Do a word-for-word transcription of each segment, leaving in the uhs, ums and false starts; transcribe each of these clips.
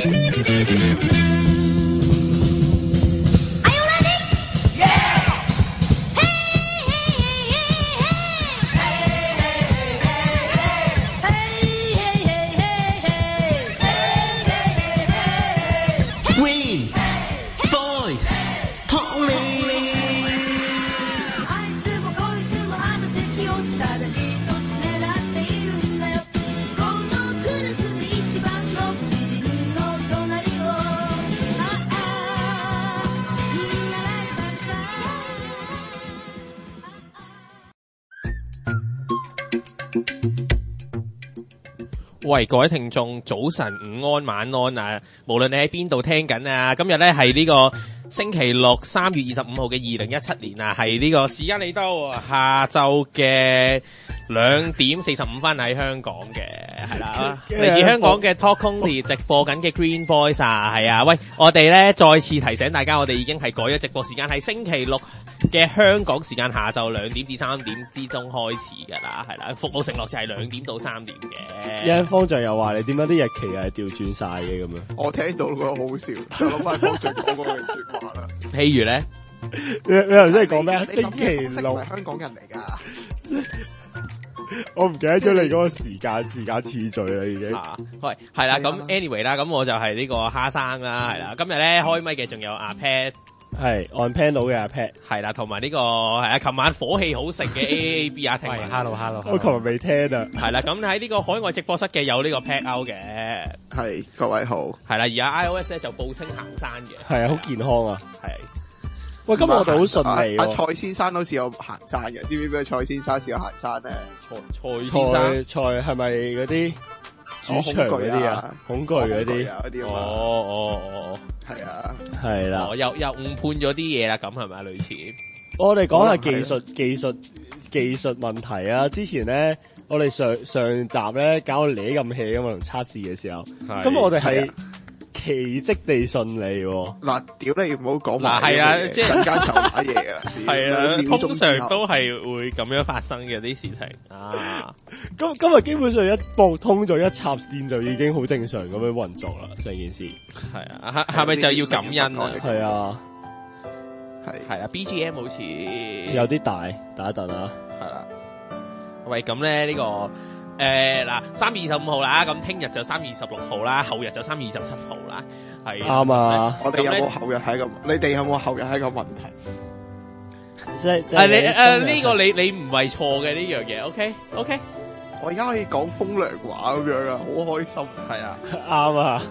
喂，各位聽眾，早晨、午安、晚安啊！無論你喺邊度聽緊啊，今日咧係呢個星期六三月二十五號嘅二零一七年啊，係呢個時間嚟到下晝嘅兩點四十五分喺香港嘅，係啦，嚟自香港嘅 Talk Only 直播緊嘅 Green Boys 啊，係啊，喂，我哋咧再次提醒大家，我哋已經係改咗直播時間，係星期六嘅香港時間下晝兩點至三點之中開始噶啦，係啦，服務承諾就係兩點到三點嘅。 有方丈又話你點解啲日期係調轉晒嘅咁樣？ 我聽到覺得好笑，就諗翻方丈講嗰句說話啦。 譬如咧， 你你頭先係講咩啊？星期六係香港人嚟噶。 我唔記得咗你嗰個時間時間次序啦，已經。 啊，喂，係啦，咁 anyway 啦，咁我就係呢個蝦生啦，係啦，今日咧開咪嘅仲有阿 Pat， 係 on panel 嘅阿 Pat， 係啦，同埋呢個係啊，琴晚火氣好盛嘅 A A A B 啊，聽聞 hello hello， 我琴日未聽啊， 係啦，咁喺呢個海外直播室嘅有呢個 Pat Out 嘅， 係各位好， 係啦，而家 iOS 咧就報稱行山嘅， 係啊，好健康啊， 係。 喂，今日我哋好順利喎。阿蔡先生都試過行山嘅，知唔知邊個蔡先生試過行山咧？ 蔡蔡先生， 蔡係咪嗰啲主場嗰啲啊？恐懼嗰啲嗰啲哦哦哦， 係啊， 係啦， 又又誤判咗啲嘢啦，咁係咪類似？ 我哋講下技術技術技術問題啊！之前咧，我哋上上集咧搞到攣咁氣啊嘛，同測試嘅時候，咁我哋係奇蹟地順利喎。 嗱，屌你唔好講嗱，係啊，即係陣間就打嘢啊， 係啊，通常都係會咁樣發生嘅啲事情啊。 咁今日基本上一駁通咗一插線就已經好正常咁樣運作啦，成件事。 係啊，係咪就要感恩啊？ 係啊， 係係啦 ，B G M 好似有啲大，等一等啊。 係啦，喂，咁咧呢個。誒，嗱，三月二十五號啦，咁聽日就三月二十六號啦，後日就三月二十七號啦，係啱啊！ 我哋有冇後日係咁？你哋有冇後日係個問題？ 即係誒，你誒呢個你你唔係錯嘅呢樣嘢 ，OK OK， 我而家可以講風涼話咁樣啊，好開心， 係啊， 啱啊！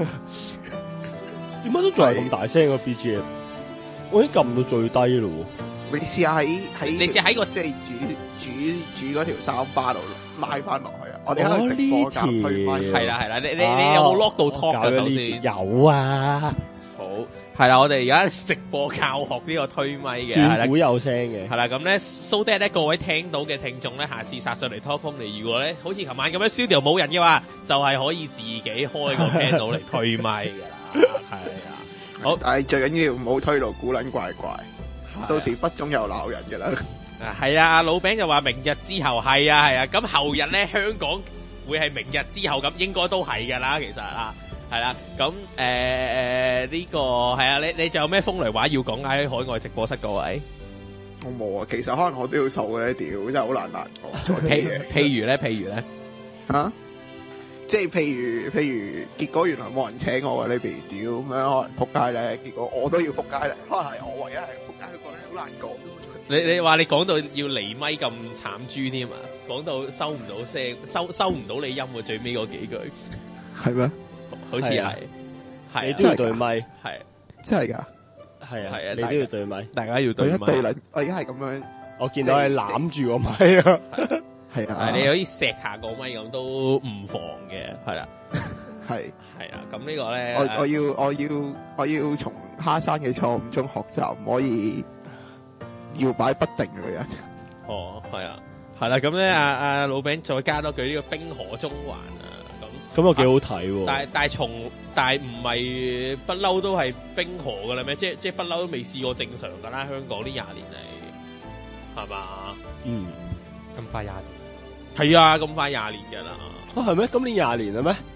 點解都仲係咁大聲個 B G M？ 我已經撳到最低咯。 你試下喺喺你試下喺個即係煮煮煮嗰條三巴度拉翻落去啊！我哋喺度直播間推翻， 係啦係啦，你你你有冇 lock 到 talk 嘅首先？ 有啊， 好係啦，我哋而家直播教學呢個推咪嘅， 斷估有聲嘅， 係啦，咁咧 so that 咧各位聽到嘅聽眾咧，下次殺上嚟 talk home 嚟，如果咧好似琴晚咁樣 studio 冇人嘅話，就係可以自己開個 panel 嚟推咪噶啦，係啊，好， 但係最緊要唔好推到古撚怪怪。到時不中又鬧人嘅啦， 啊係啊，老餅就話明日之後係啊係啊，咁後日咧香港會係明日之後，咁應該都係噶啦，其實啊係啦，咁誒誒呢個係啊，你你仲有咩風涼話要講喺海外直播室各位？ 我冇啊，其實可能我都要數嘅，屌真係好難難講。 譬譬如咧，譬如咧， 啊，即係譬如譬如結果原來冇人請我嘅呢邊，屌咁樣可能仆街咧，結果我都要仆街咧，可能係我唯一係仆街，佢覺得好難講。 你你話你講到要離咪咁慘豬添啊，講到收唔到聲，收收唔到你音喎，最尾嗰幾句係咩？ 好似係係你都要對咪， 係真係噶， 係啊係啊，你大都要對咪， 大家要對咪。 我一對兩，我而家係咁樣， 我見到你攬住個咪啊， 係啊， 你可以錫下個咪咁都唔妨嘅，係啦， 係係啦，咁呢個咧， 我我要我要我要從蝦山嘅錯誤中學習，唔可以搖擺不定嘅人。 哦，係啊，係啦，咁咧阿阿老餅再加多句呢個冰河中環啊，咁咁又幾好睇喎。 但係但係從但係唔係不嬲都係冰河噶啦咩？即係即係不嬲都未試過正常噶啦，香港呢廿年嚟係嘛？ 嗯， 咁快廿年， 係啊，咁快廿年噶啦。 啊係咩？今年廿年啦咩？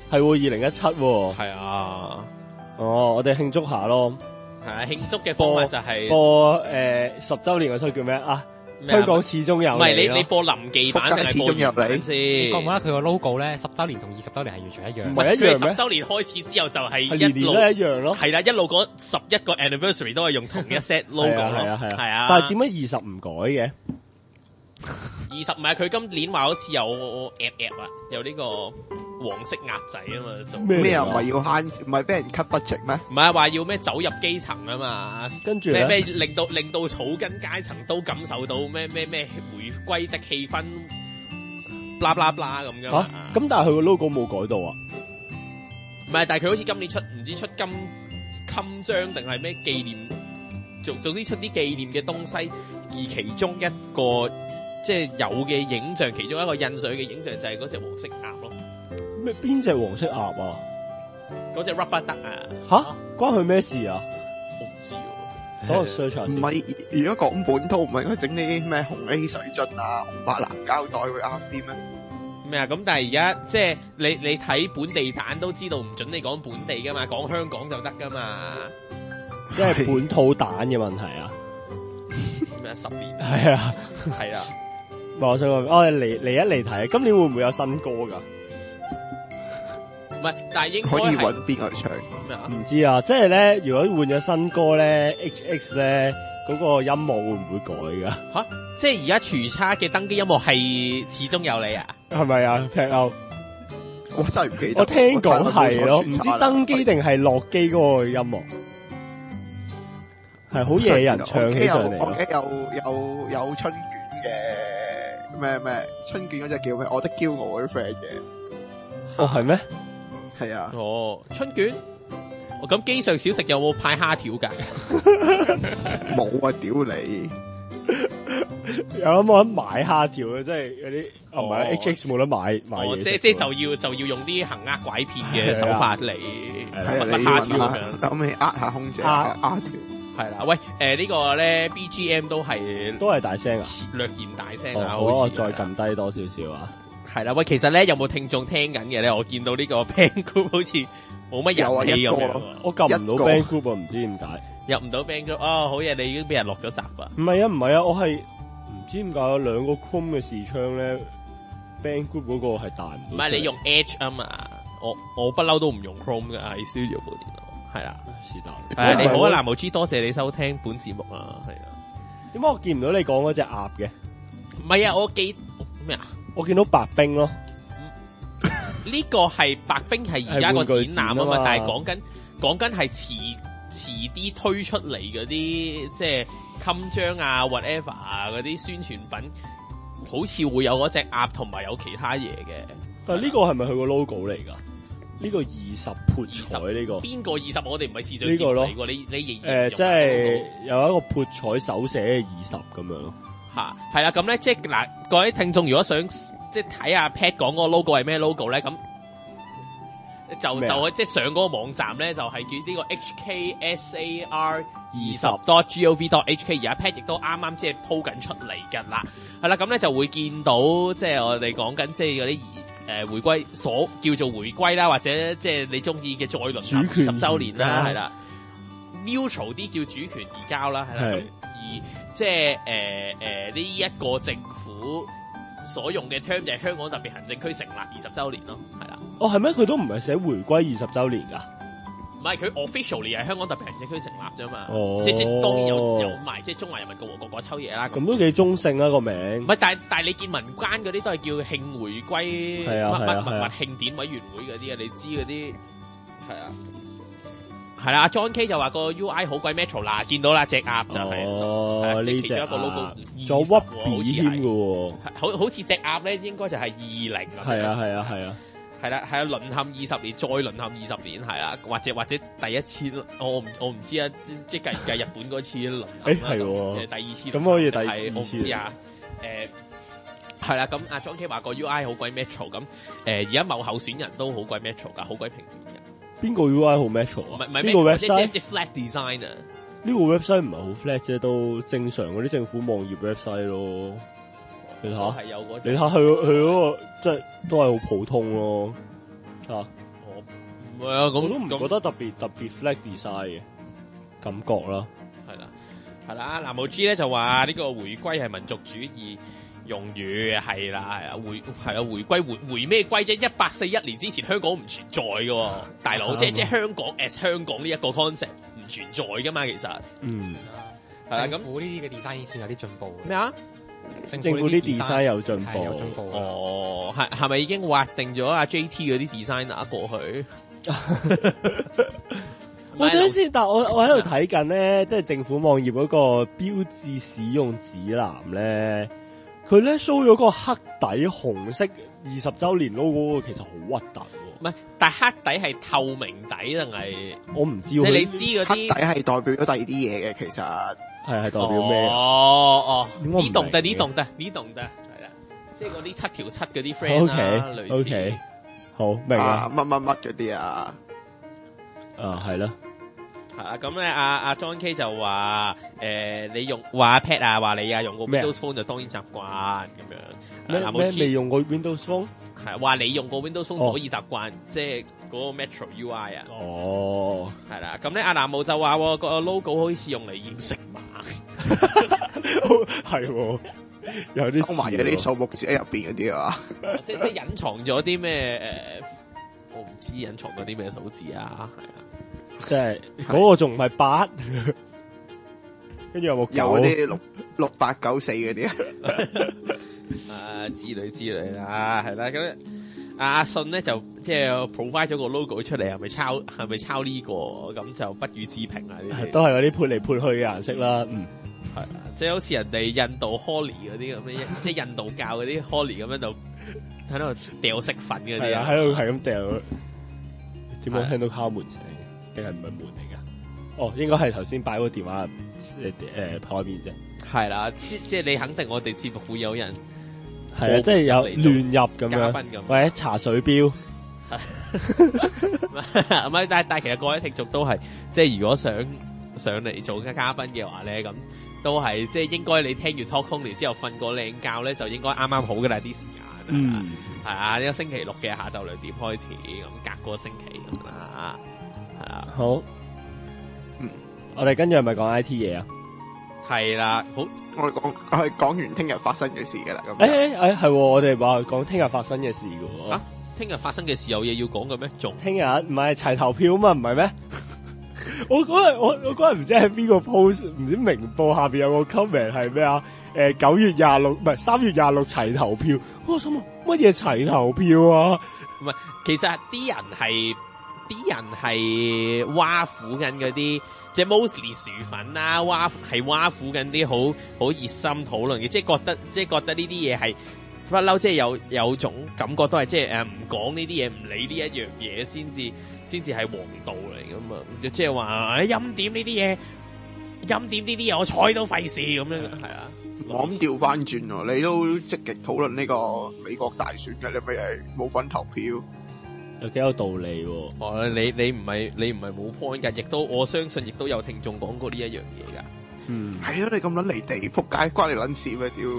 係喎，二零一七喎。 係啊， 哦，我哋慶祝下咯。 係啊，慶祝嘅方法就係播誒十週年嗰出叫咩啊？香港始終有你。 唔係你你播臨記版定係播原版先？ 覺唔覺得佢個 logo咧十週年同二十週年係完全一樣？ 唔係一樣咩？ 十週年開始之後就係一年年路都一樣咯。 係啦，一路嗰十一個 anniversary 都係用同一 set logo 咯。 係啊係啊係啊。 但係點解二十唔改嘅？ 二十唔係佢今年話好似有 app app 啊，有呢個黃色鴨仔啊嘛，做咩啊？唔係要慳，唔係俾人 cut budget 咩？ 唔係話要咩走入基層啊嘛， 跟住咩咩令到令到草根階層都感受到咩咩咩回歸的氣氛，blah blah blah咁噶嘛。 咁但係佢個 logo 冇改到啊？ 唔係，但係佢好似今年出唔知出金襟章定係咩紀念，做做啲出啲紀念嘅東西，而其中一個。即係有嘅影像，其中一個印上嘅影像就係嗰隻黃色鴨咯。 咩邊隻黃色鴨啊？ 嗰隻 Rubber Duck 啊？ 吓，關佢咩事啊？ 我唔知喎。 等我 search 下先。 唔係，如果講本土，唔係應該整啲咩紅 A 水樽啊、紅白藍膠袋會啱啲咩？ 咩啊？咁但係而家即係你你睇本地蛋都知道唔准你講本地噶嘛，講香港就得噶嘛。 即係本土蛋嘅問題啊？ 咩十年？ 係啊， 係啊。 我想講，我哋嚟嚟一嚟睇，今年會唔會有新歌噶？ 唔係，但係應該可以揾邊個唱？ 唔知啊，即係咧，如果換咗新歌咧 ，H X 咧嗰個音樂會唔會改噶？ 吓，即係而家廚叉嘅登基音樂係始終有你啊？ 係咪啊？劈歐， 我真係唔記得。 我聽講係咯，唔知登基定係落基嗰個音樂，係好惹人唱起上嚟。 我記得有有有春卷嘅。咩咩春卷嗰隻叫咩？我的驕傲嗰啲 friend 嘅。 哦，係咩？ 係啊。 哦，春卷。哦，咁機上小食有冇派蝦條㗎？ 冇啊！屌你！ 有冇得買蝦條啊？即係嗰啲唔係 H X 冇得買買嘢。 哦，即即就要就要用啲行呃拐騙嘅手法嚟乜蝦條咁樣。 咁你呃下空姐呃條。 係啦，喂，誒、呃這個、呢個咧 B G M 都係都係大聲啊， 略嫌大聲啊， 好，我再撳低多少少啊。 係啦，喂，其實咧有冇聽眾聽緊嘅咧？我見到呢個 band group 好似冇乜人氣咁樣， 我撳唔到 band group 啊，唔知點解入唔到 band group。哦，好嘢，你已經俾人落咗閘啊！ 唔係啊，唔係啊，我係唔知點解有兩個 Chrome 嘅視窗咧 ，band group 嗰個係彈唔到。唔係你用 Edge 啊嘛，我我不嬲都唔用 Chrome 噶喺 studio 部電腦。係啦， 是但。 誒，你好啊，藍無知，多謝你收聽本節目啊，係啊。 點解我見唔到你講嗰隻鴨嘅？ 唔係啊，我記咩啊？ 我見到白冰咯。 呢個係白冰係而家個展覽啊嘛，但係講緊講緊係遲遲啲推出嚟嗰啲，即係襟章啊 whatever 啊嗰啲宣傳品，好似會有嗰隻鴨同埋有其他嘢嘅。 但係呢個係咪佢個 logo 嚟㗎？呢個二十潑彩呢個邊個二十？我哋唔係視像呢個咯， 你你誒，即係有一個潑彩手寫嘅二十咁樣。 吓，係啦，咁咧即係嗱，各位聽眾如果想即係睇下 Pat 講嗰個 logo 係咩 logo 咧，咁就就即係上嗰個網站咧，就係叫呢個 H K S A R 二十 dot gov dot H K， 而家 Pat 亦都啱啱即係鋪緊出嚟㗎啦，係啦，咁咧就會見到即係我哋講緊即係嗰啲。誒，回歸所叫做回歸啦，或者即係你中意嘅再輪十十週年啦，係啦 ，neutral 啲叫主權移交啦，係啦，咁而即係誒誒呢一個政府所用嘅 term 就係香港特別行政區成立二十週年咯，係啦。 哦，係咩？佢都唔係寫回歸二十週年㗎？ 唔係，佢 officially 係香港特別行政區成立啫嘛。 哦， 即即當然有有埋即係中華人民共和國嗰抽嘢啦。 咁都幾中性啊個名。 唔係，但係但係你見民間嗰啲都係叫慶回歸乜乜乜乜慶典委員會嗰啲啊，你知嗰啲係啊。係啦 ，John K 就話個 U I 好鬼 Metro 嗱，見到啦隻鴨就係哦呢隻一個 logo， 仲有 Whoopi 添㗎喎， 好好似隻鴨咧，應該就係二零。 係啊係啊係啊。 係啦，係啊，淪陷二十年，再淪陷二十年，係啦，或者或者第一次，我唔我唔知啊，即係計唔計日本嗰次淪陷啦，誒第二次， 咁可以第二次， 我唔知啊，誒係啦，咁阿 John K 話個 U I 好鬼 Metro， 咁誒而家某候選人都好鬼 Metro 噶，好鬼平面嘅。 邊個 U I 好 Metro 啊？ 唔係唔係呢個 website 即係 flat design 啊？ 呢個 website 唔係好 flat 啫，都正常嗰啲政府網頁 website 咯。你睇下， 係有嗰， 你睇下佢佢嗰個即係都係好普通咯。啊， 係啊，咁我都唔覺得特別特別 flag design 嘅感覺啦。 係啦，係啦。藍毛 G 咧就話呢個回歸係民族主義用語，係啦，係啊，回係啊，回歸回回咩歸啫？一八四一年之前香港唔存在嘅，大佬，即係即係香港 as 香港呢一個 concept 唔存在噶嘛，其實。 嗯， 係啊，咁政府呢啲嘅 design 已經算有啲進步嘅。 咩啊？ 政府啲 design 有進步， 係有進步。 哦，係係咪已經劃定咗阿 J T 嗰啲 designer 過去？ 我等陣先，但我我喺度睇緊咧，即係政府網頁嗰個標誌使用指南咧，佢咧 show 咗個黑底紅色二十週年 logo， 其實好核突。 唔係，但係黑底係透明底定係？ 我唔知。 即係你知嗰啲黑底係代表咗第二啲嘢嘅，其實係係代表咩？ 哦哦，呢棟得呢呢棟得呢棟得，係啦，即係嗰啲七條七嗰啲 friend 啦， OK 類似。 OK，好明啊啊， 乜乜乜嗰啲啊， 啊係啦。 係啦，咁咧阿阿 John K 就話誒，你用話阿 Pat 啊，話你啊用過咩啊 Windows Phone 就當然習慣咁樣。 咩咩未用過 Windows Phone？ 係話你用過 Windows Phone 哦所以習慣，即係嗰個 Metro U I 啊。 哦， 係啦，咁咧阿藍姆就話喎個 logo 好似用嚟驗食碼， 係喎，有啲收埋咗啲數目字喺入邊嗰啲啊， 即即係隱藏咗啲咩誒？我唔知隱藏咗啲咩數字啊，係啊。 即係嗰個仲唔係八？跟住有冇有嗰啲六六八九四嗰啲啊， 啊之類之類啦，係啦，咁阿信咧就即係 provide 咗個 logo 出嚟，係咪抄係咪抄呢個？咁就不予置評啦。呢啲都係嗰啲潑嚟潑去嘅顏色啦。嗯， 係啊，即係好似人哋印度 Holi 嗰啲咁樣，即係印度教嗰啲 Holi 咁樣度喺度掉色粉嗰啲啊， 喺度係咁掉。點解聽到敲門聲？定係唔係門嚟噶？哦，應該係頭先擺個電話誒誒旁邊啫。 係啦，即即係你肯定我哋節目會有人係啊，即係有亂入咁樣， 嘉賓咁， 或者查水表。 唔係，但係但係其實各位聽眾都係，即係如果想上嚟做嘅嘉賓嘅話咧，咁都係即係應該你聽完 Talk Tony 之後瞓個靚覺咧，就應該啱啱好噶啦啲時間。 嗯， 係啊，呢個星期六嘅下晝兩點開始，咁隔個星期咁啦，係啊， 好。嗯，我哋跟住係咪講 I T 嘢啊？ 係啦，好， 我哋講我哋講完聽日發生嘅事㗎啦，咁誒誒誒，係我哋話講聽日發生嘅事㗎喎。 啊，聽日發生嘅事有嘢要講嘅咩？仲聽日唔係齊投票啊嘛，唔係咩？我嗰日我我嗰日唔知喺邊個 post，唔知明報下邊有個 comment 係咩啊？誒九月廿六唔係三月廿六齊投票，我心諗乜嘢齊投票啊？ 唔係，其實啲人係啲人係挖苦緊嗰啲，即係 mostly 薯粉啦，挖係挖苦緊啲好好熱心討論嘅，即係覺得即係覺得呢啲嘢係不嬲，即係有有種感覺都係即係誒唔講呢啲嘢，唔理呢一樣嘢先至先至係王道嚟噶嘛，即係話欽點呢啲嘢，欽點呢啲嘢我睬都費事咁樣，係啊。 我咁調翻轉喎，你都積極討論呢個美國大選嘅，你咪係冇份投票， 有幾有道理喎。 哦，你你唔係你唔係冇 point 㗎，亦都我相信亦都有聽眾講過呢一樣嘢㗎。 嗯， 係啊，你咁撚離地，仆街關你撚事咩？屌！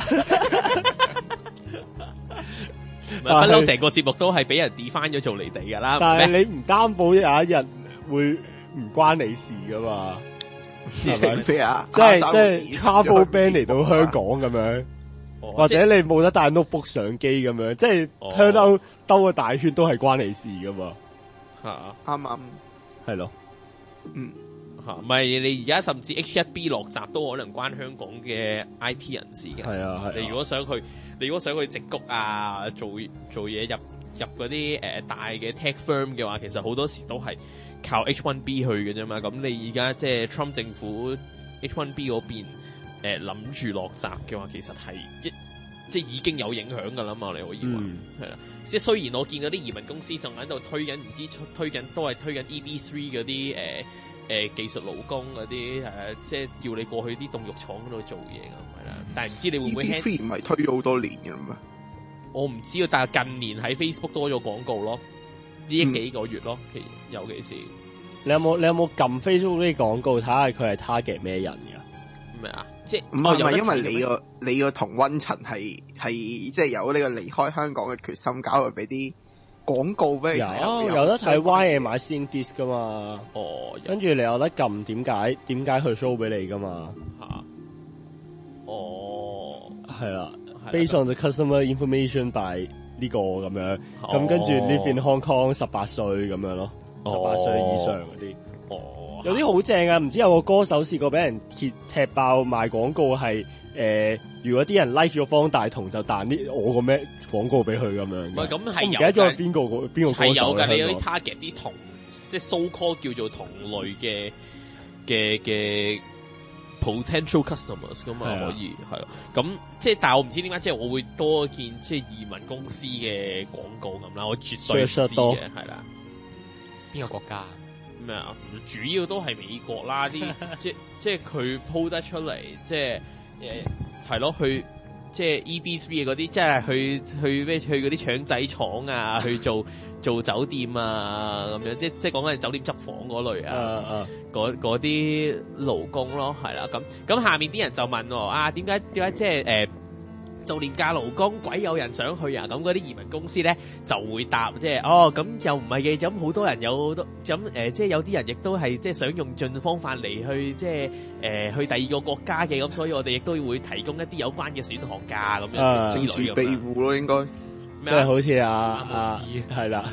不嬲成個節目都係俾人 define 咗做離地㗎啦。 但係你唔擔保有一日會唔關你事㗎嘛？ 係咩啊？ 即係即係 travel ban 嚟到香港咁樣， 哦、 或者你冇得帶 notebook 相機咁樣，即係 turn out 兜個大圈都係關你事噶嘛？ 吓啱啱係咯， 嗯吓，唔係你而家甚至 H 一 B 落閘都可能關香港嘅 I T 人士嘅。 係啊係。 你如果想去，你如果想去矽谷啊，做做嘢入入嗰啲誒大嘅 tech firm 嘅話，其實好多時都係靠 H 一 B 去嘅啫嘛，咁你而家即係 Trump 政府 H 一 B 嗰邊誒諗住落閘嘅話，其實係一即係已經有影響噶啦嘛，你可以話係啦。即係雖然我見嗰啲移民公司仲喺度推緊，唔知推緊都係推緊 E B 三嗰啲誒誒技術勞工嗰啲誒，即係叫你過去啲凍肉廠嗰度做嘢咁係啦。但係唔知你會唔會 E B 三唔係推咗好多年嘅咩？ 我唔知啊，但係近年喺 Facebook 多咗廣告咯。呢幾個月咯，其尤其是你有冇你有冇撳 Facebook 呢啲廣告睇下佢係 target 咩人㗎？ 咩啊？即係唔係唔係，因為你個你個同溫層係係即係有呢個離開香港嘅決心，搞佢俾啲廣告俾你有睇， 有得睇 Y 嘢買 Steam Disc 噶嘛？ 哦， 跟住你有得撳點解點解佢 show 俾你噶嘛？ 吓，哦， 係啦 ，based on the customer information by 呢個咁樣，咁跟住 live in Hong Kong 十八歲咁樣咯，十八歲以上嗰啲。 哦， 有啲好正啊！唔知有個歌手試過俾人踢踢爆賣廣告係誒、呃，如果啲人 like 咗方大同就彈啲我個咩廣告俾佢咁樣。 唔係咁係有， 唔記得咗係邊個個邊個歌手係有㗎，你有啲香港 target 啲同即係 so called 叫做同類嘅嘅嘅 potential customers 噶嘛， 係啊可以係啊。咁即係但係我唔知點解，即係我會多見即係移民公司嘅廣告咁啦，我絕對唔知嘅， 多係啦。 邊個國家？ 咩啊？主要都係美國啦，啲即即係佢鋪得出嚟，即係誒係咯，去即係 E B three 嗰啲，即係去去咩去嗰啲腸仔廠啊，去做做酒店啊咁樣，即即係講緊係酒店執房嗰類誒啊， 誒嗰嗰啲勞工咯，係啦，咁咁下面啲人就問我啊，點解點解即係誒？呃做廉價勞工，鬼有人想去啊！咁嗰啲移民公司咧就會答，即係哦，咁又唔係嘅，咁好多人有好多咁誒、呃，即係有啲人亦都係即係想用盡方法嚟去即係誒、呃、去第二個國家嘅，咁所以我哋亦都會提供一啲有關嘅選項價咁樣啊政治庇之類咁樣。 護咯，應該即係好似啊啊係啦，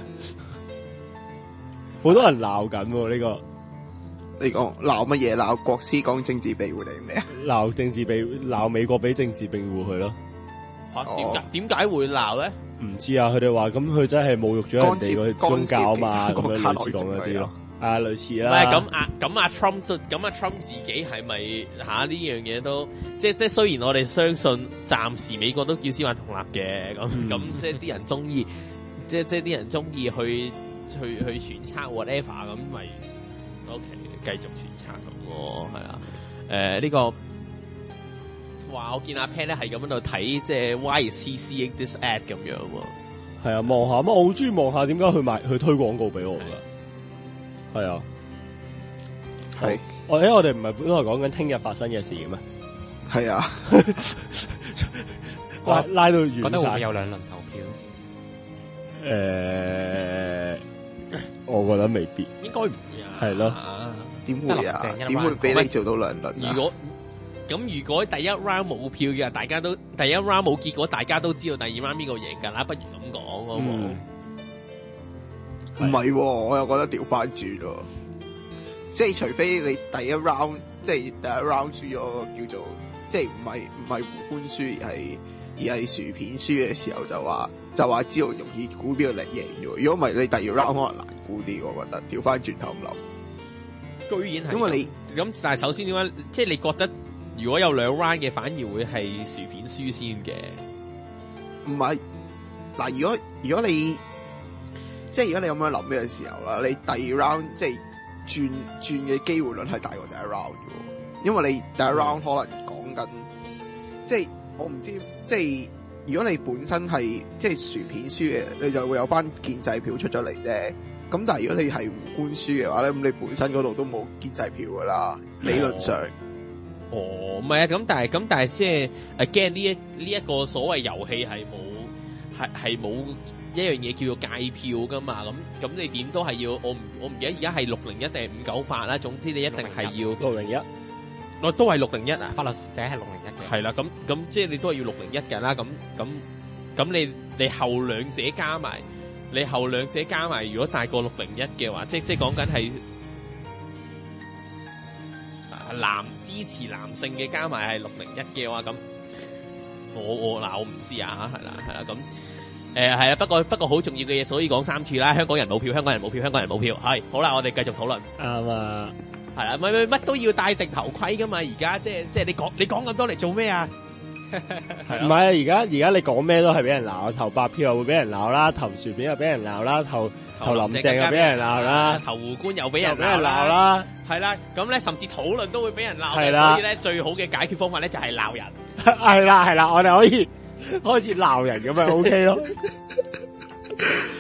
好多人鬧緊喎呢個。 你講鬧乜嘢？鬧國師講政治庇護定咩啊？ 鬧政治庇鬧美國俾政治庇護佢咯， 嚇點解點解會鬧咧？ 唔知啊，佢哋話咁佢真係侮辱咗人哋個宗教嘛，咁樣干涉類似講嗰啲咯，啊類似唔啦。 係咁啊咁阿 Trump 都咁阿 Trump 自己係咪嚇呢樣嘢都即即雖然我哋相信暫時美國都叫司法同立嘅，咁咁、 嗯、 即係啲人中意，即即係啲人中意去去去揣測 whatever 咁咪 OK。繼續傳插咁喎，係啊，誒、呃、呢、這個話我見阿 Pan 咧係咁喺度睇，即係 Why is he seeing this ad 咁樣喎？ 係啊，望下乜我好中意望下點解佢賣佢推廣告俾我㗎？係啊， 係我誒我哋唔係本來講緊聽日發生嘅事嘅咩？ 係啊， 拉拉到完覺得會唔會曬。 有兩輪投票？ 誒，我覺得未必。 應該唔會啊， 係咯點會啊？ 即係林鄭一點會俾你做到兩輪啊？ 如果咁如果第一 round 冇票嘅，大家都第一 round 冇結果，大家都知道第二 round 邊個贏㗎啦，不如咁講好冇？ 嗯唔係喎，我又覺得調翻轉喎，即係除非你第一 round 即係第一 round 輸咗叫做即係唔係唔係胡官輸而係而係薯片輸嘅時候就話就話知道容易估邊個嚟贏咗，如果唔係你第二 round 可能難估啲，我覺得調翻轉頭咁諗。 居然係因為你咁，但係首先點解？即係你覺得如果有兩 round 嘅，反而會係薯片輸先嘅？ 唔係嗱，如果如果你即係如果你咁樣諗嘅時候啦，你第二 round 即係轉轉嘅機會率係大過第一 round 嘅，因為你第一 round 可能講緊即係我唔知，即係如果你本身係即係薯片輸嘅，你就會有班建制票出咗嚟啫。咁但係如果你係胡官輸嘅話咧，咁你本身嗰度都冇建制票噶啦，理論上。 哦，唔係啊，咁但係咁但係即係 again 呢一呢一個所謂遊戲係冇係係冇一樣嘢叫做界票噶嘛，咁咁你點都係要我唔我唔記得而家係六零一定係五九八啦，總之你一定係要六零一， 我都係六零一啊， 法律寫係六零一嘅。 係啦，咁咁即係你都係要六零一㗎啦，咁咁咁你你後兩者加埋。你後兩者加埋，如果大過六零一嘅話，即即講緊係男支持男性嘅加埋係六零一嘅話，咁我我嗱我唔知啊，係啦係啦，咁誒係啊，不過不過好重要嘅嘢，所以講三次啦。香港人冇票，香港人冇票，香港人冇票，係好啦，我哋繼續討論。 啱啊， 係啦，咪咪乜都要戴定頭盔噶嘛，而家即係即係你講你講咁多嚟做咩啊？ 唔係啊！而家而家你講咩都係俾人鬧，投白票又會俾人鬧啦，投薯片又俾人鬧啦，投投林鄭又俾人鬧啦， 投胡官又俾人又俾人鬧鬧啦， 係啦，咁咧甚至討論都會俾人鬧嘅， 係啦所以咧最好嘅解決方法咧就係鬧人。 係啦係啦，我哋可以開始鬧人咁咪 OK 咯。 咁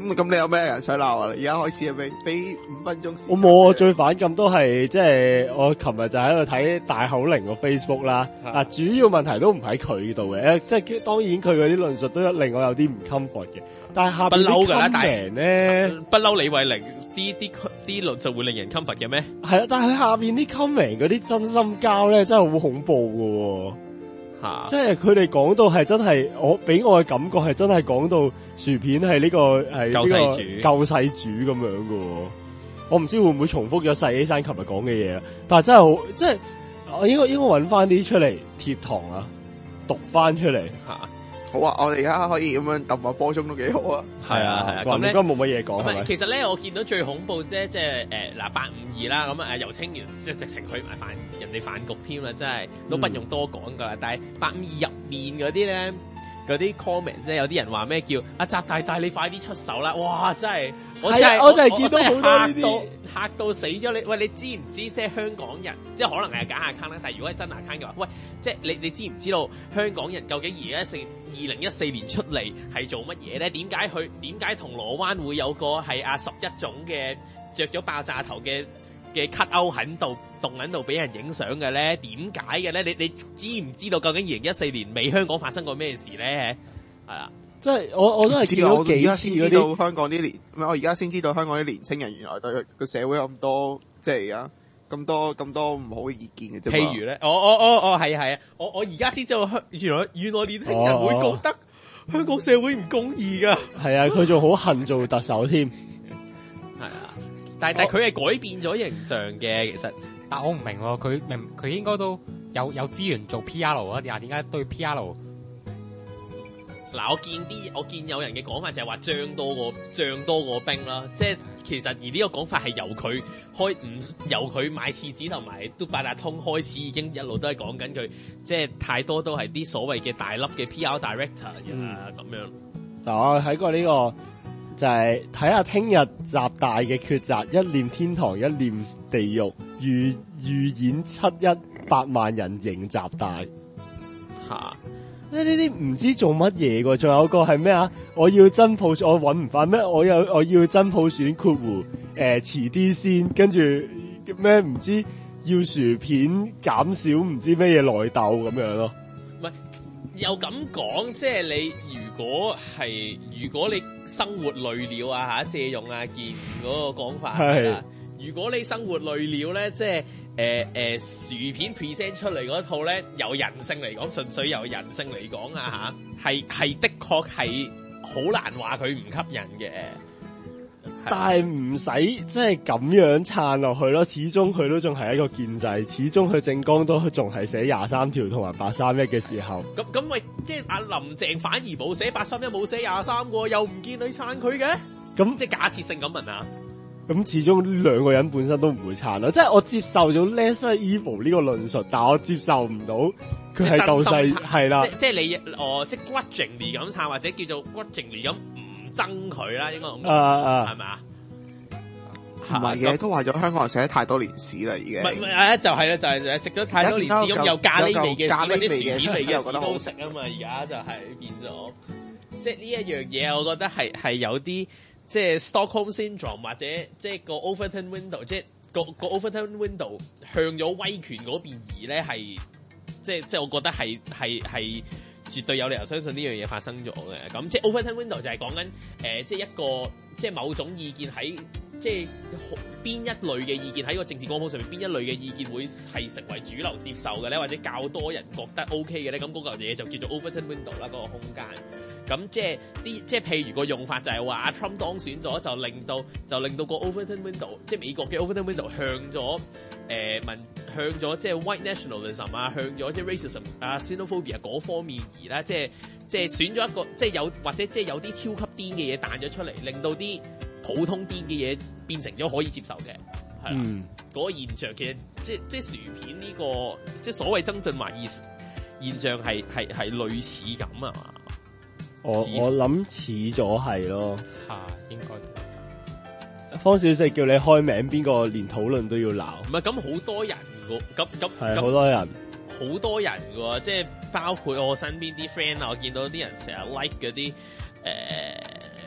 咁咁你有咩人想鬧啊？而家開始啊，俾俾五分鐘時間。 我冇，我最反感都係即係我琴日就喺度睇大口玲個 Facebook 啦。嗱，主要問題都唔喺佢度嘅，即係當然佢嗰啲論述都令我有啲唔 comfort 嘅。但係下邊啲 comment 咧， 不嬲李慧玲啲啲啲論就會令人 comfort 嘅咩？ 係啊，但係佢下邊啲 comment 嗰啲真心交咧，真係好恐怖噶。 吓， 即係佢哋講到係真係，我俾我嘅感覺係真係講到薯片係呢、這個係救世主救世主咁樣噶。我唔知會唔會重複咗細 A 山琴日講嘅嘢，但係真係好，即係我應該應該揾翻啲出嚟貼堂啊，讀翻出嚟吓。 好啊，我哋而家可以咁樣揼下波鐘都幾好啊。 係啊係啊，咁咧應該冇乜嘢講係咪？ 其實咧，我見到最恐怖啫，即係誒嗱八五二啦，咁啊游清源即係直情去埋飯人哋飯局添啦，真係都不用多講噶啦。但係八五二入面嗰啲咧，嗰啲 comment 即係有啲人話咩叫阿習大大你快啲出手啦！哇，真係我真係我真係見到好多呢啲嚇到死咗你！喂，你知唔知即係香港人即係可能係假 account 啦，但係如果係真 account 嘅話，喂，即係你你知唔知道香港人究竟而家成二零一四年出嚟係做乜嘢咧？點解佢點解銅鑼灣會有個係阿十一種嘅着咗爆炸頭嘅嘅 cut out 喺度棟喺度俾人影相嘅咧？點解嘅咧？你你知唔知道究竟二零一四年尾香港發生過咩事咧？係啊。 即係我我都係見到幾次嗰啲香港啲年，我而家先知道香港啲年青人原來對個社會有咁多，即係而家咁多咁多唔好嘅意見嘅啫。 譬如咧，我我我我係係啊，我我而家先知道香原來原來年輕人會覺得香港社會唔公義噶。 係啊，佢仲好恨做特首添。 係啊，但係但係佢係改變咗形象嘅，其實。 但我唔明喎，佢明佢應該都有有資源做 P R 啊？點解對 P R？ 嗱，我見啲我見有人嘅講法就係話將多個將多個兵啦，即係其實而呢個講法係由佢開唔由佢買廁紙同埋都八達通開始已經一路都係講緊佢，即係太多都係啲所謂嘅大粒嘅 P R director 啊咁、嗯、樣。 嗱，我睇過呢、這個就係睇下聽日習大嘅抉擇，一念天堂，一念地獄，預預演七一百萬人迎習大嚇。呢啲唔知做乜嘢㗎，仲有個係咩啊？我要真普選，我搵唔翻咩？我有我要真普選括弧誒，遲啲先，跟住咩唔知要薯片減少唔知咩嘢內鬥咁樣咯。 唔係又咁講，即係你如果係如果你生活累了啊吓，借用阿健嗰個講法係。如果你生活累了咧，即係誒誒薯片 present 出嚟嗰套咧，由人性嚟講，純粹由人性嚟講啊吓，係係的確係好難話佢唔吸引嘅。 但係唔使即係咁樣撐落去咯，始終佢都仲係一個建制，始終佢政綱都仲係寫廿三條同埋八三一嘅時候。 咁咁喂，即係阿林鄭反而冇寫八三一，冇寫廿三個，又唔見你撐佢嘅？咁即係假設性咁問啊？ 咁始終兩個人本身都唔會撐咯，即係我接受咗 lesser evil 呢個論述，但我接受唔到佢係救世係啦， 即係你哦，即係 grudgingly 咁撐，或者叫做 grudgingly 咁唔憎佢啦，應該咁講，係咪啊？ 唔係嘅，都話咗香港人食咗太多年屎啦，已經。唔係唔係，就係啦，就係食咗太多年屎咁，有咖喱味嘅屎或者薯片味嘅屎都食啊嘛，而家就係變咗，即係呢一樣嘢，我覺得係係有啲。即係 Stockholm Syndrome 或者即係個 Overton Window， 即係個個 Overton Window 向咗威權嗰邊移咧，係即係即係我覺得係係係絕對有理由相信呢樣嘢發生咗嘅。咁即係 Overton Window 就係講緊誒，即係一個即係某種意見喺即係邊一類嘅意見喺個政治光譜上面，邊一類嘅意見會係成為主流接受嘅咧，或者較多人覺得 OK 嘅咧，咁嗰個嘢就叫做 Overton Window 啦，嗰個空間。咁即係啲即係譬如個用法就係話阿 Trump 當選咗，就令到就令到個 Overton Window， 即係美國嘅 Overton Window 向咗誒民向咗即係 white nationalism 啊，向咗即係 racism 啊 xenophobia 嗰方面而啦，即係即係選咗一個即係有或者即係有啲超級癲嘅嘢彈咗出嚟，令到啲普通癲嘅嘢變成咗可以接受嘅，係啦，嗰、嗯嗰個現象其實即係即係薯片呢、呢個即係所謂曾俊華現現象係係係類似咁啊嘛。 我我諗似咗係咯， 吓應該。 方小四叫你開名，邊個連討論都要鬧？ 唔係咁好多人噶，咁咁係好多人， 好多人噶，即係包括我身邊啲 friend 啊，我見到啲人成日 like 嗰啲誒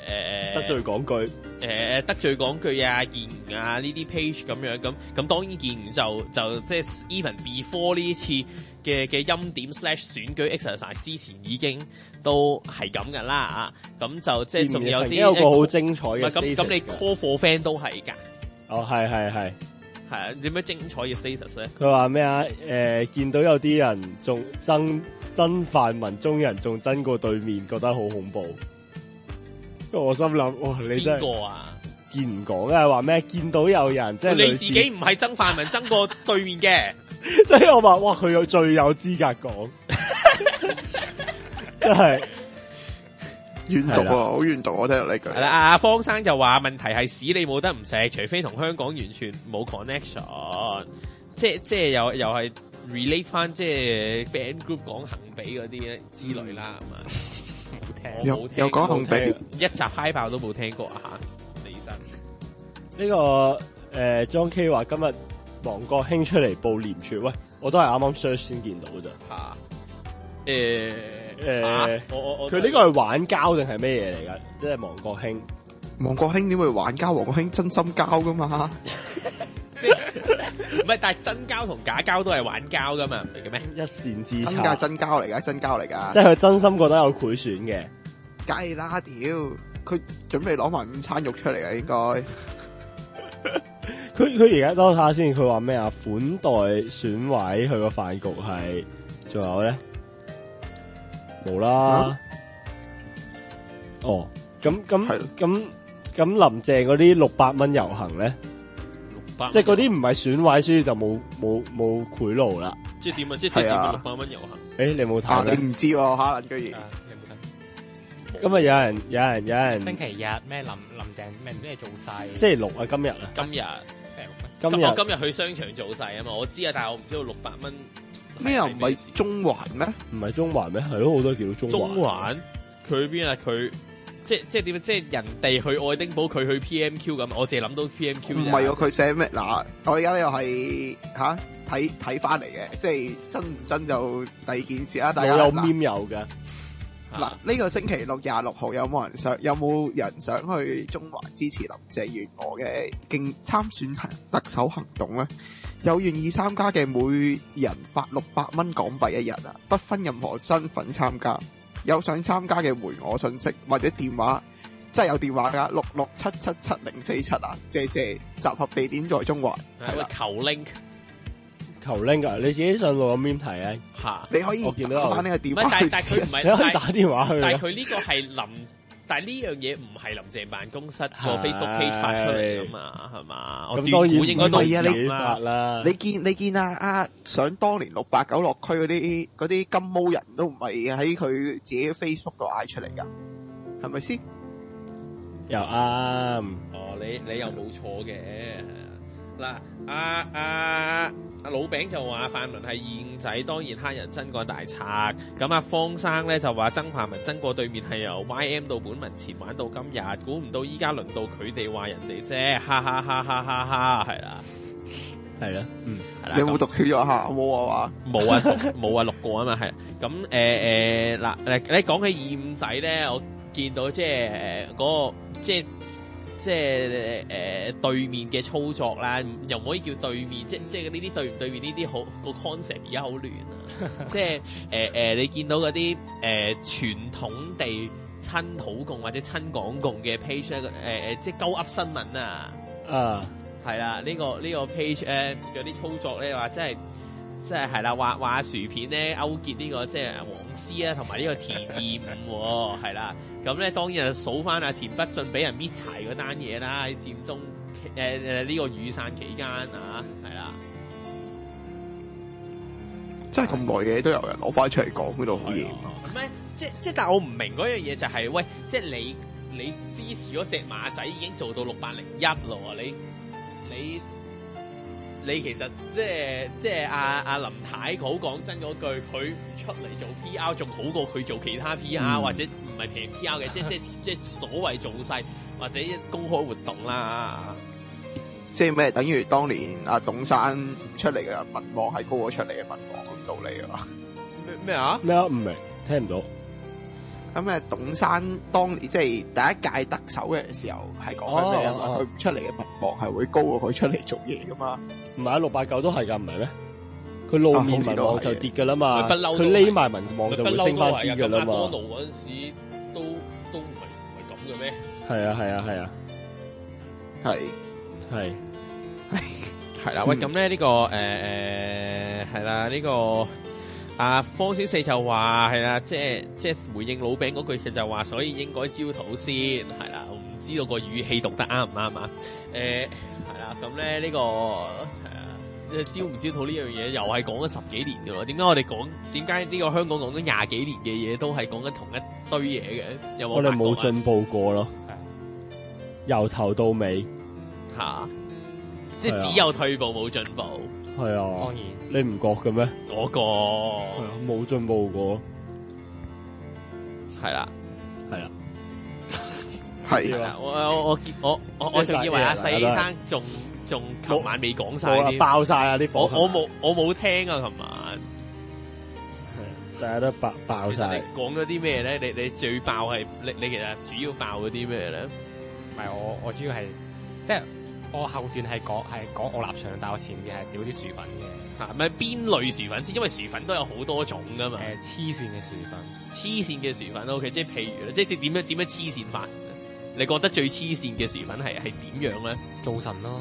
誒得罪講句， 誒得罪講句啊、健吾啊呢啲 page 咁樣咁咁，當然健吾就就即係 even before 呢次嘅嘅欽點 slash 選舉 exercise 之前已經都係咁噶啦啊，咁就即係仲有啲有個好精彩嘅， 咁咁你 call for friend 都係㗎。 哦，係係係。 係啊，點樣精彩嘅 status 咧？ 佢話咩啊？誒、呃，見到有啲人仲憎真泛民中人仲憎過對面，覺得好恐怖。我心諗，哇！你真係邊個啊？ 見唔講啊？話咩？見到有人即係你自己唔係憎泛民，憎過對面嘅。 所以我話，哇！佢有最有資格講，真係。 怨毒啊，好怨毒！我聽到呢句。 係啦，阿方生就話問題係屎你冇得唔食，除非同香港完全冇 connection，即係即係又又係 relate 翻即係 band group 講幸比嗰啲咧之類啦，係嘛？冇聽， 有有講幸比， 一集 high 爆都冇聽過啊！李生呢個誒 John K 話今日王國興出嚟報廉署，喂，我都係啱啱 search 先見到咋吓。誒誒，我我我佢呢個係玩膠定係咩嘢嚟噶？即係王國興， 王國興點會玩膠？王國興真心膠噶嘛？ 即係唔係？但係真膠同假膠都係玩膠噶嘛？唔係嘅咩？ 一線之差， 真㗎真膠嚟噶，真膠嚟噶。 即係佢真心覺得有賄選嘅， 梗係啦屌！佢準備攞埋午餐肉出嚟啊，應該。佢佢而家多睇下先，佢話咩啊？款待選委，佢個飯局係，仲有咧？冇啦，啊、哦，咁咁咁咁林鄭嗰啲六百蚊遊行咧，即係嗰啲唔係選委，所以就冇冇冇賄賂啦。 即係點啊？即係點啊？六百蚊遊行？ 誒，你冇睇、 啊？你唔知喎，哈林居然。 啊、你冇睇？ 今日有人有人有人星期日咩林林鄭咩咩做晒？ 星期六啊，今日啊， 今日今日我今日去商場做晒啊嘛，我知啊，但係我唔知道六百蚊。 咩又唔係中環咩？ 唔係中環咩？係咯，好多叫中環。 中環佢邊啊？佢即即係點？即係人哋去愛丁堡，佢去 P M Q 咁。我淨係諗到 P M Q。唔係喎，佢寫咩？嗱，我而家呢又係吓睇睇翻嚟嘅，即係真唔真就第二件事啦。大家有 meme 有嘅。 嗱，呢個星期六廿六號有冇人想？有冇人想去中環支持林鄭月娥嘅競參選特首行動咧？有願意參加嘅，每人發六百蚊港幣一日啊，不分任何身份參加。有想參加嘅回我信息或者電話，即係有電話噶，六六七七七零四七啊，謝謝。集合地點在中環， 係啦，求 link， 求 link 啊！你自己上路咁邊睇啊？ 吓， 你可以我見到翻呢個電話， 但但佢唔係， 你可以打電話去。 但係佢呢個係林。但係呢樣嘢唔係林鄭辦公室個 Facebook page 發出嚟噶嘛，係嘛？我斷估應該都係啊，你啦。 你見你見啊啊！想當年六八九落區嗰啲嗰啲金毛人都唔係喺佢自己 Facebook 度嗌出嚟噶，係咪先？ 又啱。 哦，你你又冇錯嘅。嗱，阿阿阿老餅就話泛民係燕仔，當然黑人真過大賊。咁阿方生咧就話曾泛民真過對面係由 Y M 到本民前玩到今日，估唔到依家輪到佢哋話人哋啫，哈哈哈哈哈哈，係啦， 係啦，嗯，係啦。 你有冇讀少咗下？冇啊嘛？ 冇啊，冇啊，錄過啊嘛，係。咁誒誒嗱，你講起燕仔咧，我見到即係誒嗰個即係。即係誒、呃、對面嘅操作啦，又唔可以叫對面，即即係呢啲對唔對面呢啲好個 concept 而家好亂啊！即係誒誒，你見到嗰啲誒傳統地親土共或者親港共嘅 page 咧，誒、呃、誒即係鳩噏新聞啊！啊，係啦，呢個呢個 page 咧有啲操作咧話真係。即係係啦，話話薯片咧勾結呢、這個即係黃絲啊，同埋呢個田二五係啦，咁咧當然數翻阿田北俊俾人搣柴嗰單嘢啦，喺佔中誒誒呢個雨傘期間啊，係啦， 真係咁耐嘅都有人攞翻出嚟講嗰度好嘢。 咩？即即但係我唔明嗰樣嘢就係、是、喂，即係你你支持嗰隻馬仔已經做到六百零一咯，你你。你其實即係即係阿阿林太好講真嗰句，佢唔出嚟做 P R 仲好過佢做其他 P R、嗯、或者唔係平 P R 嘅，即係即係即係所謂造勢或者公開活動啦。 即係咩？等於當年阿董生出嚟嘅民望係高過出嚟嘅民望咁道理啊？ 咩咩啊？ 咩啊？唔明，聽唔到。 咁啊，董生當年即係第一屆特首嘅時候係講緊咩啊嘛？佢、 哦、 出嚟嘅民望係會高過佢出嚟做嘢噶嘛？ 唔係啊，六八九都係㗎，唔係咩？佢露面民望就跌㗎啦嘛， 不嬲， 佢匿埋民望就會升翻啲㗎啦嘛。 阿多奴嗰陣時都都唔係唔係咁嘅咩？ 係啊係啊係啊， 係係係係啦。喂，咁咧呢個誒誒係啦，呢個阿方小四就話係啦，即係即係回應老餅嗰句，佢就話所以應該焦土先係啦。我唔知道個語氣讀得啱唔啱啊？誒係啦，咁咧呢個係啊。招唔招土呢樣嘢又係講咗十幾年噶咯？點解我哋講？點解呢個香港講咗廿幾年嘅嘢都係講緊同一堆嘢嘅？有冇？ 我哋冇進步過咯，由頭到尾吓、啊，即係只有退步冇進步。 係啊， 當然你唔覺嘅咩？ 嗰、那個係啊，冇進步過， 係啦， 係啦， 係啦。我我我我我我仲以為阿細生仲。仲琴晚未講晒啲爆晒啊啲火！ 我我冇我冇聽啊！琴晚係大家都爆爆晒。 講咗啲咩咧？你你最爆係你你其實主要爆嗰啲咩咧？ 唔係我我主要係即係我後段係講係講我立場，但我前面係屌啲薯粉嘅嚇，咪邊類薯粉先？因為薯粉都有好多種噶嘛。 誒黐線嘅薯粉， 黐線嘅薯粉 OK，即係譬如咧，即係點樣點樣黐線法？你覺得最黐線嘅薯粉係係點樣咧？ 造神咯。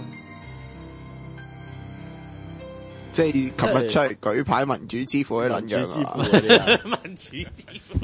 即係琴日出嚟舉牌民主之父啲撚樣啊！ 民主之父，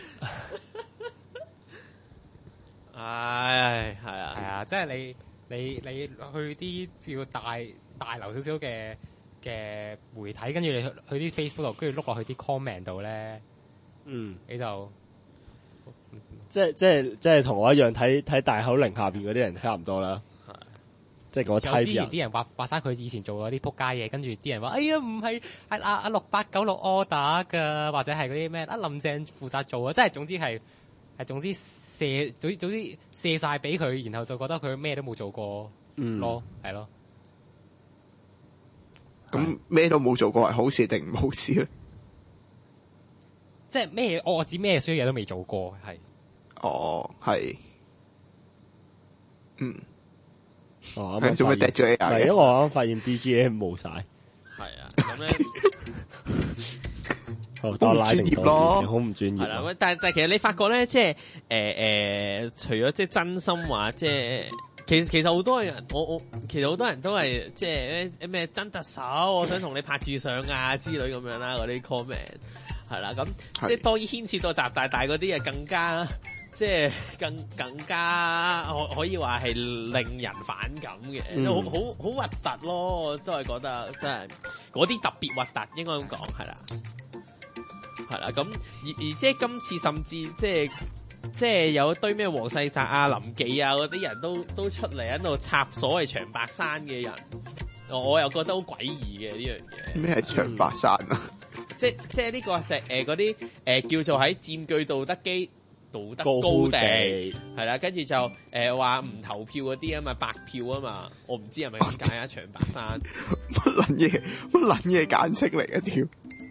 唉，係啊， 係啊，即係你你你去啲照大大流少少嘅嘅媒體，跟住你去去啲 Facebook 度，跟住碌落去啲 comment 度咧， 嗯， 你就即係即係即係同我一樣睇睇大口令下邊嗰啲人差唔多啦。即係我睇之前啲人話話晒佢以前做嗰啲仆街嘢，跟住啲人話：哎呀，唔係係阿阿六八九六 order 㗎，或者係嗰啲咩阿林鄭負責做啊！即係總之係係總之射總之總之射晒俾佢，然後就覺得佢咩都冇做過， 嗯咯，係咯。 咁咩都冇做過係好事定唔好事咧？ 即係咩？我指咩衰嘢都未做過，係。 哦，係，嗯。 哦， 啱啱做咩跌咗 A I 嘅？ 係因為我啱啱發現 B G M 冇晒。 係啊，咁咧， 好多拉定多，好唔專業。 係啦，但係但係其實你發覺咧，即係誒誒，除咗即係真心話，即係其實其實好多人，我我其實好多人都係即係咩真特首，我想同你拍住相啊之類咁樣啦，嗰啲 comment 係啦，咁即係當然牽涉到習大大嗰啲啊，更加。即係更更加可可以話係令人反感嘅，嗯、好好好核突咯！我都係覺得真係嗰啲特別核突，應該咁講係啦，係啦。咁而而即係今次甚至即係即係有一堆咩黃世澤啊、林記啊嗰啲人都都出嚟喺度插所謂長白山嘅人，我又覺得好詭異嘅呢樣嘢。 咩係長白山啊？ 嗯、即即係呢個係誒嗰啲誒叫做喺佔據道德基。道德高地係啦，跟住就誒話唔投票嗰啲啊嘛，白票啊嘛，我唔知係咪咁解啊？長白山乜撚嘢乜撚嘢簡稱嚟嘅條，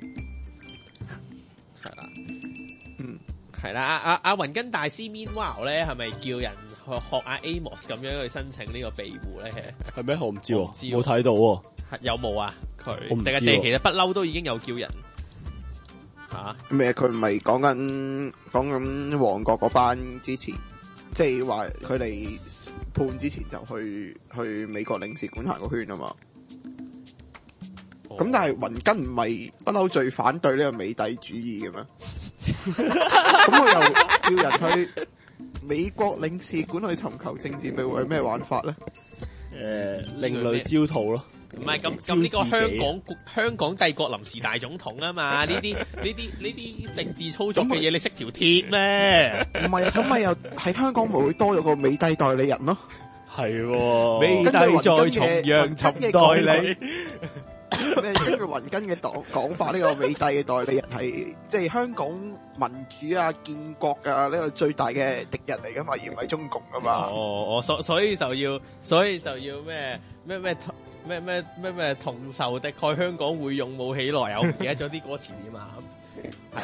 係啦，嗯，係啦，阿阿阿雲根大師 Meanwhile 咧，係咪叫人學學阿 Amos 咁樣去申請呢個庇護咧？ 係咩？我唔知喎，冇睇到喎， 有冇啊？佢我唔知喎， 定係其實不嬲都已經有叫人。 咩？佢唔係講緊講緊旺角嗰班之前，即係話佢哋判之前就去去美國領事館行個圈啊嘛。咁、哦、但係雲根唔係不嬲最反對呢個美帝主義嘅咩？咁我又叫人去美國領事館去尋求政治庇護，係咩玩法咧？ 誒、呃，另類焦土咯。 唔係咁咁呢個香港香港帝國臨時大總統啊嘛，呢啲呢啲呢啲政治操作嘅嘢你識條鐵咩？ 唔係啊，咁咪又喺香港咪會多咗個美帝代理人咯？ 係、哦，美帝在重陽尋代理。 咩？根據雲根嘅講講法，呢、這個美帝嘅代理人係即係香港民主啊、建國啊呢、這個最大嘅敵人嚟噶嘛，而唔係中共噶嘛。 哦，所所以就要，所以就要咩咩咩。咩咩咩咩同仇敵愾，香港會勇武起來啊！我唔記得咗啲歌詞點啊，係啊，誒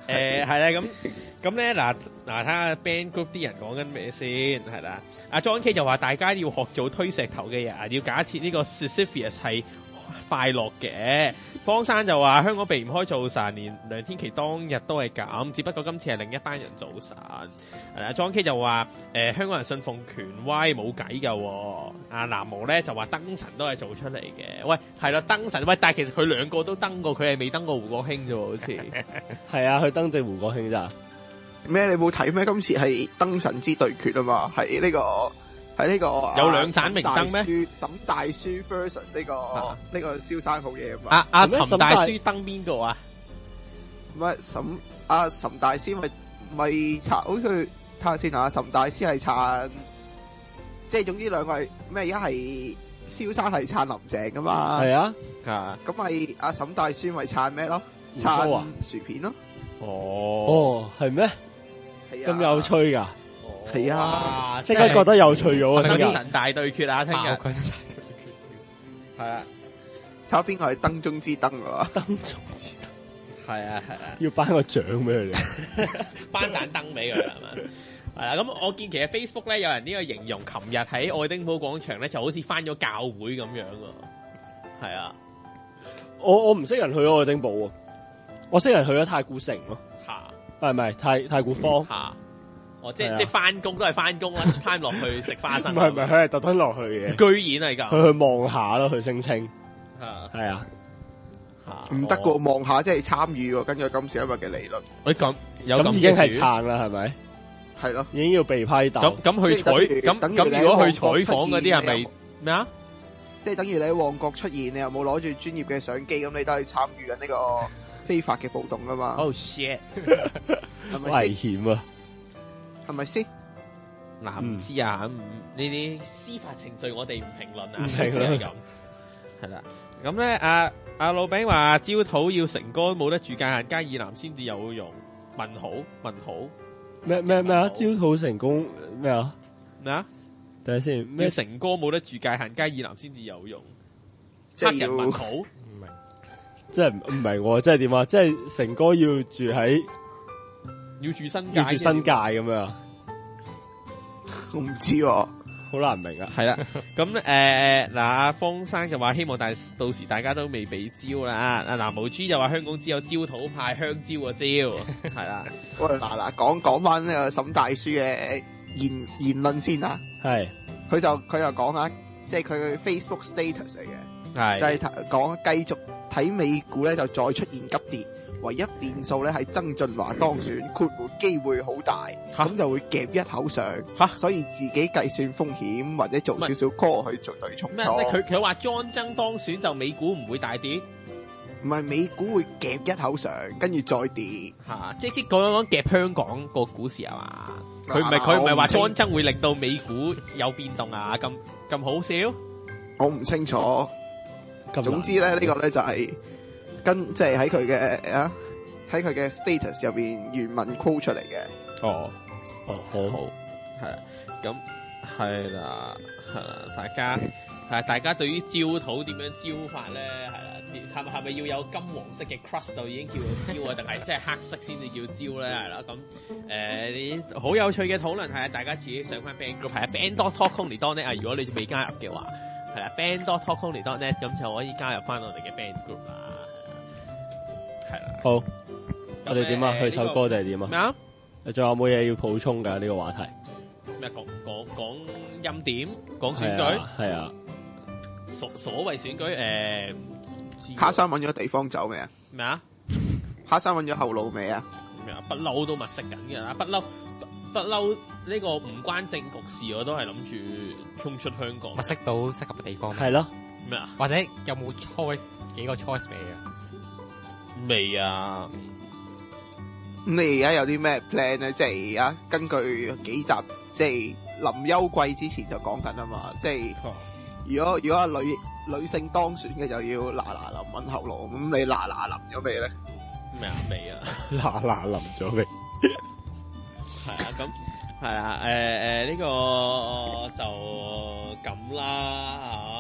誒係啦，咁咁咧嗱嗱睇下 band group 啲人講緊咩先係啦。阿 John K 就話大家要學做推石頭嘅人，要假設呢個 Sisyphus 係快樂嘅。方生就話香港避唔開造神，連梁天琦當日都係咁，只不過今次係另一班人造神。係啦 ，John K 就話誒、呃、香港人信奉權威冇計噶。阿南無咧就話燈神都係做出嚟嘅。喂，係啦，燈神喂，但係其實佢兩個都登過，佢係未登過胡國興啫喎，好似係啊，佢登正胡國興咋？ 咩？你冇睇咩？今次係燈神之對決啊嘛，係呢、這個係呢、這個有兩盞明燈咩？ 沈大書 versus 呢、這個呢、 啊、 個蕭生好嘢啊嘛。 阿阿陳大書登邊個啊？ 唔係沈阿岑大師咪咪撐，好似睇下先啊。岑大師係撐，即係總之兩個係咩？而家係蕭生係撐林鄭噶嘛？ 係啊， 啊咁咪阿沈大師咪撐咩咯？ 胡鬚啊撐薯片咯。 哦哦，係咩？ 係啊， 咁有趣噶， 係啊， 即刻覺得有趣咗啊！ 燈聽日神大對決啊！聽日佢係啊， 睇下邊個係燈中之燈啊！ 燈中之燈係啊，係啊， 要頒個獎俾佢哋， 頒盞燈俾佢係嘛？係啦，咁我見其實 Facebook 咧有人呢個形容，琴日喺愛丁堡廣場咧就好似返咗教會咁樣喎。係啊， 我我唔識人去愛丁堡喎，我識人去咗太古城咯。 嚇係咪太太古坊？ 嚇，哦，即係係啊即係返工都係返工，lunch time 落去食花生。 唔係唔係，佢係特登落去嘅， 居然係咁。 佢去望下咯，佢聲稱嚇係啊。 嚇， 唔得個望下即係參與喎，根據今次今日嘅理論喂咁有咁已經係嘅事撐啦，係咪？ 係咯。 已經要被批鬥。 咁咁去即係等於採咁等於你咁如果去喺旺角採訪嗰啲係咪出現咩啊？ 即係等於你喺旺角出現，你又冇攞住專業嘅相機，咁你都係參與緊呢個非法嘅暴動噶嘛？ Oh shit！ 係咪危先？ 險啊！ 係咪先？ 嗱唔知啊，呢啲司法程序我哋唔評論啊， 唔好似評論係咁。係啦，咁咧阿阿老餅話焦土要成哥冇得住界限街以南先至有用。問號問號咩咩咩啊？焦土成功咩啊？ 咩啊？ 等下先咩咩？ 成哥冇得住界限街以南先至有用。 即係要黑人問號唔明， 即係唔唔明喎，即係點啊？即係成哥要住喺要住新界， 要住新界咁樣， 我唔知喎。 好難明啊！ 係啦，咁誒嗱，阿方生就話希望大到時大家都未俾招啦。阿南無豬就話香港只有焦土派香蕉個招，係啦。 喂，嗱嗱，講講翻呢個沈大書嘅言言論先啊。 係佢就佢就講下，即係佢嘅 Facebook status 嚟嘅，就係係講繼續睇美股咧就再出現急跌，唯一變數咧係曾俊華當選，括弧機會好大，咁就會夾一口上， 嚇所以自己計算風險或者做少少 call 去做對沖咩？ 錯。 佢佢話莊曾當選就美股唔會大跌唔係美股會夾一口上，跟住再跌。 嚇，即即講講夾香港個股市係嘛？佢唔係嗱佢唔係話我唔清莊曾會令到美股有變動啊？咁咁好笑？ 我唔清楚。 咁總之咧，呢個咧就係跟即係喺佢嘅啊喺佢嘅 status 入邊原文 quote 出嚟嘅。 哦。 哦好好，係啦，咁係啦，係啦，大家係大家對於焦土點樣焦法咧，係啦，係咪係咪要有金黃色嘅 crust 就已經叫做焦啊？定係即係黑色先至叫焦咧？係啦，咁誒啲好有趣嘅討論係啊，大家自己上翻 band group 係啊 band dot talk only dot net 啊，如果你未加入嘅話，係啦 band dot talk only dot net 咁就可以加入翻我哋嘅 band group 啊，係啦， 好，我哋點啊？去首歌定係點啊？ 咩啊？ 你仲有冇嘢要補充㗎？呢個話題咩講講講音點講選係舉？ 啊係啊， 所所謂選舉誒，唔知黑生揾咗地方走未啊？ 咩啊？ 黑生揾咗後路未啊？ 咩啊？不嬲都物色緊嘅啦，不嬲不嬲呢個唔關政局事，我都係諗住衝出香港物。色到適合嘅地方， 係咯， 咩啊？ 或者有冇 choice 幾個 choice 俾啊？ 未啊？ 咁你而家有啲咩 plan 咧？即係而家根據幾集，即係臨休季之前就講緊啊嘛。即係如果如果係女女性當選嘅，就要嗱嗱臨揾後路。咁你嗱嗱臨咗未咧？ 咩啊？未啊？ 嗱嗱臨咗未？ 係啊，咁係啊，誒誒呢個就咁啦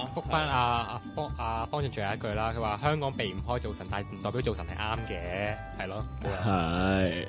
覆翻阿阿方阿方俊最後一句啦，佢話香港避唔開造神，但係唔代表造神係啱嘅，係咯， 係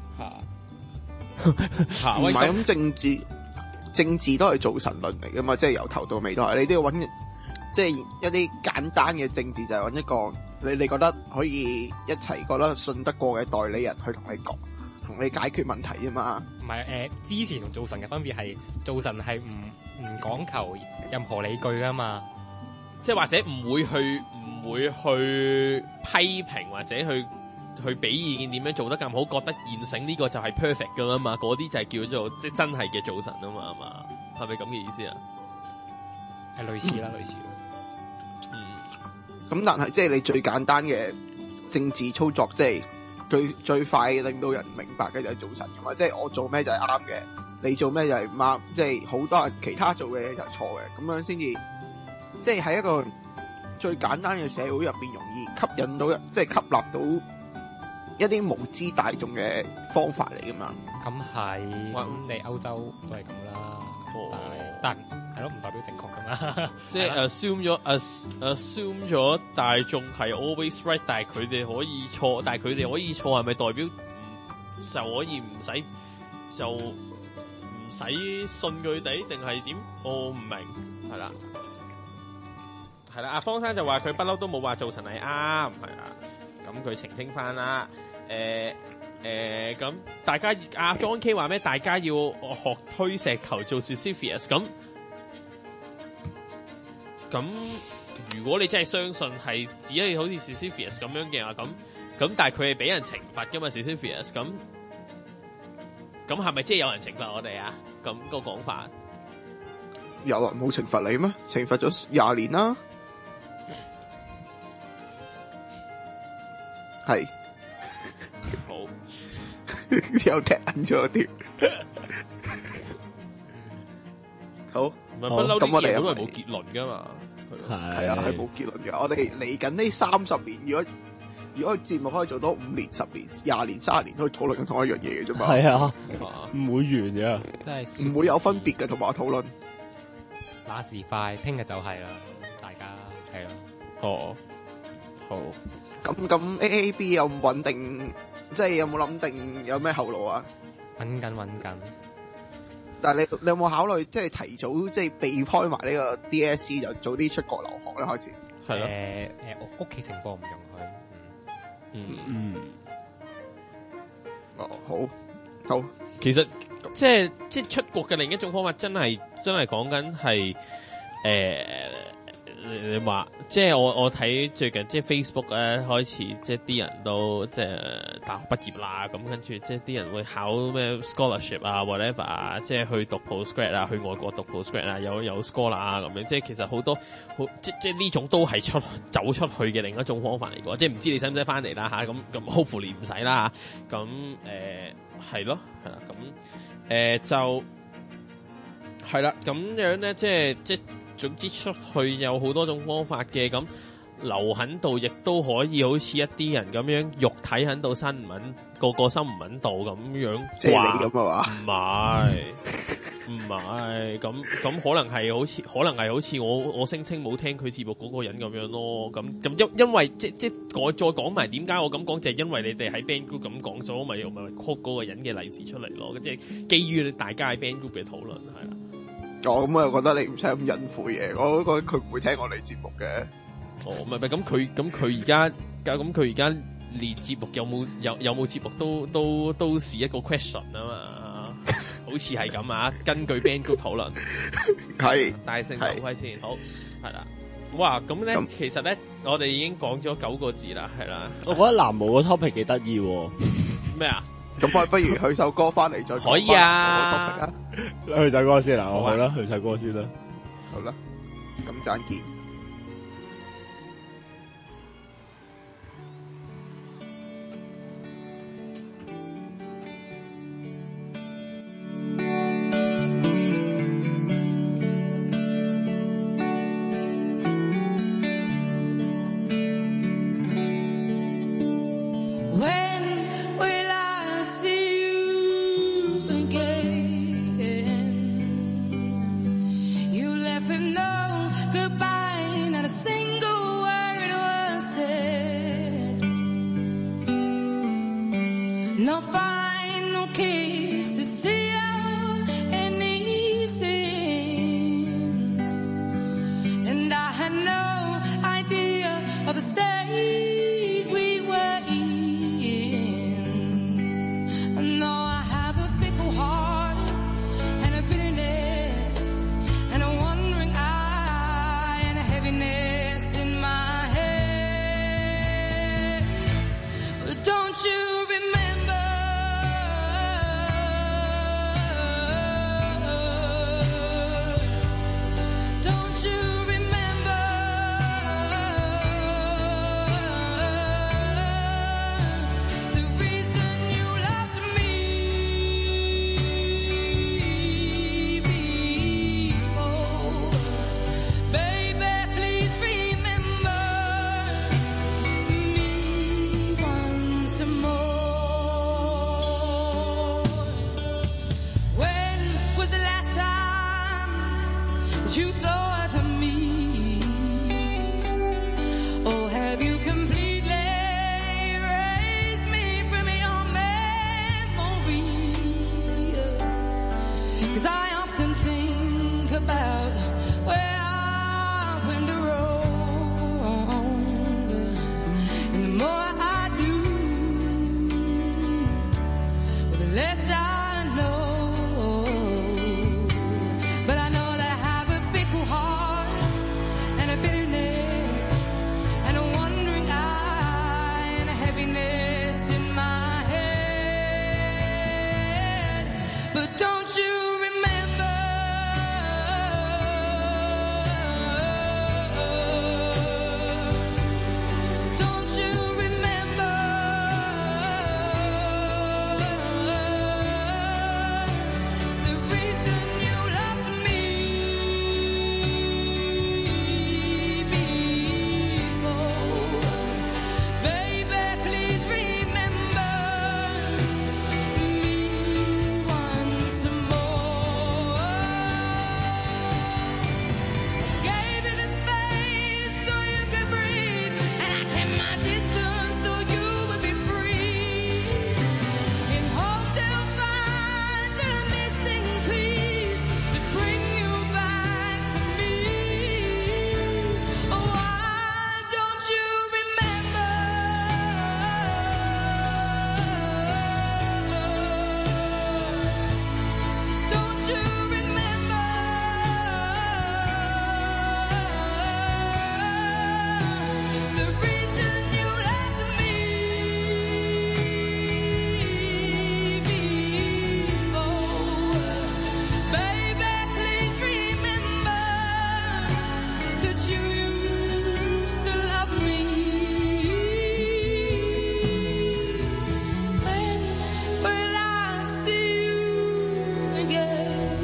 嚇嚇唔係咁政治，政治都係造神論嚟噶嘛，即係由頭到尾都係，你都要揾，即係一啲簡單嘅政治就係揾一個你你覺得可以一齊覺得信得過嘅代理人去同你講，同你解決問題啫嘛。 唔係誒，支持同造神嘅分別係造神係唔唔講求任何理據噶嘛， 即係或者唔會去唔會去批評或者去去俾意見點樣做得咁好，覺得現成呢個就係 perfect 噶嘛，嗰啲就係叫做即係真係嘅造神啊嘛，係嘛？係咪咁嘅意思啊？ 係類似啦，類似。 嗯， 咁但係即係你最簡單嘅政治操作，即係最最快令到人明白嘅就係造神噶嘛，即係我做咩就係啱嘅，你做咩就係唔啱，即係好多人其他做嘅嘢就係錯嘅，咁樣先至，即係喺一個最簡單嘅社會入邊容易吸引到，即係吸納到一啲無知大眾嘅方法嚟噶嘛。 咁係，咁你歐洲都係咁啦，但係但係咯，唔代表正確噶嘛。 即係 assume 咗 assume 咗大眾係 always right， 但係佢哋可以錯，但係佢哋可以錯係咪代表就可以唔使就唔使信佢哋定係點？我唔明，係啦，係啦。阿方生就話佢不嬲都冇話做神係啱，係啦。咁佢澄清翻啦。誒誒，咁大家阿 John K 話咩？大家要學推石頭做 Sisyphus 咁。咁如果你真係相信係只係好似 Sisyphus 咁樣嘅話，咁咁但係佢係俾人懲罰噶嘛 Sisyphus 咁，咁係咪即係有人懲罰我哋啊？咁、個講法有人冇懲罰你咩？懲罰咗廿年啦，係好又踢緊咗條，好。 唔係不嬲啲嘢都係冇結論噶嘛， 係啊，係冇結論嘅。我哋嚟緊呢三十年，如果如果節目可以做到五年、十年、廿年、三十年，都討論緊同一樣嘢嘅啫嘛。 係啊，唔會完嘅， 真係唔會有分別嘅，同埋討論。 那時快，聽日就係啦，大家係咯。 哦，好。 咁咁 A A B 有冇穩定？即係有冇諗定有咩後路啊？ 揾緊揾緊。 但係你你有冇考慮即係提早即係避開埋呢個 D S C 就早啲出國留學咧？開始係咯。 誒誒，屋屋企情況唔容許。 嗯嗯。 哦，好，好。 其實即係即係出國嘅另一種方法，真係真係講緊係誒，你你話即係我我睇最近即係 Facebook 咧開始即係啲人都即係大學畢業啦，咁跟住即係啲人會考咩 scholarship 啊 whatever 啊，即係去讀 postgrad 啊，去外國讀 postgrad 啊，有有 scholar 啊咁樣，即係其實好多好即即係呢種都係出走出去嘅另一種方法嚟嘅，即係唔知你使唔使翻嚟啦吓，咁咁 hopefully 唔使啦吓，咁誒係咯係啦，咁誒、呃、就係啦，咁樣咧即係即係。總之出去有好多種方法嘅，咁留喺度亦都可以好似一啲人咁樣肉體喺度身唔穩，個個心唔穩度咁樣。 即係你咁啊嘛？唔係，唔係，咁咁可能係好似，可能係好似我我聲稱冇聽佢節目嗰個人咁樣咯。咁咁因因為即即我再講埋點解我咁講，就係因為你哋喺 band group 咁講咗，咪咪 quote 嗰個人嘅例子出嚟咯。即係基於大家喺 band group 嘅討論係啦。 哦，咁我又覺得你唔使咁隱晦嘅，我都覺得佢唔會聽我哋節目嘅。 哦，唔係唔係，咁佢咁佢而家咁佢而家連節目有冇有有冇節目都都都是一個 question 啊嘛，好似係咁啊。根據 band group 討論， 係大聲頭盔先，好係啦。哇，咁咧其實咧，我哋已經講咗九個字啦，係啦。 我覺得藍毛個 topic 幾得意喎。 咩啊？ 咁不不如去首歌翻嚟再可以啊， 去首歌先啦，好啦，去首歌先啦， 好啦，咁陣見。 Goodbye. heaviness in my head. But don't you remember? Don't you remember the reason you loved me before? Baby, please remember me once more. When was the last time that you thought of me? Or have you completely erased me from your memory? 'Cause I often think about where I went wrong, and the more I do, well, the less I know. But I know that I have a fickle heart and a bitterness and a wandering eye and a heaviness in my head. But don't you remember? Don't you remember the reason you loved me before? Baby, please remember me once more. Gave you the space so you could breathe, and I kept my distance so you would be free. In hope they'll find the missing piece to bring you back to me. Oh, why don't you remember? Don't you remember the reason you loved me before? Baby, please remember that you used to love me. When will I see you again?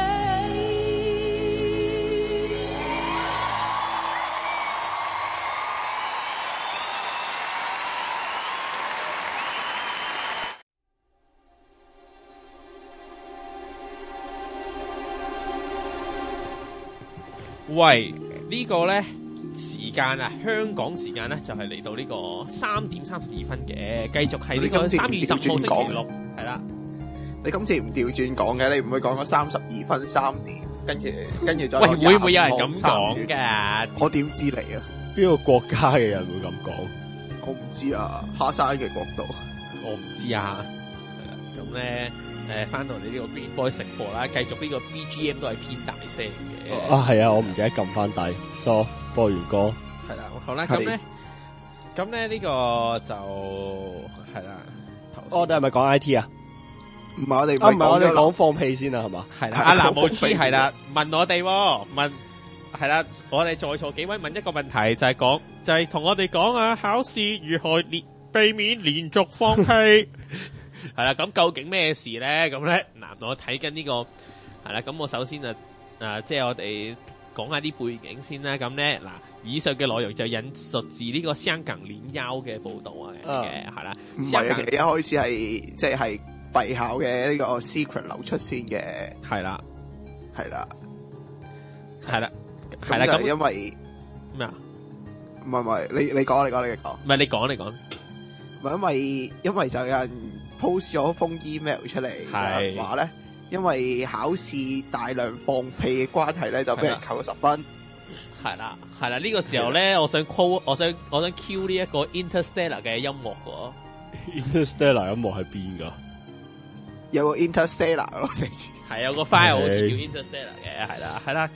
喂，呢、個咧時間啊，香港時間咧就係嚟到呢個三點三十二分嘅，繼續係呢個三月二十五號星期六，係啦。 你今次唔調轉講嘅，你唔會講個三十二分三點，跟住跟住再喂， 講會唔會有人咁廿五號三講點？ 㗎？ 我點知你啊？ 邊個國家嘅人會咁講？ 我唔知啊，下山嘅角度。 我唔知啊。係啦，咁咧誒翻到嚟呢個 Green Boy 食貨啦，繼續呢個 B G M 都係偏大聲嘅。 啊，係啊，我唔記得撳翻底，so 播完歌。 係啦，好啦，咁咧，咁咧呢個就係啦。 我哋係咪講 I T 啊？ 唔係我哋， 啊唔係我哋講放屁先啊，係嘛？ 係啦，阿藍無 key 係啦，問我哋喎問係啦，我哋在座幾位問一個問題，就係講就係同我哋講啊，考試如何連避免連續放屁？係啦，咁究竟咩事咧？咁咧，嗱，我睇緊呢個係啦，咁我首先啊，啊，即係我哋講下啲背景先啦。咁咧，嗱，以上嘅內容就引述自呢個香港連休嘅報導啊嘅，係啦， 唔係啊，其實一開始係即係閉考嘅呢個 secret 流出先嘅， 係啦， 係啦， 係啦，係啦，咁因為咩啊？ 唔係唔係，你你講你講你講， 唔係你講你講， 唔係因為因為就有人 post 咗封 email 出嚟，係話咧，因為考試大量放屁嘅關係咧，就俾人扣咗十分。 係啦，係啦，呢個時候咧，我想 call，我想我想 cue 呢一個 Interstellar 嘅音樂喎。 Interstellar 音樂喺邊噶？ 有個 Interstellar 咯，成係有個 file 好似叫 Interstellar 嘅，係啦，係啦。咁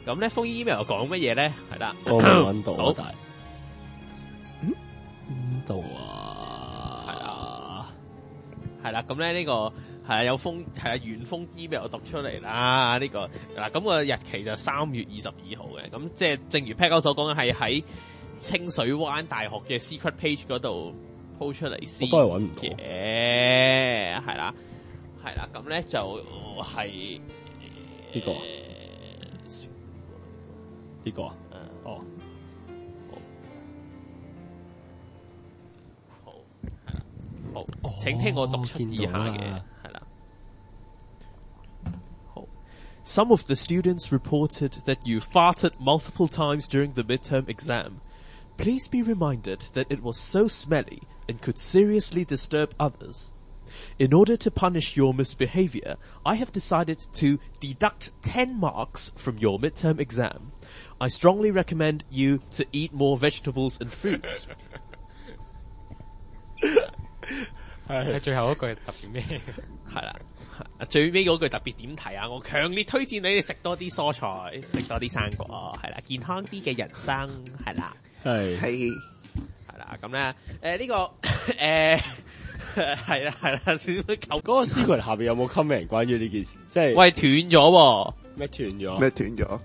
咁咧封 email 講乜嘢咧？係啦， 我未揾到好啊，但係嗯邊度啊？ 係啦，係啦，咁咧呢個係啊有封係啊原封 email 讀出嚟啦，呢、個嗱咁個日期就三月二十二號嘅，咁即係正如 Pat 哥所講嘅係喺清水灣大學嘅 secret page 嗰度 po 出嚟先我都係揾唔到嘅，係啦，係啦，咁咧就係呢個啊呢個啊誒哦。 好，係啦，好，請聽我讀出以下嘅，係啦。好。Some of the students reported that you farted multiple times during the midterm exam. Please be reminded that it was so smelly and could seriously disturb others. In order to punish your misbehavior, I have decided to deduct ten marks from your midterm exam. I strongly recommend you to eat more vegetables and fruits. 係最後嗰句特別咩？ 係啦，最尾嗰句特別點提啊！我強烈推薦你哋食多啲蔬菜，食多啲生果，係啦，健康啲嘅人生，係啦， 係係係啦，咁咧，誒呢個誒係啦係啦，少少求嗰個 secret 下邊有冇 comment 關於呢件事？即係喂斷咗喎， 咩斷咗？ 咩斷咗？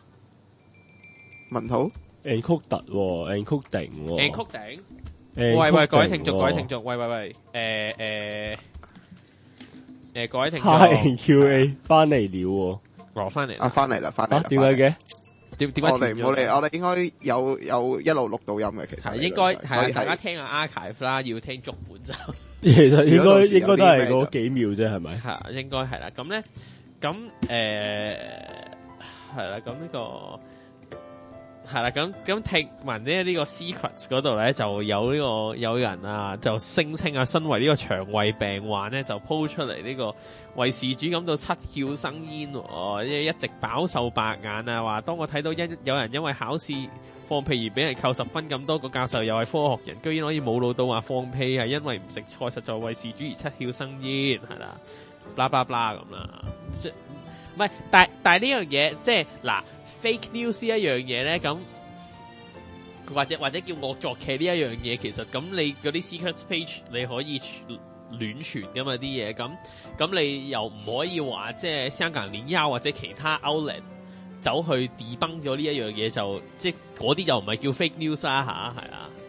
文號 encoded 喎 encoding 喎 encoding。 encoding 喂喂，各位聽眾， 喎各位聽眾，喂喂喂，誒誒誒，各位聽眾， Hi Q A 翻嚟了攞翻嚟啊，翻嚟啦，翻喎，啊嚟啦。 點解嘅？ 點點解我哋斷咗唔好理，我哋應該有有一路錄到音嘅，其實係應該係啊， 所以大家聽下 archive 啦，要聽足本就。 其實應如果到時有該應該都係啲咩嗰幾秒啫，係咪？ 係啊，應該係啦。咁咧，咁誒係啦。咁呢個係啦。咁咁聽聞咧呢個 secrets 嗰度咧就有呢個有人啊，就聲稱啊，身為呢個腸胃病患咧，就 po 出嚟呢個為事主感到七竅生煙喎，一一直飽受白眼啊！話當我睇到一有人因為考試放屁而俾人扣十分咁多，個教授又係科學人，居然可以冇腦到話放屁係因為唔食菜，實在為事主而七竅生煙，係啦，blah blah blah咁啦。即唔係，但但係呢樣嘢，即係嗱 fake news 一樣嘢咧，咁或者或者叫惡作劇呢一樣嘢，其實咁你嗰啲 secret page 你可以亂傳噶嘛啲嘢，咁咁你又唔可以話即係香港鏈優或者其他 outlet 走去 debunk 咗呢一樣嘢，就即係嗰啲就唔係叫 fake news 啦吓，係啊，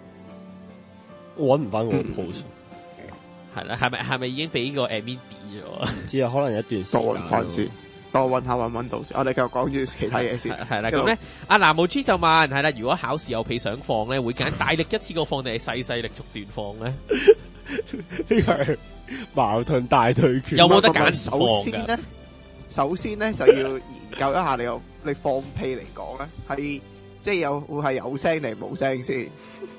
我搵唔翻嗰個 post， 係啦，係咪係咪已經俾個 admin 跌咗？ 唔知啊，可能一段時間多揾翻先，多揾下揾揾到先。我哋繼續講住其他嘢先。 係啦，咁咧，阿南無 G 就問係啦，如果考試有屁想放咧，會揀大力一次過放定係細細力逐段放咧？ 呢個係矛盾大對決。 有冇得揀首放㗎？ 先咧，首先咧就要研究一下你個你放屁嚟講咧，係即係有會係有聲定冇聲先。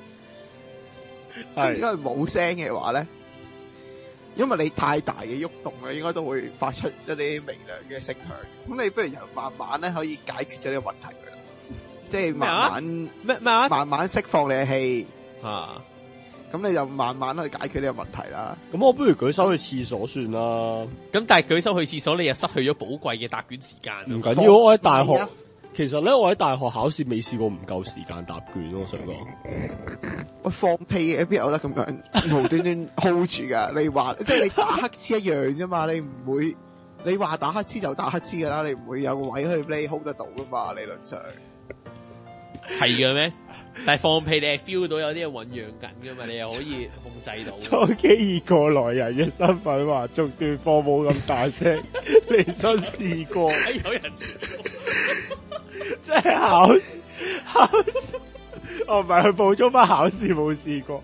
係因為冇聲嘅話咧，因為你太大嘅喐動咧，應該都會發出一啲微量嘅聲響。咁你不如由慢慢咧可以解決咗呢個問題㗎啦，即係慢慢咩咩啊？ 慢慢釋放你嘅氣， 啊！ 咁你就慢慢去解決呢個問題啦。 咁我不如舉手去廁所算啦。 咁但係舉手去廁所，你又失去咗寶貴嘅答卷時間。 唔緊要，我喺大學放屁啊， 其實咧我喺大學考試未試過唔夠時間答卷咯。我想講， 喂，放屁嘅邊有得咁樣無端端 hold 住噶？你話即係你打乞嗤一樣啫嘛，你唔會你話打乞嗤就打乞嗤噶啦，你唔會有個位去俾你 hold 得到噶嘛？理論上係嘅咩？但係放屁你係 feel 到有啲嘢醞釀緊噶嘛？你又可以控制到。 初基以過來人嘅身份話逐段放冇咁大聲，你想試過？ 有人即係考考試，我唔係去補充翻考試冇試過。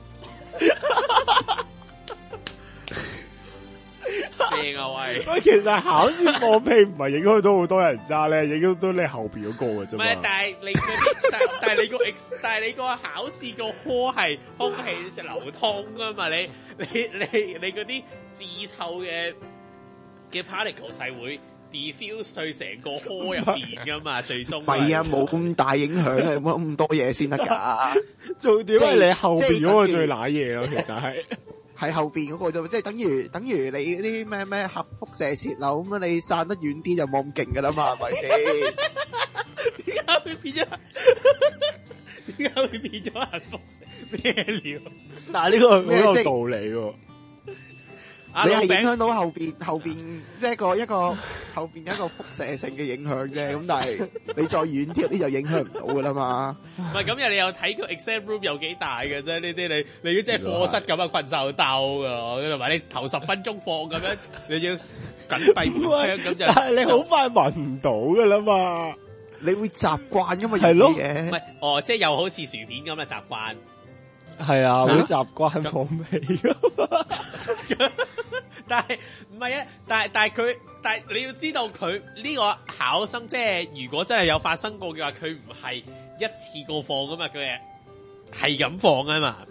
正啊喂！ 喂，其實考試放屁唔係影響到好多人揸咧，影響到你後邊嗰個嘅啫嘛。 唔係，但係你嗰啲，但但係你個 ex， 但係你個考試個科係空氣流通噶嘛？你你你你嗰啲自臭嘅嘅 particle 係會 diffuse 去成個科入邊噶嘛？最終唔係啊，冇咁大影響啊，冇咁多嘢先得㗎。 重點係你後邊嗰個即係最揦嘢咯，其實係。 係後邊嗰個啫，即係等於等於你啲咩咩核輻射泄漏咁樣，你散得遠啲就冇咁勁噶啦嘛，係咪先？ 點解會變咗？點解會變咗核輻射？咩料？ 但係呢個好咩即係有道理喎。 你係影阿老餅響到後邊後邊即係一個一個後邊一個輻射性嘅影響啫，咁但係你再遠啲啲就影響唔到噶啦嘛。 唔係咁，你有睇個 exam room 有幾大嘅啫？呢啲你你要即係課室咁啊，困獸鬥噶，同埋你頭十分鐘課咁樣，你要緊閉門窗咁就。 但係你好快聞唔到噶啦嘛。 你會習慣噶嘛？ 係咯唔嘢係哦，即係又好似薯片咁嘅習慣。 係啊，會係咯習慣放屁噶。 但係唔係啊？但係但係佢，但係你要知道佢呢個考生，即係如果真係有發生過嘅話，佢唔係一次過放噶嘛，佢係係咁放啊嘛。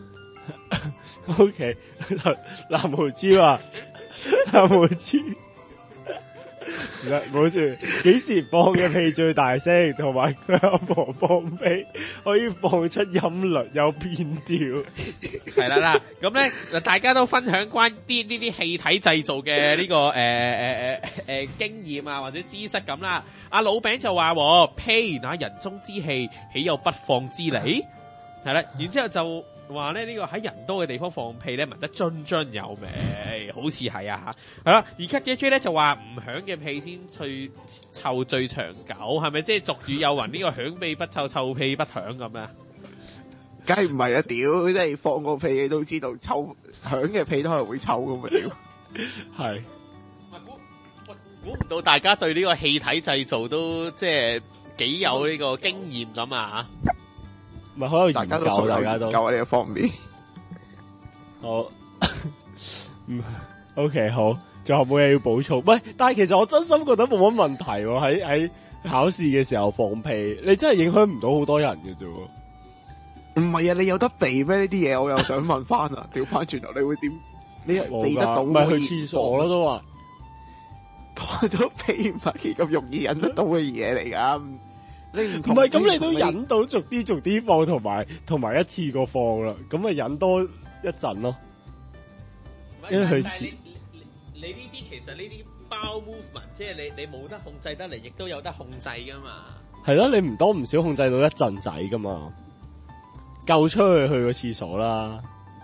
O K，藍毛豬啊，藍毛豬。唔係冇事，幾時放嘅屁最大聲，同埋佢阿婆放屁可以放出音律有變調。 係啦啦，咁咧大家都分享關啲呢啲氣體製造嘅呢、這個誒誒誒誒經驗啊或者知識咁啦。阿老餅就話：屁那人中之氣，豈有不放之理？係啦，然之後就話咧呢個喺人多嘅地方放屁咧，聞得津津有味，好似係啊吓，係啦。而 Cut 嘅 J 咧就話唔響嘅屁先最臭最長久，係咪即係俗語有云呢個響屁不臭，臭屁不響咁啊？ 梗係唔係啦，屌！即係放個屁你都知道臭，響嘅屁都係會臭噶嘛，屌！ 係估估唔到大家對呢個氣體製造都即係幾有呢個經驗咁啊！ 唔係好有研究， 大家都熟大家都有研究喺呢個方面。 好。嗯，O K，好，最後冇嘢要補充。喂，但係其實我真心覺得冇乜問題喎。喺喺考試嘅時候放屁，你真係影響唔到好多人嘅啫。 唔係啊，你有得避咩？呢啲嘢我又想問翻啊！調翻轉頭，你會點？你避得到？ 咪去廁所咯，都話放咗屁唔係咁容易忍得到嘅嘢嚟噶。你唔唔同係咁，你都忍到逐啲逐啲放，同埋同埋一次過放啦。咁咪忍多一陣咯。因為佢但係你你你呢啲其實呢啲包 movement，即係你你冇得控制得嚟，亦都有得控制噶嘛。 係咯，你唔多唔少控制到一陣仔噶嘛。夠出去去個廁所啦，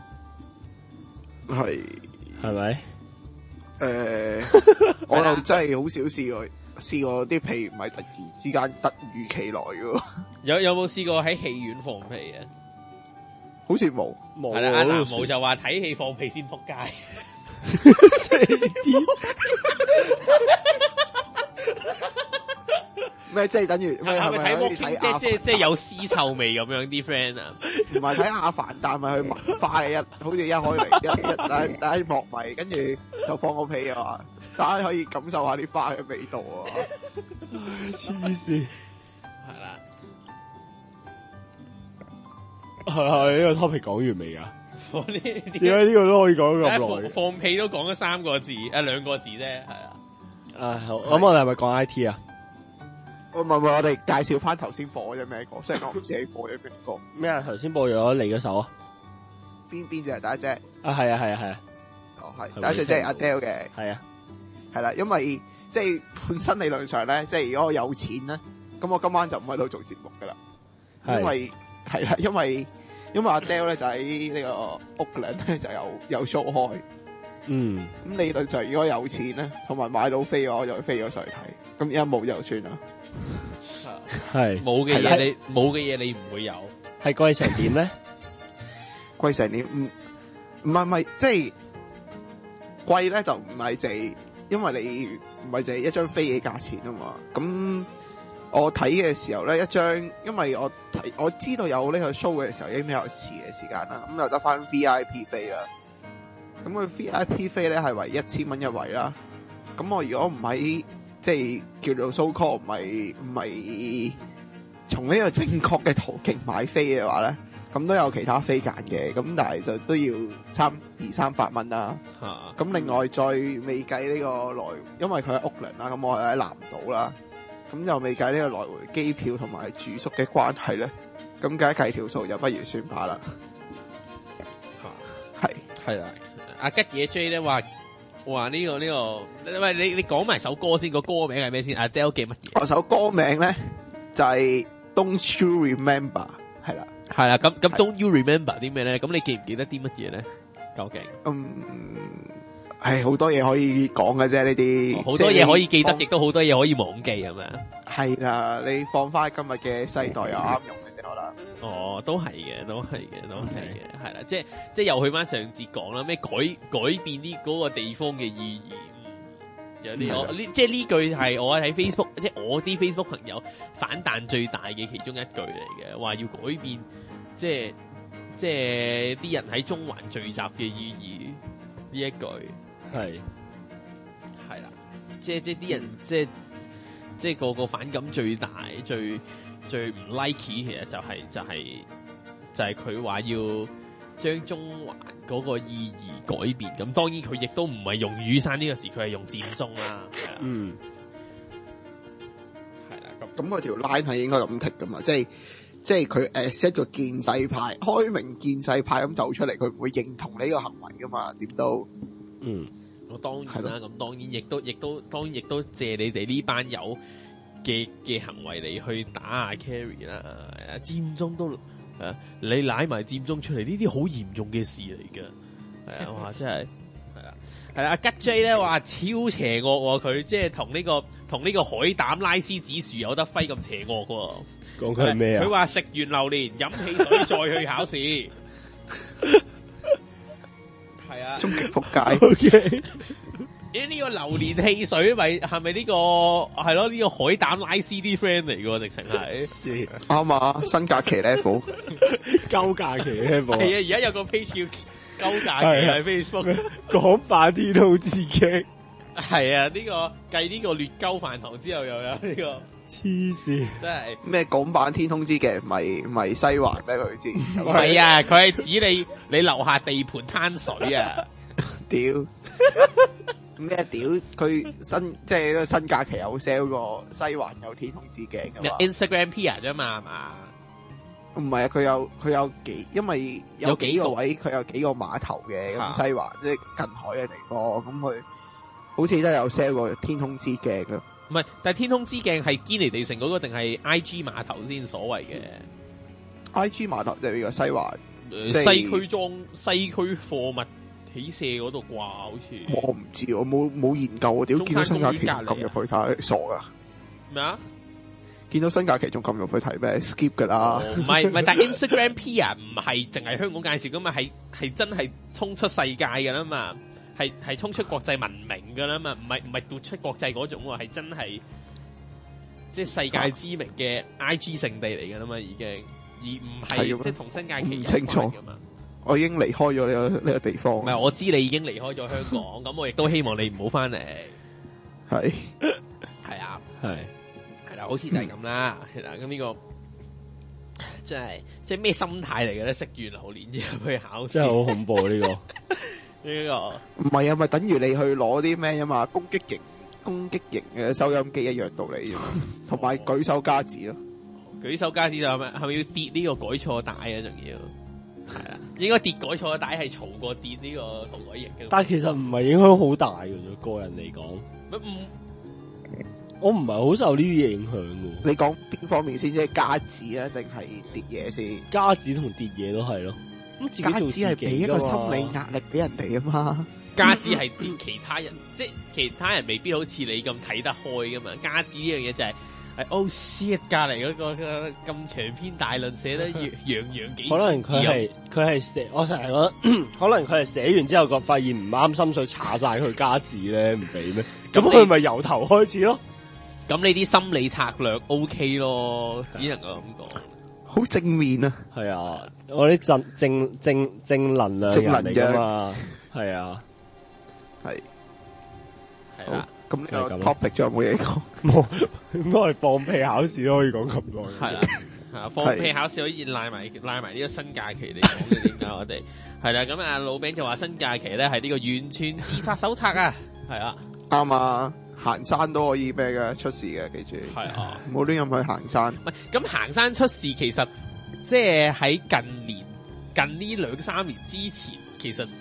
係係咪？ 誒，我又真係好少試過，試過啲屁唔係突然之間突如其來嘅， 有有冇試過喺戲院放屁啊？ 好似冇。 冇係啦，阿啊南毛就話睇戲放屁先撲街。 四啲咩？即係等於咩？係係咪睇咪可以 walking 睇即係即係即係有屍臭味咁樣啲 friend 啊？ 唔係睇阿凡達咪去聞花一，好似一開嚟一一打打一幕迷，跟住就放個屁啊嘛，大家可以感受下啲花嘅味道啊！ 黐線， 係啦， 係係呢個 topic 講完未㗎？ 我呢點解呢個都可以講咁放耐？ 放屁都講咗三個字，啊兩個字啫，係啊。 啊好，咁我哋係咪講 I T 啊？ 唔係唔係，我哋介紹翻頭先播咗咩歌，雖然我唔知你播咗咩歌， 咩啊？頭先播咗你嗰首啊？ 邊邊隻係第一隻？ 啊係啊係啊係啊， 哦係， 係第一隻即係 Adele 嘅， 係啊， 係啦，因為即係本身理論上咧，即係如果我有錢咧，咁我今晚就唔喺度做節目噶啦，因為係啦，因為因為 Adele 咧就喺呢個 Oakland 咧就有有 show 開。 嗯， 咁理論上如果有錢咧，同埋買到飛嘅話，我就會飛咗上去睇。咁而家冇就算啦。 係冇嘅嘢你冇嘅嘢你唔會有。 係貴成點咧？ 貴成點？唔唔係唔係，即係貴咧就唔係淨係，因為你唔係淨係一張飛嘅價錢啊嘛。咁我睇嘅時候咧，一張因為我睇我知道有呢個 show 嘅時候已經比較遲嘅時間啦，咁就得翻 V I P 飛啦。咁佢 V I P 飛咧係為一千蚊一位啦。咁我如果唔喺即係叫做 so call 唔係唔係從呢個正確嘅途徑買飛嘅話咧，咁都有其他飛揀嘅。咁但係就都要三二三百蚊啦。 吓咁另外再未計呢個來，因為佢喺屋崙啦，咁我係喺南島啦，咁就未計呢個來回機票同埋住宿嘅關係咧。咁計一計條數，就不如算罷啦。 吓係係啦。 阿吉野 J 咧話話呢個呢個，喂你你講埋首歌先，個歌名係咩先？Adele 嘅乜嘢？ 我首歌名咧就係 Don't You Remember 係啦， 係啦，咁咁 Don't You Remember 啲咩咧？咁你記唔記得啲乜嘢咧？究竟？ 嗯，係好多嘢可以講嘅啫，呢啲好多嘢可以記得， 即係亦都好多嘢可以忘記，係咪啊？ 係啦，你放翻今日嘅世代又啱用嘅啫，可能。 哦，都係嘅，都係嘅，都係嘅，係啦，即係即係又去翻上節講啦，咩改改變呢嗰個地方嘅意義。有啲我呢，即係呢句係我喺 Facebook，即係我啲 Facebook 朋友反彈最大嘅其中一句嚟嘅，話要改變，即係即係啲人喺中環聚集嘅意義呢一句係係啦，即係即係啲人即係即係個個反感最大最最唔 like 其實就係、就係、就係佢話要將中環嗰個意義改變，咁當然佢亦都唔係用雨傘呢個字，佢係用佔中啦。 嗯， 係啦， 咁嗰條 line 係應該咁剔噶嘛，即係即係佢誒 set 個建制派，開明建制派咁走出嚟，佢唔會認同呢個行為噶嘛，點都嗯， 我當然啦，咁當然亦都亦都當然亦都借你哋呢班友嘅嘅行為嚟去打阿 Carrie 啦，佔中都。啊！你舐埋佔中出嚟，呢啲好嚴重嘅事嚟㗎。係啊，哇！真係係啦，係啦。阿吉 J 咧話超邪惡喎，佢即係同呢個同呢個海膽拉絲紫薯有得揮咁邪惡喎。 講佢係咩啊？ 佢話食完榴蓮飲汽水再去考試。係啊， 終極仆街。 OK， 咦？呢個榴蓮汽水咪係咪呢個係咯？呢個海膽拉絲啲 friend 嚟㗎，直情係啱啊！新假期 level 鳩假期 level 係啊！而家有個 page 叫鳩假期喺 Facebook， 講版天空之鏡， 係啊！呢個繼呢個劣鳩飯堂之後，又有呢個黐線， 真係咩港版天空之鏡，咪咪西環咩佢知？ 唔係啊！佢係指你你樓下地盤攤水啊！ 屌咩屌？佢新即係個新假期有 sell 個西環有天空之鏡噶嘛 Instagram Peer 啫嘛，係嘛？ 唔係啊，佢有佢有幾，因為有有幾個幾個位，佢有幾個碼頭嘅，咁啊西環即係近海嘅地方，咁佢好似都有 sell 個天空之鏡咯。 唔係，但係天空之鏡係堅尼地城嗰個定係 I G 碼頭先所謂嘅？ I G 碼頭就係呢個西環， 呃即係西區裝西區貨物起卸嗰度啩，好似我唔知，我冇冇研究，我屌中見到新假期山公園隔離啊仲撳入去睇，傻噶！ 咩啊？ 見到新假期仲撳入去睇咩 ？skip 噶啦， 唔係唔係，但係 Instagram Peer 唔係淨係香港介紹噶嘛，係係真係衝出世界噶啦嘛，係係衝出國際文明噶啦嘛，唔係唔係奪出國際嗰種喎，係真係即係世界知名嘅 I G 聖地嚟噶啦嘛，已經，而唔係嘅咩係即係同新假期有唔清楚關噶嘛。 我已經離開咗呢個呢個地方。 唔係，我知你已經離開咗香港，咁我亦都希望你唔好翻嚟。 係係啊， 係係啦，好似就係咁啦。係啦，咁呢個即係即係咩心態嚟嘅咧？食完榴蓮之後去考試， 真係好恐怖呢個。 呢個唔係啊？咪等於你去攞啲咩啊嘛？攻擊型攻擊型嘅收音機一樣道理啫嘛，同埋舉手加字咯。 舉手加紙就係咪係咪要跌呢個改錯帶啊？仲要係啦，應該跌改錯帶係嘈過跌呢個導位型嘅。 但係其實唔係影響好大嘅啫，個人嚟講， 唔我唔係好受呢啲嘢影響嘅。 你講邊方面先？即係加字啊，定係跌嘢先？ 加紙同跌嘢都係咯。咁自己加做字係俾一個心理壓力俾人哋啊嘛。 加紙係啲其他人，即係其他人未必好似你咁睇得開噶嘛。加紙呢樣嘢就係、係、oh shit，隔離嗰個咁長篇大論寫得洋洋洋幾可能佢係佢係寫，我成日覺得可能佢係寫完之後個發現唔啱心水，查晒佢加字咧，唔俾咩？咁咁你佢咪由頭開始咯？ 咁你啲心理策略 OK 咯，只能夠咁講。 好正面啊！ 係啊，我啲正正正正能量正能人嚟噶嘛，係啊， 係係啦， 咁呢個就係咁啦 topic 仲有冇嘢講？ 冇咁我哋放屁考試都可以講咁耐。 係啦，係啊，放屁考試可以賴埋賴埋呢個新假期嚟講嘅，點解我哋係啦？咁啊，老餅就話新假期咧係呢個完全自殺手冊啊，係啊， 啱啊！行山都可以咩嘅出事嘅，記住。 係啊。 唔好亂咁去行山。 唔係咁行山出事，其實即係喺近年近呢兩三年之前，其實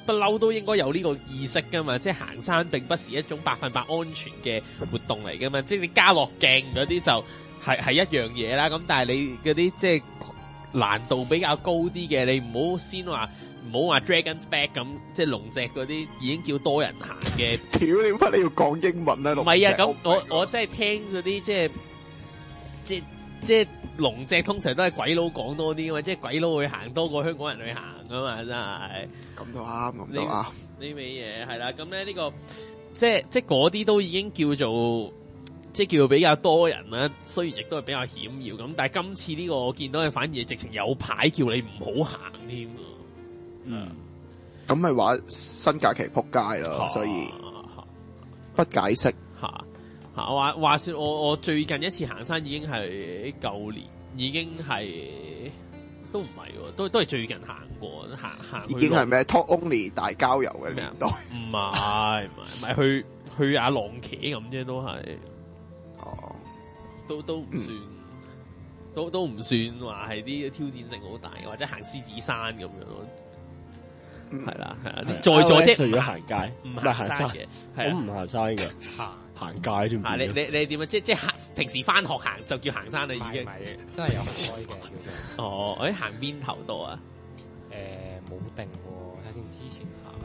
不嬲都應該有呢個意識噶嘛，即係行山並不是一種百分百安全嘅活動嚟噶嘛，即係你加落鏡嗰啲就係係一樣嘢啦。咁但係你嗰啲即係難度比較高啲嘅，你唔好先話唔好話 Dragon's Back 咁，即係龍脊嗰啲已經叫多人行嘅。 屌你乜你要講英文啊？ 唔係啊，咁我我即係聽嗰啲即係即係即係龍脊通常都係鬼佬講多啲噶嘛，即係鬼佬會行多過香港人去行噶嘛，真係。 咁都啱，咁都啱。 呢味嘢係啦，咁咧呢個即係即係嗰啲都已經叫做即係叫比較多人啦，雖然亦都係比較險要咁，但係今次呢個我見到嘅反而係直情有牌叫你唔好行添。 嗯， 咁咪話新假期撲街咯，所以不解釋吓吓話話說我我最近一次行山已經係舊年，已經係都唔係，都都係最近行過行行。 已經係咩 Talk Only 大郊遊嘅年代？ 唔係唔係唔係去去阿浪茄咁啫，都係哦， 都都唔算，嗯、都都唔算話係啲挑戰性好大，或者行獅子山咁樣咯。係啦係啦，你在座即係除咗行街， 唔係行山嘅， 我唔行山嘅，行街添。 啊，你你你點啊？即即係平時翻學行就叫行山啦，已經。 真係有開嘅叫做。 哦，誒行邊頭多啊？ 誒冇定喎，睇先之前行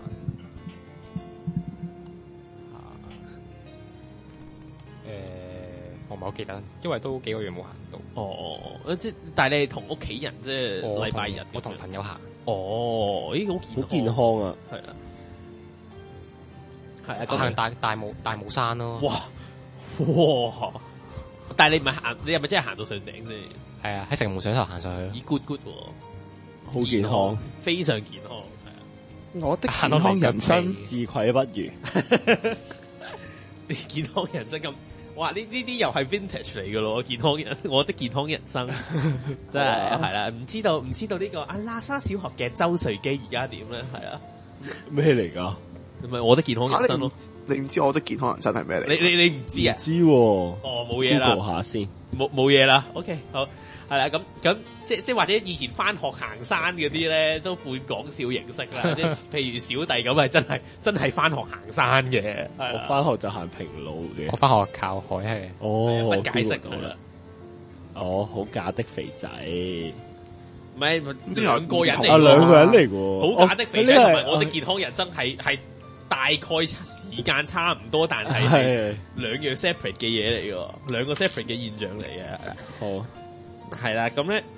誒，我唔係好記得，因為都幾個月冇行到。 哦，即但係你係同屋企人即係禮拜日， 我同朋友行。 哦，咦，好健好健康啊！ 係啊，係啊， 行大大帽大帽山咯。 哇哇！但係你唔係行，你係咪真係行到上頂先？ 係啊，喺城門水頭行上去咯。 咦 good good 喎， 好健康， 非常健康。係啊， 我的健康人生自愧不如。 你健康人生咁。哇！呢呢啲又係 vintage 嚟嘅咯，健康人，我的健康人生真係係啦，唔知道唔知道呢、這個阿喇沙小學嘅周瑞基而家點咧？係啊， 咩嚟㗎？ 唔係我的健康人生咯、啊， 你唔知我的健康人生係咩嚟？ 你你你唔知啊？ 知喎， 哦冇嘢啦， 下先， 冇冇嘢啦。OK 好。係啦，咁咁即即或者以前翻學行山嗰啲咧，都半講笑形式啦。即譬如小弟咁係真係真係翻學行山嘅。 我翻學就行平路嘅。 我翻學靠海係。 哦， 不解釋到啦。 哦，好假的肥仔。 唔係兩個人嚟。 啊，兩個人嚟喎。 好假的肥仔同埋我的健康人生係係大概時間差唔多，但係兩樣 separate 嘅嘢嚟嘅，兩個 separate 嘅現象嚟嘅。 好。 係啦，咁咧，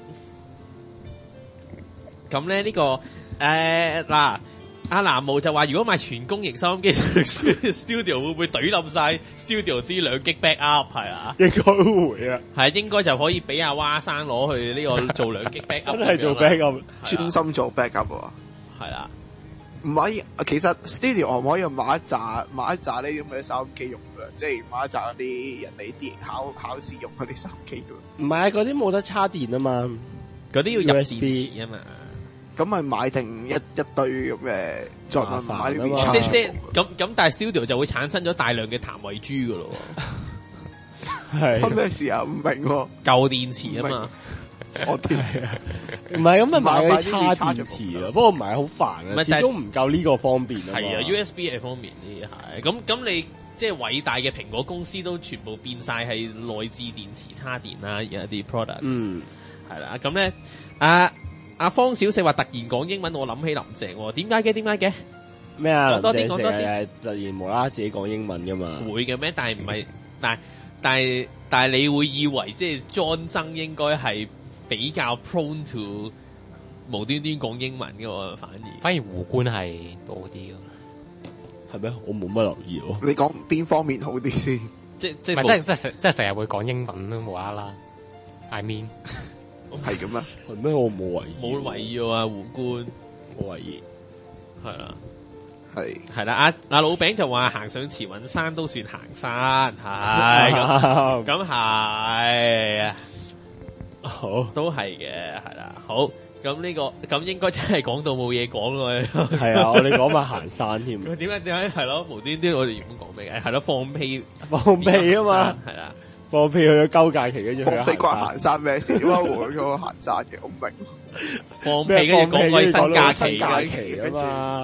咁咧呢個誒嗱，阿南無就話如果買全公營收音機 studio 會唔會懟冧晒 studio 啲兩 G back up 係啊？ 應該會啊， 係應該就可以俾阿蛙生攞去呢個做兩 G back up， 真係做 back up， 專心做 back up 啊， 係啦， 唔可以，其實 studio 可唔可以買一紮買一紮呢啲咁嘅收音機用嘅，即係買一紮嗰啲人哋啲考考試用嗰啲收音機嘅。 唔係啊，嗰啲冇得插電啊嘛， 嗰啲要入電池啊嘛。 咁咪買定一一堆咁嘅，再買買啲啊即即咁咁，但係 studio 就會產生咗大量嘅痰維珠噶咯。 係咩事啊？唔明喎， 舊電池啊嘛。 我天， 唔係咁咪買啲叉電池啊，不過唔係好煩啊，始終唔夠呢個方便啊嘛。 係啊 ，U S B 係方便啲係。咁咁你即係偉大嘅蘋果公司都全部變晒係內置電池叉電啦，而家啲 product。嗯，係啦。咁咧，阿阿方小四話突然講英文，我諗起林鄭。點解嘅？點解嘅？ 咩啊？ 講多啲，講多啲。 突然無啦啦自己講英文噶嘛？ 會嘅咩？但係唔係，但係但係但係你會以為即係莊生應該係比較 prone to 無端端講英文嘅喎，反而反而胡官係多啲嘅， 係咩？我冇乜留意喎。 你講邊方面好啲先？ 即即唔係即即即成日會講英文咯，無啦啦。I mean 係咁啊？ 係咩？我冇為意， 冇為意啊，胡官冇為意， 係啦， 係係啦。阿阿老餅就話行上慈雲山都算行山，係咁咁係。 好， 都係嘅，係啦，好，咁呢、這個咁應該真係講到冇嘢講咯， 係啊，我哋講埋行山添， 點解點解係咯？無端端我哋原本講咩嘅？係咯，放屁放屁啊嘛， 係啦， 放屁去咗休假期，跟住去放屁關行山咩事？點解會去咗行山嘅？我唔明。 放屁跟住講鬼新假期假期啊嘛，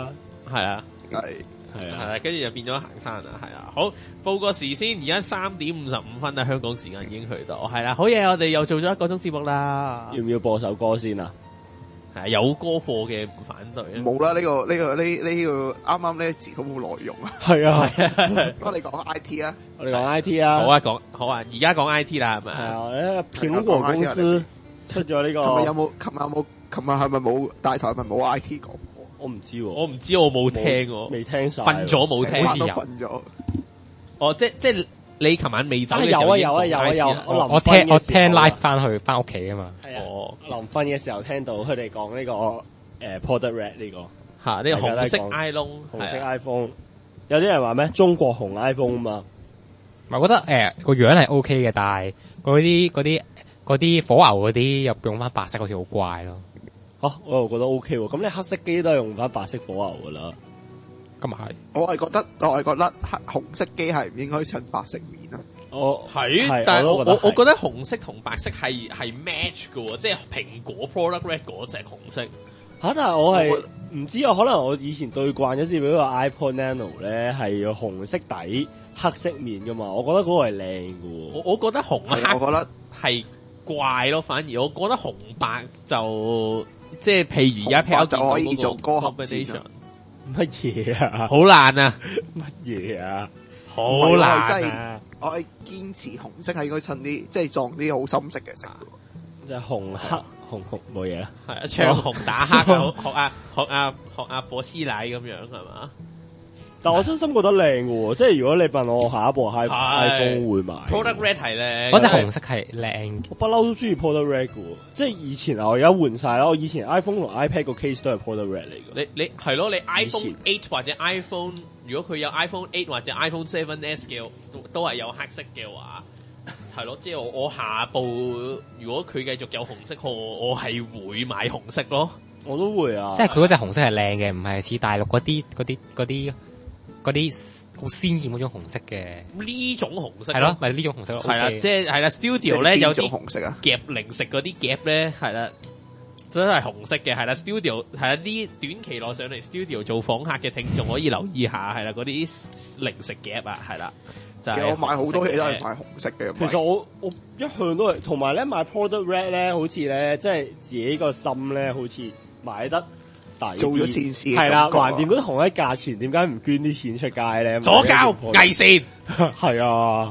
係啊。 係係啊， 係啦，跟住就變咗行山啦，係啊。好，報個時先，而家三點五十五分啦，香港時間已經去到，係啦。好嘢，我哋又做咗一個鐘節目啦。 要唔要播首歌先啊？ 係啊，有歌貨嘅唔反對啊。 冇啦，呢個呢個呢呢個啱啱呢字都冇內容啊。 係啊， 我哋講 I T 啊， 我哋講 I T 啊。 好啊，講好啊，而家講 I T 啦，係咪係啊？ 啊，呢個蘋果公司出咗呢琴日有個， 冇？琴日有冇？琴日係咪冇大台？係咪冇 I T 講？ 我唔知喎， 我唔知，我冇聽喎， 未聽晒， 瞓咗冇聽成晚都有瞓咗。 哦，即即係你琴晚未走嘅時啊有啊候已經講有啊有啊 I T 有啦我臨我聽瞓嘅時候我聽啊 live 翻去翻屋企啊嘛。 係啊， 哦， 臨瞓嘅時候聽到佢哋講呢個誒 Product Red 呢個嚇呢個紅色大家都講 iPhone， 紅色係啊 iPhone，有啲人話咩中國紅 iPhone 啊嘛， 我覺得誒個樣係 O K 嘅，但係嗰啲嗰啲嗰啲火牛嗰啲又用翻白色，好似好怪咯。 嚇我又覺得 OK 喎，咁你黑色機都係用翻白色火牛噶啦， 咁啊係， 我係覺得，我係覺得黑紅色機係唔應該襯白色面啊。 我係係， 但係我我都覺得係我我覺得紅色同白色係係 match 嘅喎，即係蘋果 Product Red 嗰隻紅色。 嚇，但係我係我覺唔知啊，可能我以前對慣咗至，比如個 iPod Nano 咧係紅色底黑色面噶嘛，我覺得嗰個係靚嘅喎。 我我覺得紅係我黑覺得係怪咯，反而我覺得紅白就即係譬如而家紅白 P L 就可以做歌合戰 combination 啊乜嘢啊？ 好難啊， 乜嘢啊？ 好唔係我係難真啊！ 我係堅持紅色係應該襯啲，即係撞啲好深色嘅色嘅喎。 就係紅黑紅紅冇嘢啦。 係啊，唱紅打黑啊，學啊學啊學啊波斯奶咁樣係嘛？ 但我真心覺得靚嘅喎，即係如果你問我下一部 i 係 iPhone 會買 Product Red 係咧， 嗰隻紅色係靚。 我不嬲都中意 Product Red 嘅喎，即係以前啊，我而家換晒啦。我以前 iPhone 同 iPad 個 case 都係 Product Red 嚟嘅。 你你係咯，你 iPhone 以前 eight 或者 iPhone，如果佢有 iPhone eight 或者 iPhone seven S 嘅，都都係有黑色嘅話，係咯，即係我我下部如果佢繼續有紅色，我我係會買紅色咯。 我都會啊， 即係佢嗰隻紅色係靚嘅，唔係似大陸嗰啲嗰啲嗰啲嗰啲好鮮豔嗰種紅色嘅。 呢種紅色係咯，咪呢種紅色咯。 係啦， OK 即係係啦，Studio 咧有邊種啲紅色啊？ 夾零食嗰啲夾咧，係啦，真係紅色嘅，係啦，Studio 係啦，啲短期內上嚟 Studio 做訪客嘅聽眾可以留意下，係啦，嗰啲零食夾啊，係啦，就係其實我買好多嘢都係紅色嘅買紅色嘅。 其實我我一向都係，同埋咧買 Product Red 咧，好似咧即係自己個心咧，好似買得抵啲做咗善事嘅係啦， 感覺啊橫掂都同一價錢，點解唔捐啲錢出街咧？ 左膠偽善。 係啊，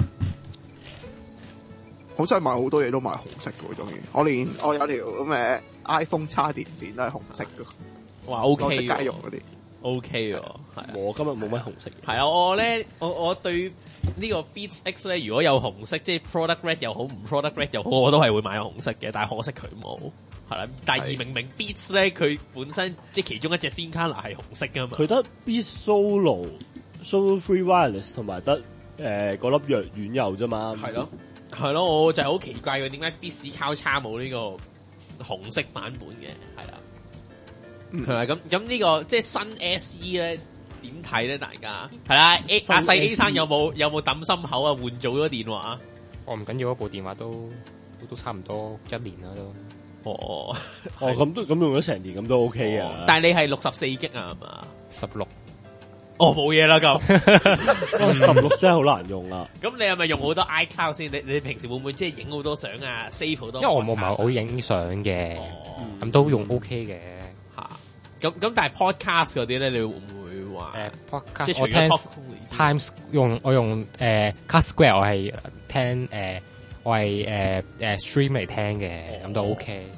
我真係買好多嘢都買紅色嘅，我中意。我連我有條咁嘅 iPhone 叉電線都係紅色嘅， 哇我食 ，OK 街用嗰啲。 ，OK 喎，係啊。 我今日冇乜紅色嘢。 係啊，我咧，我我對呢個 Beats X 咧，如果有紅色，即係 Product Red 又好，唔 Product Red 又好，我都係會買紅色嘅。但係可惜佢冇，係啦。但係而明明 Beats 咧，佢本身即係其中一隻 Thin Color 係紅色噶嘛。 佢得 Beats Solo、Solo Free Wireless 同埋得誒嗰粒藥丸油啫嘛。 係咯，係咯，我就係好奇怪嘅，點解 Beats 交叉冇呢個紅色版本嘅？係啦， 嗯係咪咁咁呢個即係新 S E 咧？點睇咧？大家係啦，A 新阿細 A S E 生有冇有冇抌心口啊？換咗咗電話？ 我唔緊要，嗰部電話都都都差唔多一年啦都。 哦， 哦，咁都咁用咗成年，咁都 OK 啊。 但係你係六十四 G 啊，係嘛？ 十六。 哦，冇嘢啦咁。 十六真係好難用啊。 咁你係咪用好多 iCloud 先？你你平時會唔會即係影好多相啊，save 好多？ 因為我冇唔係好影相嘅， 哦， 咁都用 OK 嘅。 嚇。咁咁但係 podcast 嗰啲咧，你會唔會話？ 誒即係 podcast 除咗我聽 Talk Only 之外 Times 用我用誒 Cast Square 我係聽誒我係誒誒 stream 嚟聽嘅，咁都 OK。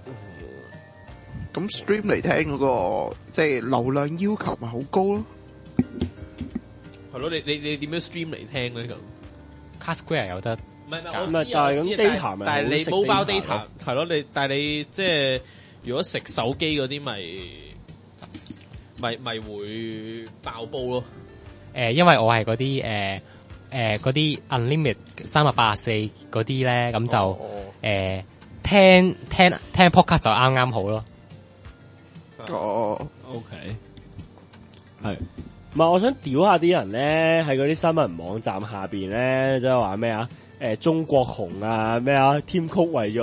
咁 stream 嚟聽嗰個即係流量要求咪好高咯？ 係咯，你你你點樣 stream 嚟聽咧咁？ Cast Square 有得唔係唔係， 咁我知咪但係咁我知 data 咪但係你好食 mobile data data 咯係咯，你但係你即係如果食手機嗰啲咪咪咪會爆煲咯。 誒，因為我係嗰啲誒誒嗰啲 unlimit 三百八十四嗰啲咧，咁就哦誒聽聽聽 podcast 就啱啱好咯。 哦， OK，係，唔係我想屌下啲人咧，喺嗰啲新聞網站下邊咧，即係話咩啊？誒、中國紅啊，咩啊？Tim Cook 為咗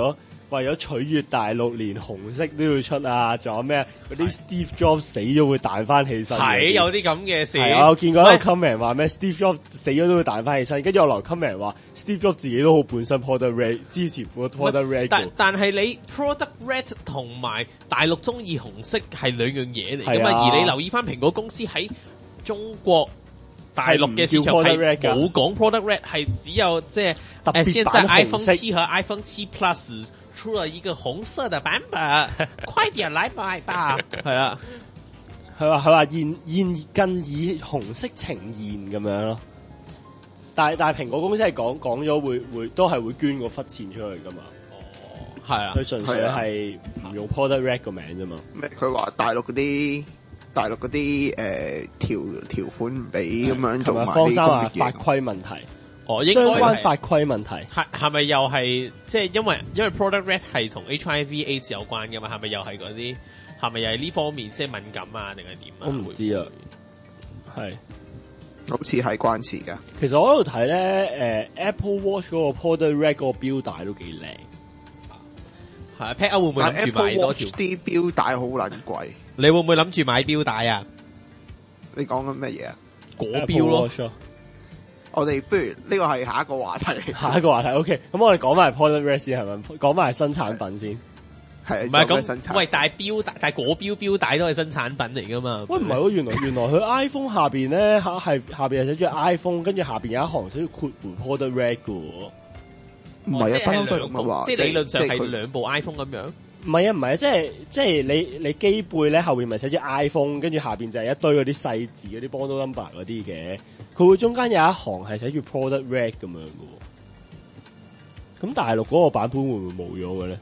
為咗取悅大陸，連紅色都要出啊！仲有咩嗰啲 Steve Jobs 死咗會彈翻起身？ 係有啲咁嘅事。 係啊，我見過一個 comment 話咩 Steve Jobs 死咗都會彈翻起身，跟住我來 comment 話 Steve Jobs 自己都好本身 Product Red 支持 Product Red。 但但係你 Product Red 同埋大陸中意紅色係兩樣嘢嚟㗎嘛？而你留意翻蘋果公司喺中國大陸嘅市場係冇講 Product Red， 係只有即係誒，現在 iPhone 七和 iPhone 七 Plus 出了一個紅色的版本，快點來買吧。係啊， 佢話佢話現現更以紅色呈現咁樣咯。但係但係蘋果公司係講講咗會會都係會捐個忽錢出去噶嘛。 哦，係啊， 佢純粹係唔用 Product Red 個名啫嘛。 咩？佢話大陸嗰啲大陸嗰啲誒條條款唔俾咁樣做埋方生話呢啲法規問題。 哦，應該相關法規問題係係咪又係即係因為因為 Product Red 係同 H I V AIDS 有關噶嘛？係咪又係嗰啲係咪又係呢方面即係敏感啊？定係點啊？ 我唔知啊，係好似係關事噶。 其實我喺度睇咧，誒、呃、Apple Watch 嗰個 Product Red 嗰個錶帶都幾靚。 係啊 ，Pat 會唔會諗住買多條？ 啲錶帶好撚貴， 你會唔會諗住買錶帶啊？ 你講緊乜嘢啊？ 果錶咯。 我哋不如呢個係下一個話題。 下一個話題 OK，咁我哋講埋 Product Red 先係咪？講埋新產品先。 係唔係咁？喂，但係錶帶，但係果錶錶帶都係新產品嚟噶嘛？ 喂，唔係喎，原來原來佢 iPhone 下邊咧嚇係下邊係寫住 iPhone，跟住下邊有一行寫住括弧 Product Red 嘅喎。 唔係啊，不嬲都係咁嘅話， 即係理論上係兩部 iPhone 咁樣。 唔係啊，唔係啊，即係即係你你機背咧後邊咪寫住 iPhone，跟住下邊就係一堆嗰啲細字嗰啲 bundle number 嗰啲嘅，佢會中間有一行係寫住 Product Red 咁樣嘅喎。咁大陸嗰個版本會唔會冇咗嘅咧？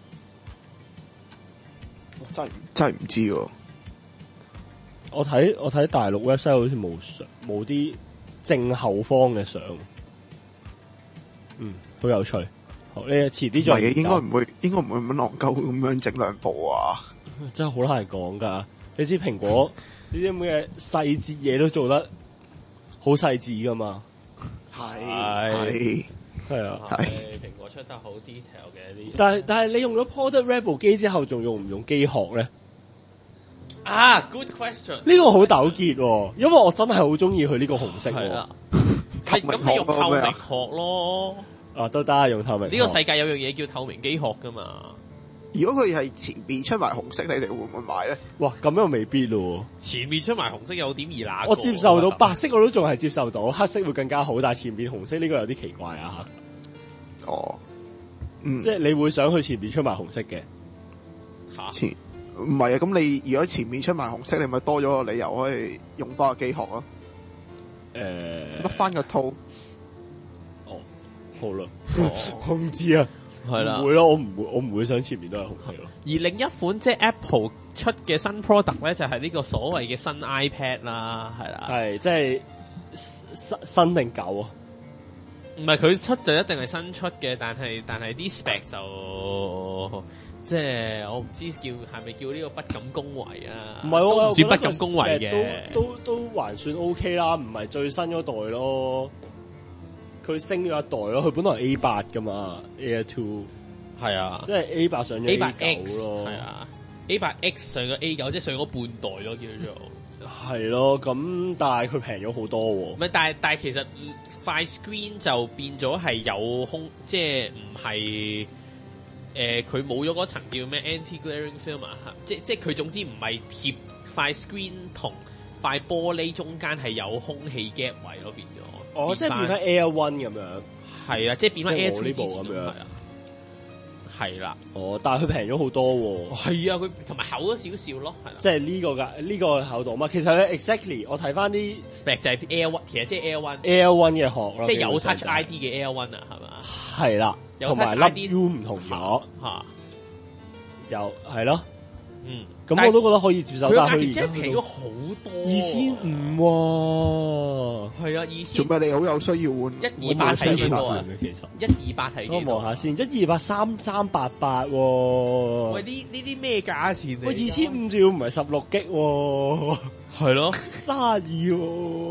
我真係真係唔知喎。 我睇我睇大陸 website 好似冇相，冇啲正後方嘅相。嗯，好有趣。好，你遲啲再。 唔係嘅，應該唔會，應該唔會咁狼鳩咁樣整兩部啊！ 真係好難講㗎。你知蘋果呢啲咁嘅細節嘢都做得好細緻㗎嘛？ 係係係啊， 係蘋果出得好 detail 嘅呢。 但係但係你用咗 Product Red 部機之後，仲用唔用機殼咧？ 啊 ，good question。 呢個好糾結喎，因為我真係好中意佢呢個紅色喎。 係咁你用透明殼咯。 啊，都得用透明。 呢個世界有樣嘢叫透明機殼噶嘛？ 如果佢係前邊出埋紅色，你哋會唔會買咧？ 哇，咁又未必咯。 前面出埋紅色有點易拿。 我接受到白色我都仲係接受到，黑色會更加好，但係前邊紅色呢個有啲奇怪啊。 哦，嗯， 即係你會想去前邊出埋紅色嘅？ 吓， 前唔係啊？咁你如果前面出埋紅色，你咪多咗個理由可以用翻個機殼咯。 誒、呃， 甩翻個套。 好啦，我唔知啊， 係啦， 唔會咯，我唔會，我唔會想前面都係紅色咯。 而另一款即係 Apple 出嘅新 product 咧，就係呢個所謂嘅新 iPad 啦，係啦， 係即係新新定舊啊？ 唔係佢出就一定係新出嘅，但係但係啲 spec 就即係我唔知叫係咪叫呢個不敢恭維啊？ 唔係喎， 唔算不敢恭維嘅， 都都都還算 OK 啦，唔係最新嗰代咯。佢升咗一代咯，佢本來係 A 八噶嘛 ，Air Two 係啊， 即係 A 八上咗 A 八 A X 九咯， 係啊 ，A 八 X 上咗 A 九，即係上咗半代咯，叫做係咯。咁但係佢平咗好多喎。 唔係，但係但係其實塊 screen 就變咗係有空，即係唔係誒佢冇咗嗰層叫咩 anti-glaring film 啊？即即係佢總之唔係貼塊 screen 同塊玻璃中間係有空氣 gap 位咯，變咗。 哦，即係變翻 Air One 咁樣， 係啊，即係變翻 Air Two 呢部咁樣， 係啦。 哦，但係佢平咗好多喎。 係啊，佢同埋厚咗少少咯，係啦。 即係呢個㗎，呢個厚度嘛。其實咧 exactly，我睇翻啲 spec 就係 Air One，其實即係 Air One，Air One 嘅殼咯， 即係有 Touch I D 嘅 Air One 啊，係嘛？ 係啦，同埋粒 U 唔同咗嚇， 又係咯。 嗯， 咁我都覺得可以接受，但係佢而家平咗好多， 二千五喎。 係啊，二千。 做咩你好有需要換？ 一二八係幾多啊？ 其實一二八係幾多？ 我望下先，一二八三三八八喎。 喂，呢呢啲咩價錢嚟？ 喂，二千五仲要唔係十六 G 喎？ 係咯， 卅二喎。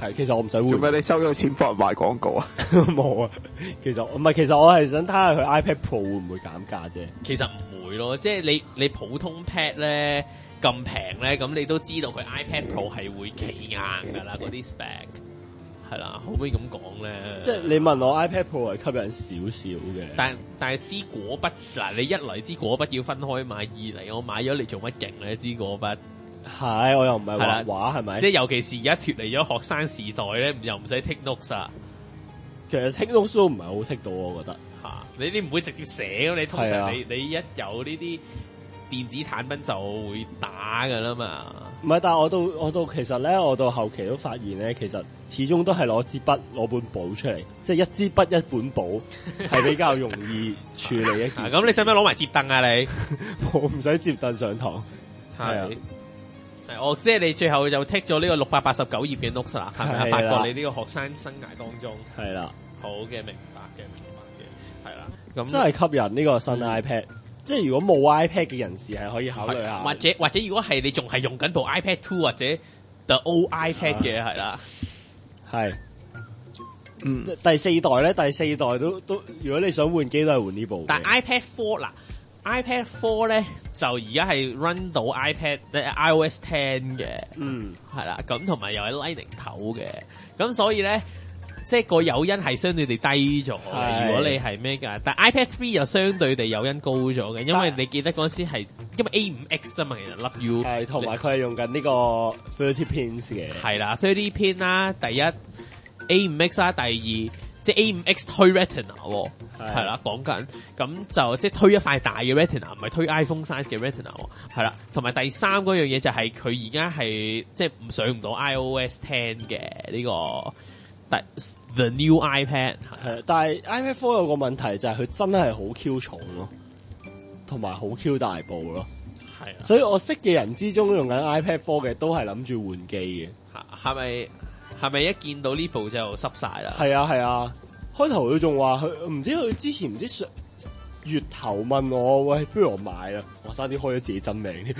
係，其實我唔使換。 做咩你收咗錢幫人賣廣告啊？ 冇啊，其實唔係，其實我係想睇下佢 iPad Pro 會唔會減價啫。 其實唔會咯，即係你你普通 pad 咧咁平咧，咁你都知道佢 iPad Pro 係會企硬㗎啦，嗰啲 spec 係啦，可唔可以咁講咧？ 即係你問我 iPad Pro 係吸引少少嘅， 但但係支果筆嗱，你一嚟支果筆要分開買，二嚟我買咗你做乜勁咧？支果筆係我又唔係係啦畫畫係咪？ 即係尤其是而家脱離咗學生時代咧，又唔使 take notes 啊其實 take notes 都唔係好識到，我覺得。 嚇！你你唔會直接寫，你通係啊常你你一有呢啲電子產品就會打㗎啦嘛。 唔係，但係我到我到其實咧，我到後期都發現咧，其實始終都係攞支筆攞本簿出嚟，即係一支筆一本簿係比較容易處理一件啊事。 咁你使唔使攞埋摺凳啊？你我唔使接凳上堂。係啊係係我即係你最後就剔咗呢個六百八十九頁嘅 notes 啦，係咪啊？ 係發啦覺你呢個學生生涯當中係啦， 好嘅，明白嘅，明白嘅，係啦。咁真係吸引呢個新 iPad。即係如果冇 iPad 嘅人士係可以考慮下， 或者或者如果係你仲係用緊部 iPad Two 或者 The Old iPad 嘅係啦， 係嗯， 第四代咧，第四代都都，如果你想換機都係換呢部嘅。 但 iPad Four 嗱，iPad Four 咧就而家係 run 到 iPad 誒 iOS Ten 嘅， 嗯係啦，咁同埋又係 Lightning 頭嘅，咁所以咧。即係個誘因係相對地低咗嘅， 係如果你係咩㗎？但 iPad Three 又相對地誘因高咗嘅，因為你記得嗰陣時係因為 A 五 X 啫嘛，其實粒 U 係同埋佢係用緊呢個 thirty pins 嘅。 係啦，thirty pin 啦，第一 A 五 X 啦，第二即係 A 五 X 推 Retina 喎， 係係啦，講緊咁就即係推一塊大嘅 Retina，唔係推 iPhone size 嘅 Retina 喎，係啦，同埋第三嗰樣嘢就係佢而家係即係唔上唔到 iOS Ten 嘅呢個。The new iPad 係，但係 iPad Four 有個問題就係佢真係好 Q 重咯，同埋好 Q 大部咯。 係啊， 所以我識嘅人之中用緊 iPad Four 嘅都係諗住換機嘅。 係咪係咪一見到呢部就濕晒啦？ 係啊係啊，開頭佢仲話佢唔知佢之前唔知上月頭問我喂，不如我買啦，我差啲開咗自己真名添，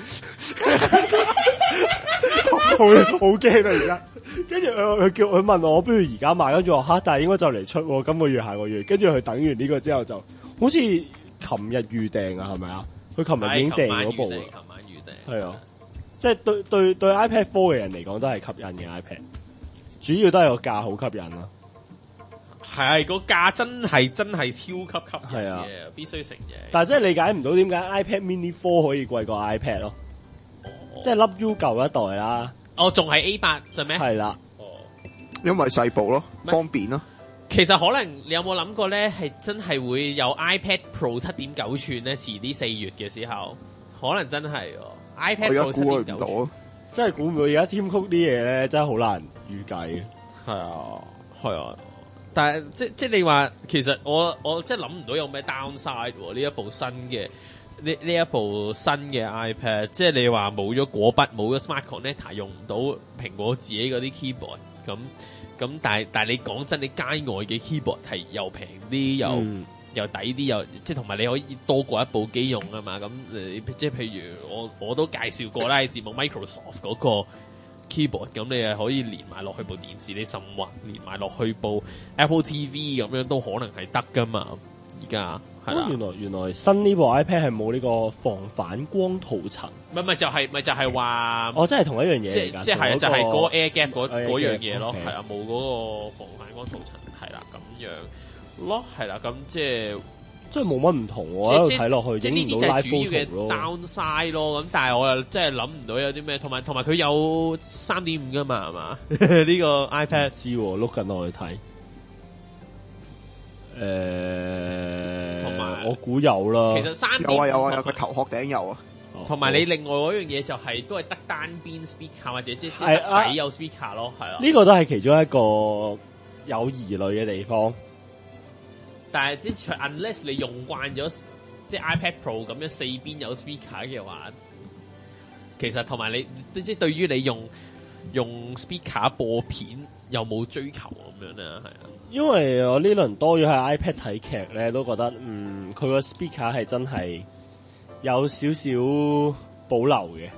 好好驚啊而家。跟住佢佢叫佢問我，不如而家買，跟住我吓，但係應該就嚟出喎，今個月下個月。跟住佢等完呢個之後就，好似琴日預訂啊，係咪啊？佢琴日已經訂咗部琴啦， 晚預訂， 係啊，即係對對對 iPad Four 嘅人嚟講都係吸引嘅 iPad，主要都係個價好吸引啦。 係個價真係真係超級吸引係啊嘅，必須承認。 但係真係理解唔到點解 iPad Mini Four 可以貴過 iPad 咯，即係粒 U 舊一代啦， 哦，仲係 A 八就咩？ 係啦， 哦， 因為細部咯， 咩方便咯。 其實可能你有冇諗過咧，係真係會有 iPad Pro 七點九寸咧？遲啲四月嘅時候，可能真係喎 iPad 我而 Pro 七家估佢點九寸。 唔到， 真係估唔到而家 Tim Cook 啲嘢咧，真係好難預計。 係啊，係啊。但係即即你話，其實我我真係諗唔到有咩 downside 喎？呢一部新嘅呢呢一部新嘅 iPad，即係你話冇咗果筆，冇咗 Smart Connector，用唔到蘋果自己嗰啲 keyboard，咁咁但係但係你講真，你街外嘅 keyboard 係又平啲，又、 嗯又抵啲，又即係同埋你可以多過一部機用啊嘛。咁誒即係譬如我我都介紹過啦，喺節目 Microsoft 嗰個 keyboard，咁你係可以連埋落去部電視，你甚或連埋落去部 Apple T V 咁樣都可能係得噶嘛。而家係啦， 原來原來新呢部 iPad 係冇呢個防反光塗層， 唔係唔係就係咪就係話， 哦，真係同一樣嘢即嚟㗎， 即係就係嗰個 Air Gap 嗰 Air 嗰 Gap， 樣嘢咯， OK 係啊，冇嗰個防反光塗層，係啦咁樣咯，係啦咁即係。 即係冇乜唔同喎， 即喺度睇落去即係呢影唔到啲就 live 係主要 photo 咯。 嘅 downside 咯，咁但係我又真係諗唔到有啲咩，同埋同埋佢有三點五噶嘛，係嘛？呢個 iPad 知喎，look 緊落去睇。誒， 同埋我估有啦。 其實三點有啊有啊有同個頭殼頂有啊， 同埋你另外嗰樣嘢就係都係得單邊 speaker 或者即係即係啊係底有 speaker 咯，係啊。 呢個都係其中一個有疑慮嘅地方。 但係即係 unless 你用慣咗即係 iPad Pro 咁樣四邊有 speaker 嘅話，其實同埋你即係對於你用用 speaker 播片有冇追求咁樣咧？係啊， 因為我呢輪多咗喺 iPad 睇劇咧，都覺得嗯佢個 speaker 係真係有少少保留嘅。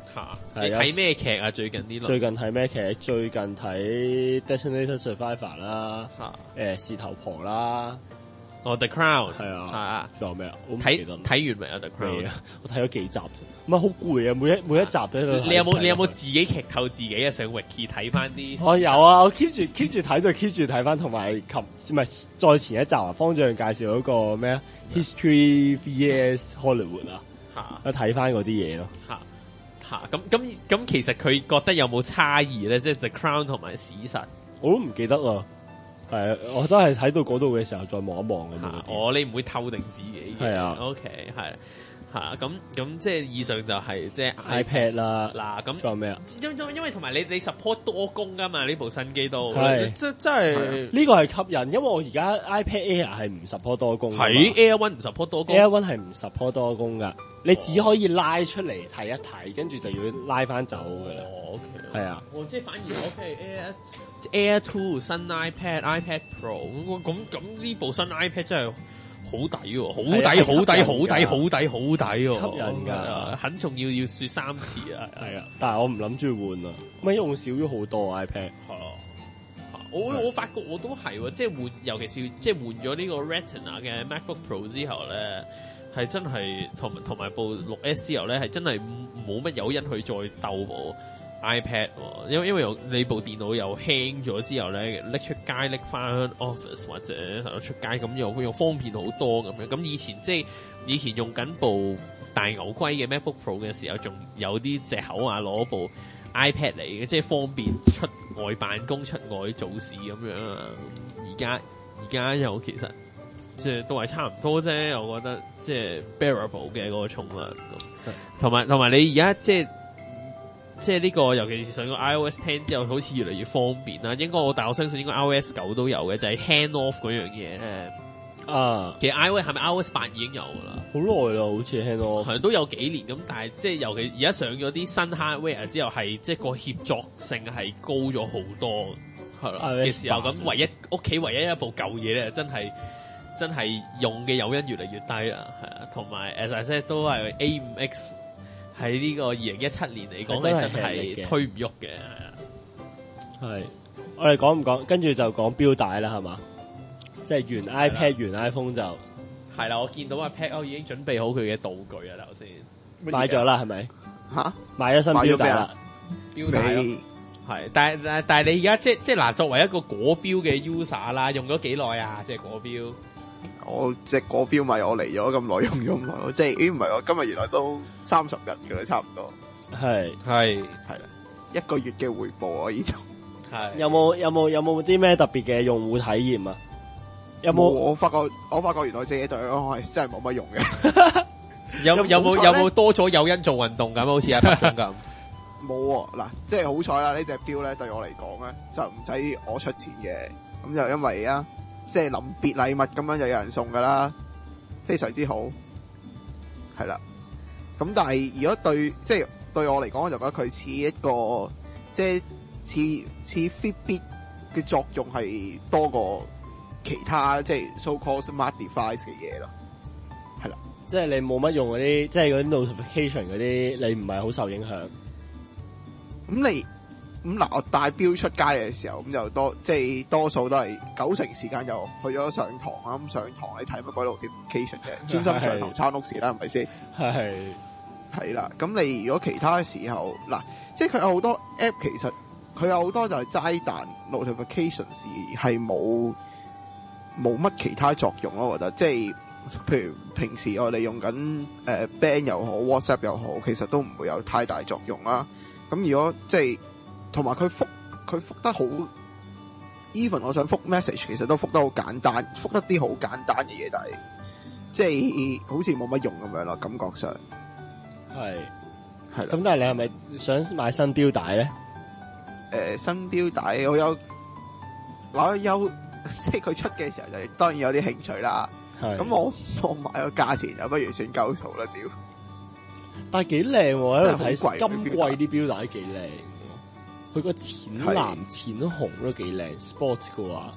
嚇， 係有你睇咩劇啊？最近呢輪最近睇咩劇？最近睇《Designated Survivor》啦， 嚇， 誒事頭婆啦， 哦 The Crown 係啊， 啊， 仲有咩啊？我唔記睇得啦。 睇完未啊 The 未 Crown？ 啊？我睇咗幾集啫，唔係好攰啊！每一每一集都喺度睇。 你有冇睇你有冇自己劇透自己啊？上 Wiki 睇翻啲我有啊，我 keep 住 keep 住睇就 keep 住睇翻，同埋琴唔係再前一集啊，方丈介紹嗰個咩啊 History V S Hollywood 啊， 嚇我睇翻嗰啲嘢咯。 嚇嚇咁咁咁，其實佢覺得有冇差異咧？即係 The Crown 同埋史實。 我都唔記得啦，係啊，我都係睇到嗰度嘅時候再望一望嘅啫嚇。我你唔會透定自己嘅。 係啊 OK 係嚇咁咁，即係以上就係即係 iPad 啦， 嗱咁。 仲有咩啊？ 因因因為同埋你你 support 多功噶嘛呢部新機都， 係即即係呢個係吸引，因為我而家 iPad Air 係唔 support 多功㗎嘛喺 Air One 唔 support 多功。 Air One 係唔 support 多功噶，你只可以拉出嚟睇一睇，跟住就要拉翻走噶啦。 哦，OK， 係啊， 哦，即係反而 OK Air Air Two 新 iPad iPad Pro 咁咁咁呢部新 iPad 真係好抵喎，好抵係啊好抵吸引好抵㗎好抵好抵喎， 吸引㗎係啊很重要要説三次啊， 係啊，但係我唔諗住換啊，咪用少咗好多 iPad。 係啊。我我發覺我都係喎，即係換，尤其是即係換咗呢個 Retina 嘅 MacBook Pro 之後咧，係真係同同埋部六 S 之後咧，係真係冇乜誘因去再鬥部 iPad 喎，因為因為有你部電腦又輕咗之後咧，拎出街拎翻 Office 或者係咯出街咁又又方便好多咁樣。咁以前即係以前用緊部大牛龜嘅 MacBook Pro 嘅時候，仲有啲藉口啊攞部 iPad 嚟嘅，即係方便出外辦公、出外做事咁樣啊。而家而家又其實即係都係差唔多啫，我覺得即係 bearable 嘅嗰個重量咁。同埋同埋你而家即係即係呢個，尤其是上個 iOS ten 之後，好似越嚟越方便啦。應該我但我相信應該 iOS 九都有嘅，就係、是、hand off 嗰樣嘢咧。 啊， 其實 iOS 係咪 iOS 八已經有噶啦？ 好耐啦，好似聽到。 係都有幾年咁，但係即係尤其而家上咗啲新 hardware 之後，係即係個協作性係高咗好多，係啦嘅時候，咁唯一屋企唯一一部舊嘢咧，真係真係用嘅誘因越嚟越低啦，係啊，同埋 as I said 都係 A 五 X 喺呢個二零一七年嚟講，係真係推唔喐嘅，係啊。 係，我哋講唔講？跟住就講錶帶啦，係嘛？即係原 iPad 原 iPhone 就係啦，我見到阿 Pat 已經準備好佢嘅道具啊，頭先買咗啦，係咪？ 吓， 買咗新錶帶啦， 錶帶咯，係，但係但係但係你而家即係即係嗱，作為一個果錶嘅 user 啦，用咗幾耐啊？即係果錶， 我隻果錶咪我嚟咗咁耐用咗嘛，即係咦唔係我今日原來都三十日嘅啦，差唔多係係係啦，一個月嘅回報啊，依種係有冇有冇有冇啲咩特別嘅用戶體驗啊？有冇？ 我發覺我發覺原來自己對我係真係冇乜用嘅。 有有冇有冇有冇多咗誘因做運動咁？好似阿柏咁咁。 冇喎，嗱，即係好彩啦！呢隻錶咧對我嚟講咧就唔使我出錢嘅，咁就因為啊，即係臨別禮物咁樣就有人送噶啦，非常之好，係啦。咁但係如果對即係對我嚟講，我就覺得佢似一個即係似似 Fitbit 嘅作用係多過其他即係 so called smart device 嘅嘢咯，係啦。 即係你冇乜用嗰啲，即係嗰啲 notification 嗰啲，你唔係好受影響。 咁你咁嗱，我帶錶出街嘅時候，咁就多即係多數都係九成時間就去咗上堂啦。咁上堂你睇乜鬼 notification 嘅？專心上堂抄屋時啦，係咪先？ 係係啦。咁你如果其他時候嗱，即係佢有好多 app，其實佢有好多就係齋彈 notifications 係冇冇乜其他作用咯。我覺得即係譬如平時我哋用緊誒、呃、band 又好 WhatsApp 又好，其實都唔會有太大作用啦。咁如果即係同埋佢覆佢覆得好 even， 我想覆 message 其實都覆得好簡單，覆得啲好簡單嘅嘢，但係即係好似冇乜用咁樣咯，感覺上係係啦。 咁但係你係咪想買新錶帶咧？ 誒、呃、新錶帶我有攞優，即係佢出嘅時候就當然有啲興趣啦。 係咁我我買個價錢就不如算夠數啦，屌！ 但係幾靚喎，喺度睇真係好貴今季啲錶帶幾靚喎，佢個淺藍淺紅都幾靚 ，sports 嘅話，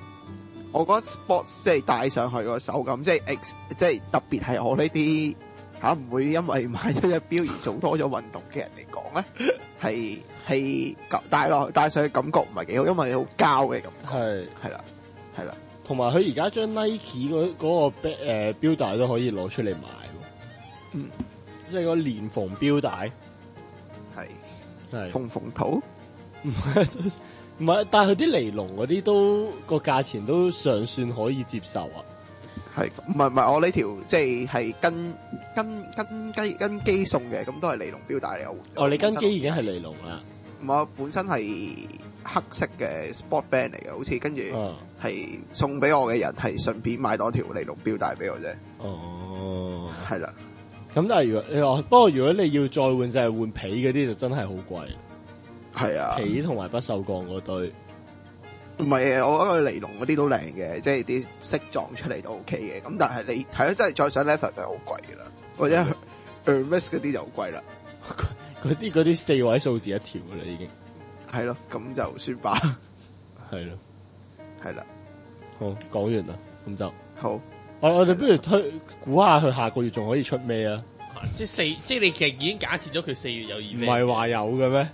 我覺得 sports 即係戴上去個手感，即係 ex，即係特別係我呢啲吓唔會因為買咗隻錶而做多咗運動嘅人嚟講咧，係係戴落戴上去感覺唔係幾好，因為好膠嘅感覺。 係係啦，係啦， 同埋佢而家將 Nike 嗰嗰個誒錶帶都可以攞出嚟賣喎。 嗯， 即係個連縫錶帶。 係係縫縫土。 唔係唔係，但係佢啲尼龍嗰啲都個價錢都尚算可以接受啊。 係唔係唔係？我呢條即係係跟跟跟機跟機送嘅，咁都係尼龍錶帶嚟嘅。 哦，你跟機已經係尼龍啦。 我本身係黑色嘅 sport band 嚟嘅，好似跟住係送俾我嘅人係順便買多條尼龍錶帶俾我啫。 哦， 係啦。 咁但係如果你話，不過如果你要再換就係換皮嗰啲就真係好貴。 係啊， 皮同埋不鏽鋼嗰堆。 唔係，我覺得尼龍嗰啲都靚嘅，即係啲色撞出嚟都 OK 嘅。咁但係你係咯，真係再上 leather 就好貴噶啦，或者 Hermes 嗰啲就好貴啦。 嗰啲嗰啲四位數字一條噶啦，已經係咯，咁就算吧。 係咯， 係啦。 好，講完啦，咁就好。 我我哋不如推估下佢下個月仲可以出咩啊？ 即係四，即係你其實已經假設咗佢四月有 event， 唔係話有嘅咩？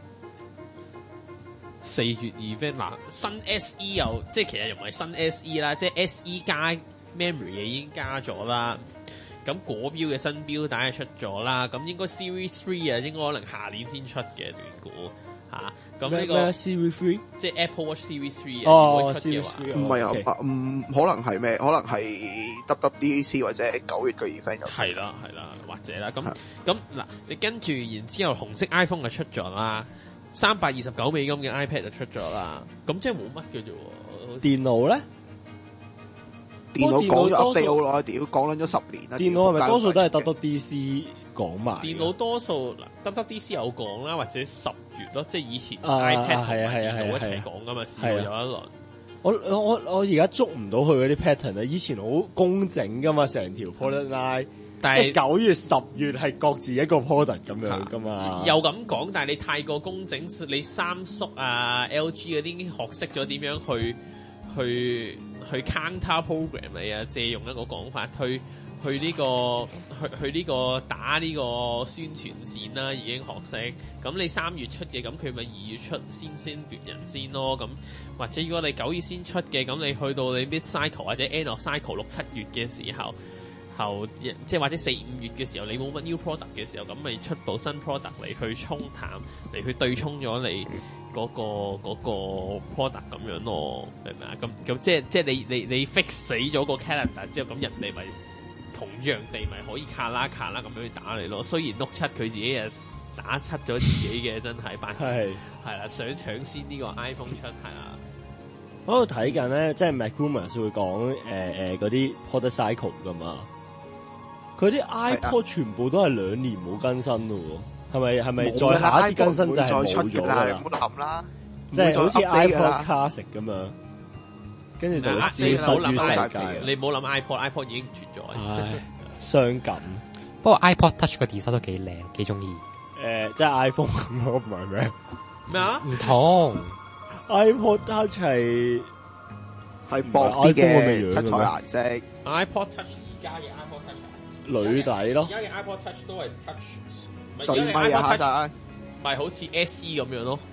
四月 event 嗱，新 S E 又即係其實又唔係新 S E 啦，即係 S E 加 memory 已經加咗啦。咁果錶嘅新錶帶係出咗啦，咁應該 Series Three 啊，應該可能下年先出嘅斷估嚇。咁呢個 Series Three 即係 Apple Watch Series Three 哦 ，Series Three 唔係啊，唔可能係咩？可能係 W W D C 或者九月嘅 event 有。 係啦係啦，或者啦。咁咁嗱，你跟住然之後紅色 iPhone 就出咗啦。三百二十九美金嘅 iPad 就出咗啦，咁即係冇乜嘅啫喎。 電腦咧， 電腦講咗 update 好耐，屌講撚咗十年啦。 電腦係咪多數都係 W W D C 講埋？ 電腦多數嗱 W W D C 有講啦，或者十月咯，即係以前啊 iPad 同係啊係啊電腦一係啊齊講噶嘛，試過有一輪。 我我我而家捉唔到佢嗰啲 pattern 啊！以前好工整噶嘛，成條 product line。 但係即係九月、十月係各自一個 product 咁樣噶嘛？ 又咁講，但係你太過工整，你三叔啊、L G 嗰啲已經學識咗點樣去去去 counter program 你啊，借用一個講法，去去呢、呢個去去呢個打呢個宣傳戰啦，已經學識。咁你三月出嘅，咁佢咪二月出先先奪人先咯。咁或者如果你九月先出嘅，咁你去到你 mid cycle 或者 end of cycle 六七月嘅時候。後即係或者四五月嘅時候，你冇乜 new product 嘅時候，咁咪出到新 product 嚟去沖淡，嚟去對沖咗你嗰、嗰個嗰、嗰個 product 咁樣咯，明唔明啊？咁咁即係即係你你你 fix 死咗個 calendar 之後，咁人哋咪同樣地咪可以卡啦卡啦咁樣去打你咯。雖然 Note 七佢自己誒打七咗自己嘅，真係扮係係啦，想搶先呢個 iPhone 出係啦。 我喺度睇緊咧，即係 MacRumors 會講誒誒嗰啲 product cycle 噶嘛。佢啲 iPod 全部都係兩年冇更新咯，係咪係咪再下一次更新就係冇咗啦？ 唔好諗啦， 即係好似 iPod Classic 咁樣，跟住就消失於世界。 你唔好諗 iPod，iPod 已經唔存在。 唉，傷感。 不過 iPod Touch 個 design 都幾靚，幾中意。 誒，即係 iPhone 咁咯，唔係咩？ 咩啊？ 唔同 iPod Touch 係係薄啲嘅七彩顏色。 iPod Touch 而家嘅 iPod Touch。 女底咯， 而家嘅 iPod Touch 都係 touch， 對咪啊下咪好似 S E 咁樣咯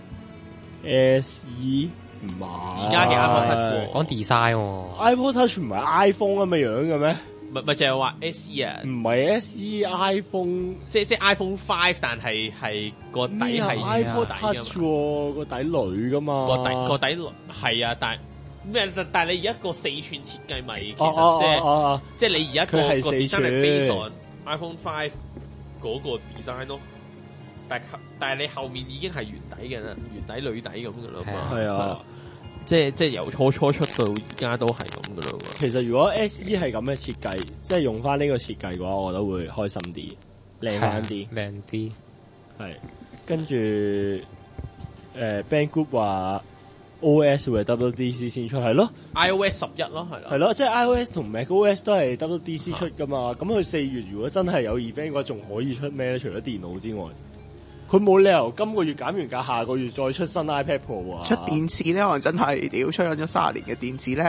，S E 唔係。 而家嘅 iPod Touch 講 design 喎 ，iPod Touch 唔係 iPhone 咁嘅樣嘅咩？ 咪咪就係話 S E 啊， 唔係 S E iPhone， 即即 iPhone Five，但係係個底係 iPod Touch 喎，個底女噶嘛， 個底個底係啊，但咩？但係你而家個四寸設計咪其哦實即係、 哦哦哦即係你而家個佢係個四 design 係寸 base on iPhone Five 嗰個 design 咯，但係但係你後面已經係圓底嘅啦，圓底女底咁嘅啦嘛， 係啊， 即係即係由初初出到而家都係咁嘅啦。 其實如果 S E 係咁嘅設計，即係用翻呢個設計嘅話，我覺得會開心啲，靚翻啲， 靚啲。 係跟住誒 Band Group 話 O S 會係 W W D C 先出，係咯 iOS 十一咯，係咯， 係咯，即係 iOS 同 macOS 都係 W W D C 出噶嘛。咁佢四月如果真係有 event 嘅話，仲可以出咩咧？除咗電腦之外，佢冇理由今個月減完價，下個月再出新 iPad Pro 啊！ 出電視咧，可能真係屌出咗三十年嘅電視咧，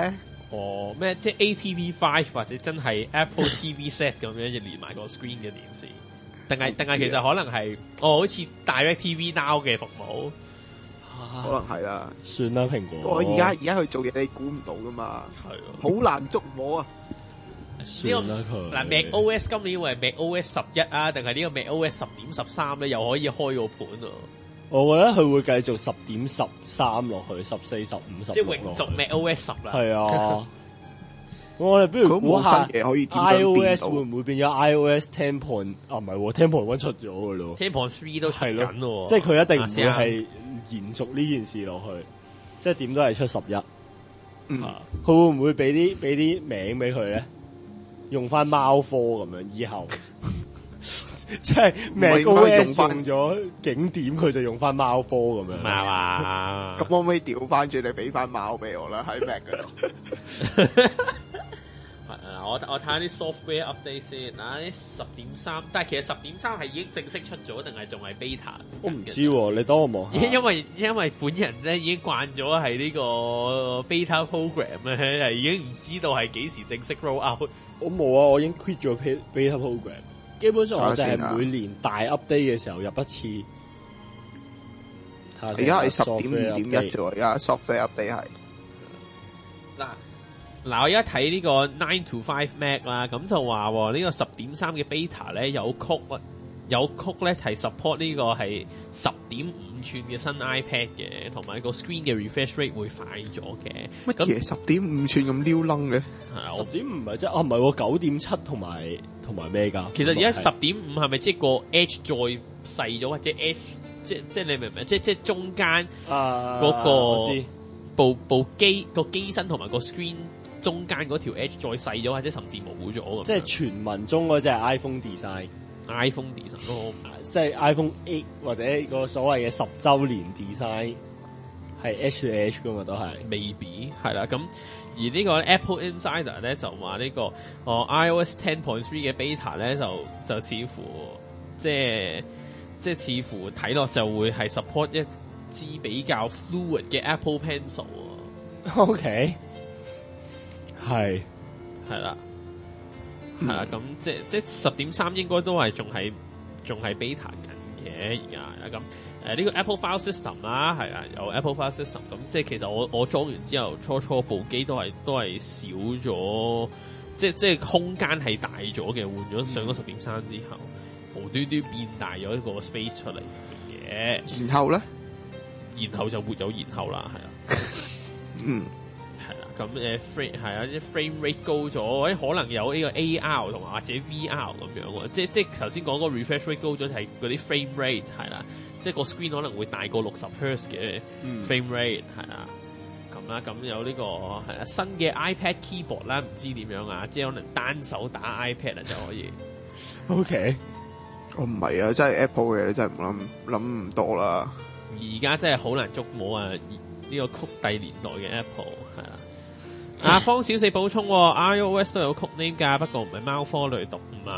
哦咩即係 A T V five 或者真係 Apple T V set 咁樣就連埋個 screen 嘅電視，定係定係其實可能係哦好似 Direct T V Now 嘅服務， 可能係啦。 算啦，蘋果。 我而家而家去做嘢，你估唔到噶嘛， 係啊。 好難捉摸啊！ 算啦佢。 嗱 macOS 今年會係 macOS 十一啊，定係呢個 macOS 十點十三咧，又可以開個盤喎。 我覺得佢會繼續十點十三落去，十四、十五、十即係永續 macOS 十啦。 係啊。我哋不如估下佢冇新嘢可以點樣變 iOS 到會唔會變咗 iOS ten point 啊？唔係喎，ten point one 出咗嘅咯。 ten point three 都出係緊喎， 即係佢一定唔啊會係延續呢件事落去，即係點都係出十一。 嗯， 佢會唔會俾啲俾啲名俾佢咧？用翻貓科咁樣以後，即係唔係應該 macOS 用返用咗景點，佢就用翻貓科咁樣。 唔係嘛？ 咁可唔可以調翻轉你俾翻貓俾我啦？喺 Mac 嗰度。 係啊，我我睇下啲 software update 先。嗱，啲十點三，但係其實十點三係已經正式出咗，定係仲係 beta？ 我唔知喎，你等我望下。 因因為因為本人咧已經慣咗係呢個 beta program 咧，係已經唔知道係幾時正式 roll out。 我冇啊，我已經 quit 咗 beta program。基本上我就係每年大 update 嘅時候入一次。 而家係十點二點一啫喎，而家 software update 係。 嗱嗱，我而家睇呢個 nine to five Mac 啦，咁就話喎呢個十點三嘅 beta 咧有曲有曲咧係 support 呢個係十點五寸嘅新 iPad 嘅，同埋個 screen 嘅 refresh rate 會快咗嘅。 乜嘢十點五寸咁撩楞嘅？ 係啊十點五唔係即係啊，唔係喎，九點七同埋同埋咩㗎？ 其實而家十點五係咪即係個 edge 再細咗，或者 edge 即即係你明唔明？即即係中間啊嗰我知個部部機個機身同埋個 screen 中間嗰條 edge 再細咗，或者甚至冇咗咁樣。 即係傳聞中嗰隻 iPhone design。 iPhone design 咯， 即係 iPhone eight 或者個所謂嘅十週年 design 係 H to H 噶嘛，都係 maybe 係啦。咁而呢個 Apple Insider 咧就話呢、這個哦 iOS ten point three 嘅 beta 咧就就似乎即係即係似乎睇落就會係 support 一支比較 fluid 嘅 Apple Pencil 啊。 OK 係係啦。係啦，咁即即十點三應該都係仲係仲係 beta 緊嘅而家咁誒呢個 Apple File System 啦，係啊有 Apple File System 咁，即係其實我我裝完之後，初初部機都係都係少咗，即即係空間係大咗嘅，換咗上咗十點三之後，無端端變大咗一個 space 出嚟嘅， 然後咧， 然後就沒有然後啦，係啊， 嗯。 咁誒 frame 係啊，啲 frame rate 高咗，或者可能有呢個 A R 同埋或者 V R 咁樣喎。即即頭先講嗰個 refresh rate 高咗，係嗰啲 frame rate 係啦，即個 screen 可能會大過六十 hertz 嘅 frame rate 係啦。咁啦，咁有呢個係啦新嘅 iPad keyboard 啦，唔知點樣啊？即可能單手打 iPad 啊就可以。 OK， 我唔係啊，真係 Apple 嘅，真係唔諗諗唔多啦。 而家真係好難捉摸啊！呢個曲帝年代嘅 Apple 係啦。阿方小四補充，iOS 都有 code name 㗎，不過唔係貓科類讀物。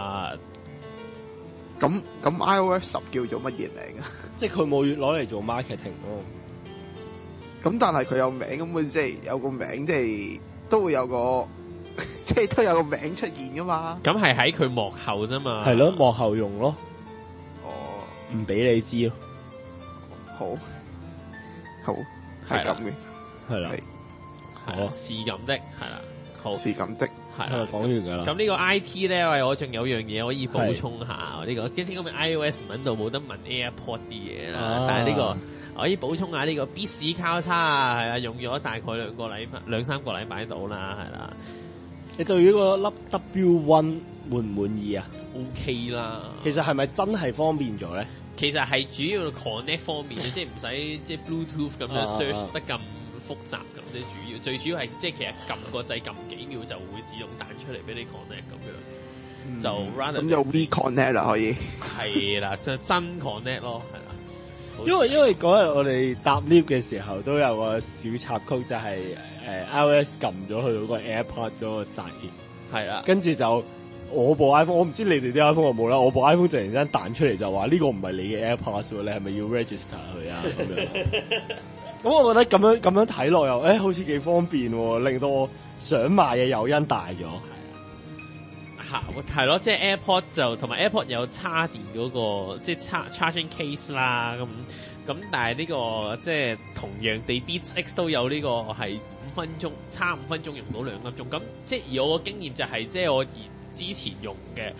咁咁 iOS 十叫做乜嘢名啊？ 即係佢冇攞嚟做 marketing 咯。 咁但係佢有名，咁佢即係有個名，即係都會有個，即係都有個名出現噶嘛。 咁係喺佢幕後啫嘛。 係咯，幕後用咯， 哦， 唔俾你知咯。 好，好係咁嘅， 係啦。 好是咁的，係啦，好是咁的， 係啦， 講完㗎啦。 咁呢個 I T 咧，喂，我仲有樣嘢可以補充下，呢、這個之前咁嘅 iOS 文度冇得問 AirPod 啲嘢啦，啊、但係呢、這個可以補充下呢個 Beats 交叉，係啊，用咗大概兩個禮拜、兩三個禮拜到啦，係啦。 你對於個粒 W 一滿唔滿意啊 ？OK 啦。 其實係咪真係方便咗咧？ 其實係主要 connect 方面嘅，即係唔使即係 Bluetooth 咁樣 search 得咁複雜咁啫。主要最主要係即係其實撳個掣撳幾秒就會自動彈出嚟俾你 connect 咁樣，嗯、就 rather 咁就 We Connect 啦，可以係啦，就真 connect 咯，係啦。 因為因為嗰日我哋搭 lift 嘅時候都有個小插曲，就係、是、誒、呃、iOS 撳咗去嗰個 AirPod 嗰個掣，係啦，跟住就我部 iPhone， 我唔知你哋啲 iPhone 有冇啦，我部 iPhone 突然間彈出嚟就話呢個唔係你嘅 AirPods 喎，你係咪要 register 佢啊咁樣？ 咁我覺得咁樣咁樣睇落又，誒、欸、好似幾方便喎，令到我想買嘅誘因大咗。 嚇係咯，即係 AirPod 就同埋 AirPod 有叉電嗰、個即係叉 charging case 啦，咁咁但係呢、個即係同樣地 Beats X 都有呢個係五分鐘，差五分鐘用到兩粒鐘。咁即係而我個經驗就係、即係我而之前用嘅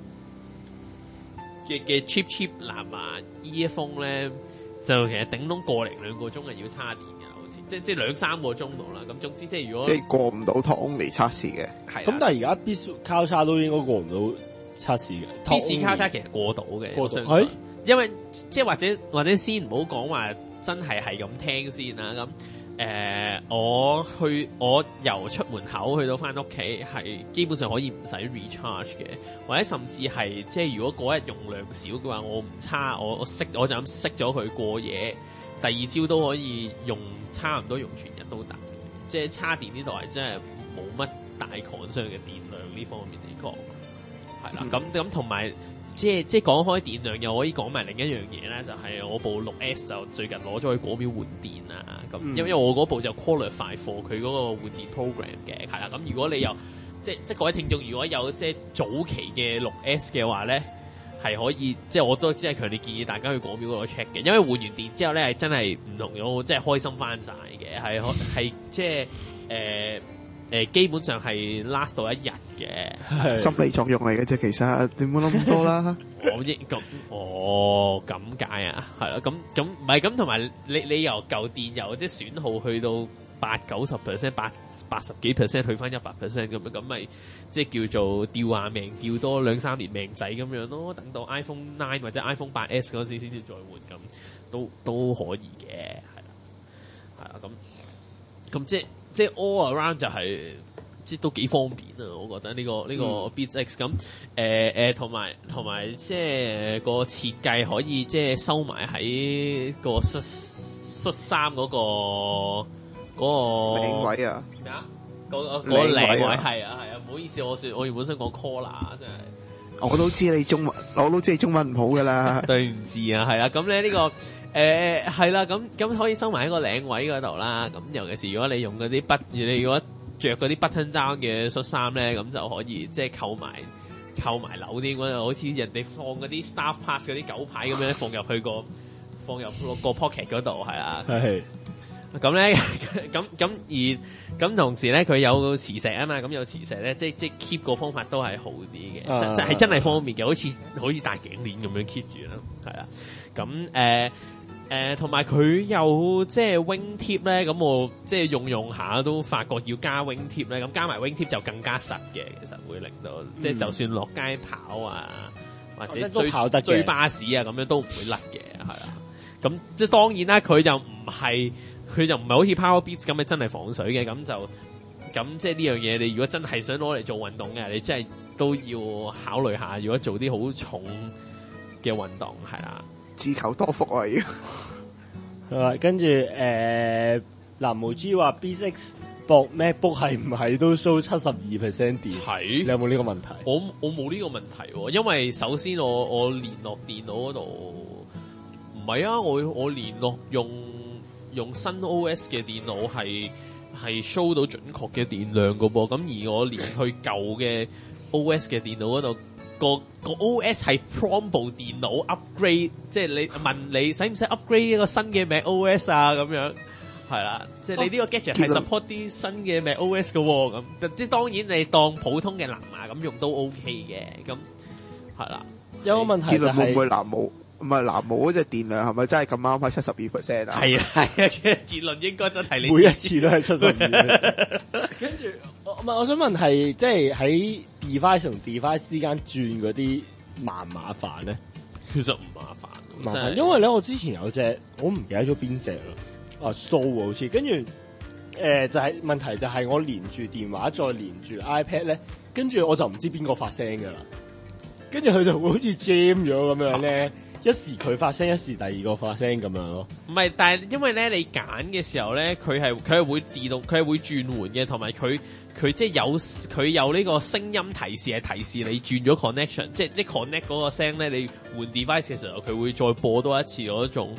嘅嘅 cheap cheap 藍牙 earphone 咧，就其實頂籠個零兩個鐘係要叉電嘅，好似即即係兩三個鐘度啦。咁總之即係如果即係過唔到堂嚟測試嘅。 係咁但係而家 Beats 交叉都應該過唔到測試嘅 Beats 交叉其實過到嘅， 過到我相信係因為即係或者或者先唔好講話真係係咁聽先啦。咁誒、呃，我去我由出門口去到翻屋企係基本上可以唔使 recharge 嘅，或者甚至係即係如果嗰日用量少嘅話，我唔叉我我熄我就咁熄咗佢過夜，第二朝都可以用差唔多用全日都得。即係叉電呢度係真係冇乜大抗傷嘅電量呢方面嚟講，係啦。咁咁同埋。即係即係講開電量，又可以講埋另一樣嘢咧，就係、是、我部六 S 就最近攞咗去果廟換電啊。咁、嗯、因為我嗰部就 qualify for 佢嗰個換電 program 嘅，係啦。咁如果你有即係即係各位聽眾，如果有即係早期嘅六 S 嘅話咧，係可以即係我都即係強烈建議大家去果廟嗰度 check 嘅，因為換完電之後咧係真係唔同咗，即係開心翻晒嘅，係係即係誒。誒基本上係 last 到一日嘅， 心理作用嚟嘅啫。其實你唔好諗咁多啦。 我亦咁，哦咁解啊，係啦，咁咁唔係咁，同埋你你由舊電油即係損耗去到八九十 percent、八八十幾 percent 去翻一百 percent 咁樣，咁咪即係叫做吊下命，吊多兩三年命仔咁樣咯。等到 iPhone nine 或者 iPhone eight S 嗰時先至再換，咁都都可以嘅，係啦，係啦，咁咁即係。即係 all around 就係、是、即係都幾方便啊！我覺得呢、這個呢、這個 Beats X 咁誒誒同埋同埋即係個設計可以即係收埋喺個恤恤衫嗰個嗰、那個領位啊咩啊？嗰、那個嗰個領位係啊係啊！唔好意思，我說我原本想講 collar 真係。 我都知你中文，我都知你中文唔好噶啦。 對唔住啊，係啦，咁咧呢個。誒係啦，咁咁可以收埋喺個領位嗰度啦。咁尤其是如果你用嗰啲不，你如果着嗰啲 button down 嘅恤衫咧，咁就可以即係扣埋扣埋紐啲，嗰度好似人哋放嗰啲 staff pass 嗰啲狗牌咁樣放入去個放入個 pocket 嗰度，係啦。係。咁咧，咁咁而咁同時咧，佢有磁石啊嘛，咁有磁石咧，即即 keep 個方法都係好啲嘅，啊、即係真係方便嘅，好似好似戴頸鏈咁樣 keep 住啦，係啦。咁誒。誒同埋佢有即係 wing tip 咧，咁我即係用用下都發覺要加 wing tip 咧，咁加埋 wing tip 就更加實嘅，其實會令到、嗯、即係就算落街跑啊，或者追跑得追巴士啊，咁樣都唔會甩嘅，係啦。咁即係當然啦，佢就唔係佢就唔係好似 Power Beats 咁嘅真係防水嘅，咁就咁即係呢樣嘢，你如果真係想攞嚟做運動嘅，你真係都要考慮下，如果做啲好重嘅運動係啦。 自求多福啊！要係嘛？跟住誒，藍無知話 B six 博 MacBook 係唔係都 show 七十二 percent 電？係，你有冇呢個問題？ 我我冇呢個問題喎，因為首先我我連落電腦嗰度唔係啊，我我連落用用新 O S 嘅電腦係係 show 到準確嘅電量㗎噃，咁而我連去舊嘅 O S 嘅電腦嗰度。個個 O S 係 prompt 部電腦 upgrade， 即係你問你使唔使 upgrade 一個新嘅 Mac O S 啊咁樣，係啦，即係你呢個 gadget 係 support 啲新嘅 Mac O S 嘅喎，咁即係當然你當普通嘅藍牙咁用都 OK 嘅，咁係啦。有個問題就係會唔會藍冇？唔係藍冇嗰隻電量係咪真係咁啱喺七十二 percent 啊？ 係啊係啊，結論應該真係你每一次都係七十二。跟住我唔係，我想問係即係喺 device 同 device 之間轉嗰啲麻唔麻煩咧？ 其實唔麻煩， 麻煩，因為咧我之前有隻我唔記得咗邊隻啦，啊 Soul 好似，跟住誒就係、是、問題就係我連住電話再連住 iPad 咧，跟住我就唔知邊個發聲噶啦，跟住佢就會好似 jam 咗咁樣咧。一時佢發聲，一時第二個發聲咁樣咯。唔係，但係因為咧，你揀嘅時候咧，佢係佢係會自動，佢係會轉換嘅，同埋佢佢即係有佢有呢個聲音提示係提示你轉咗 connection，即係即係 connect 嗰個聲咧，你換 device 嘅時候，佢會再播多一次嗰種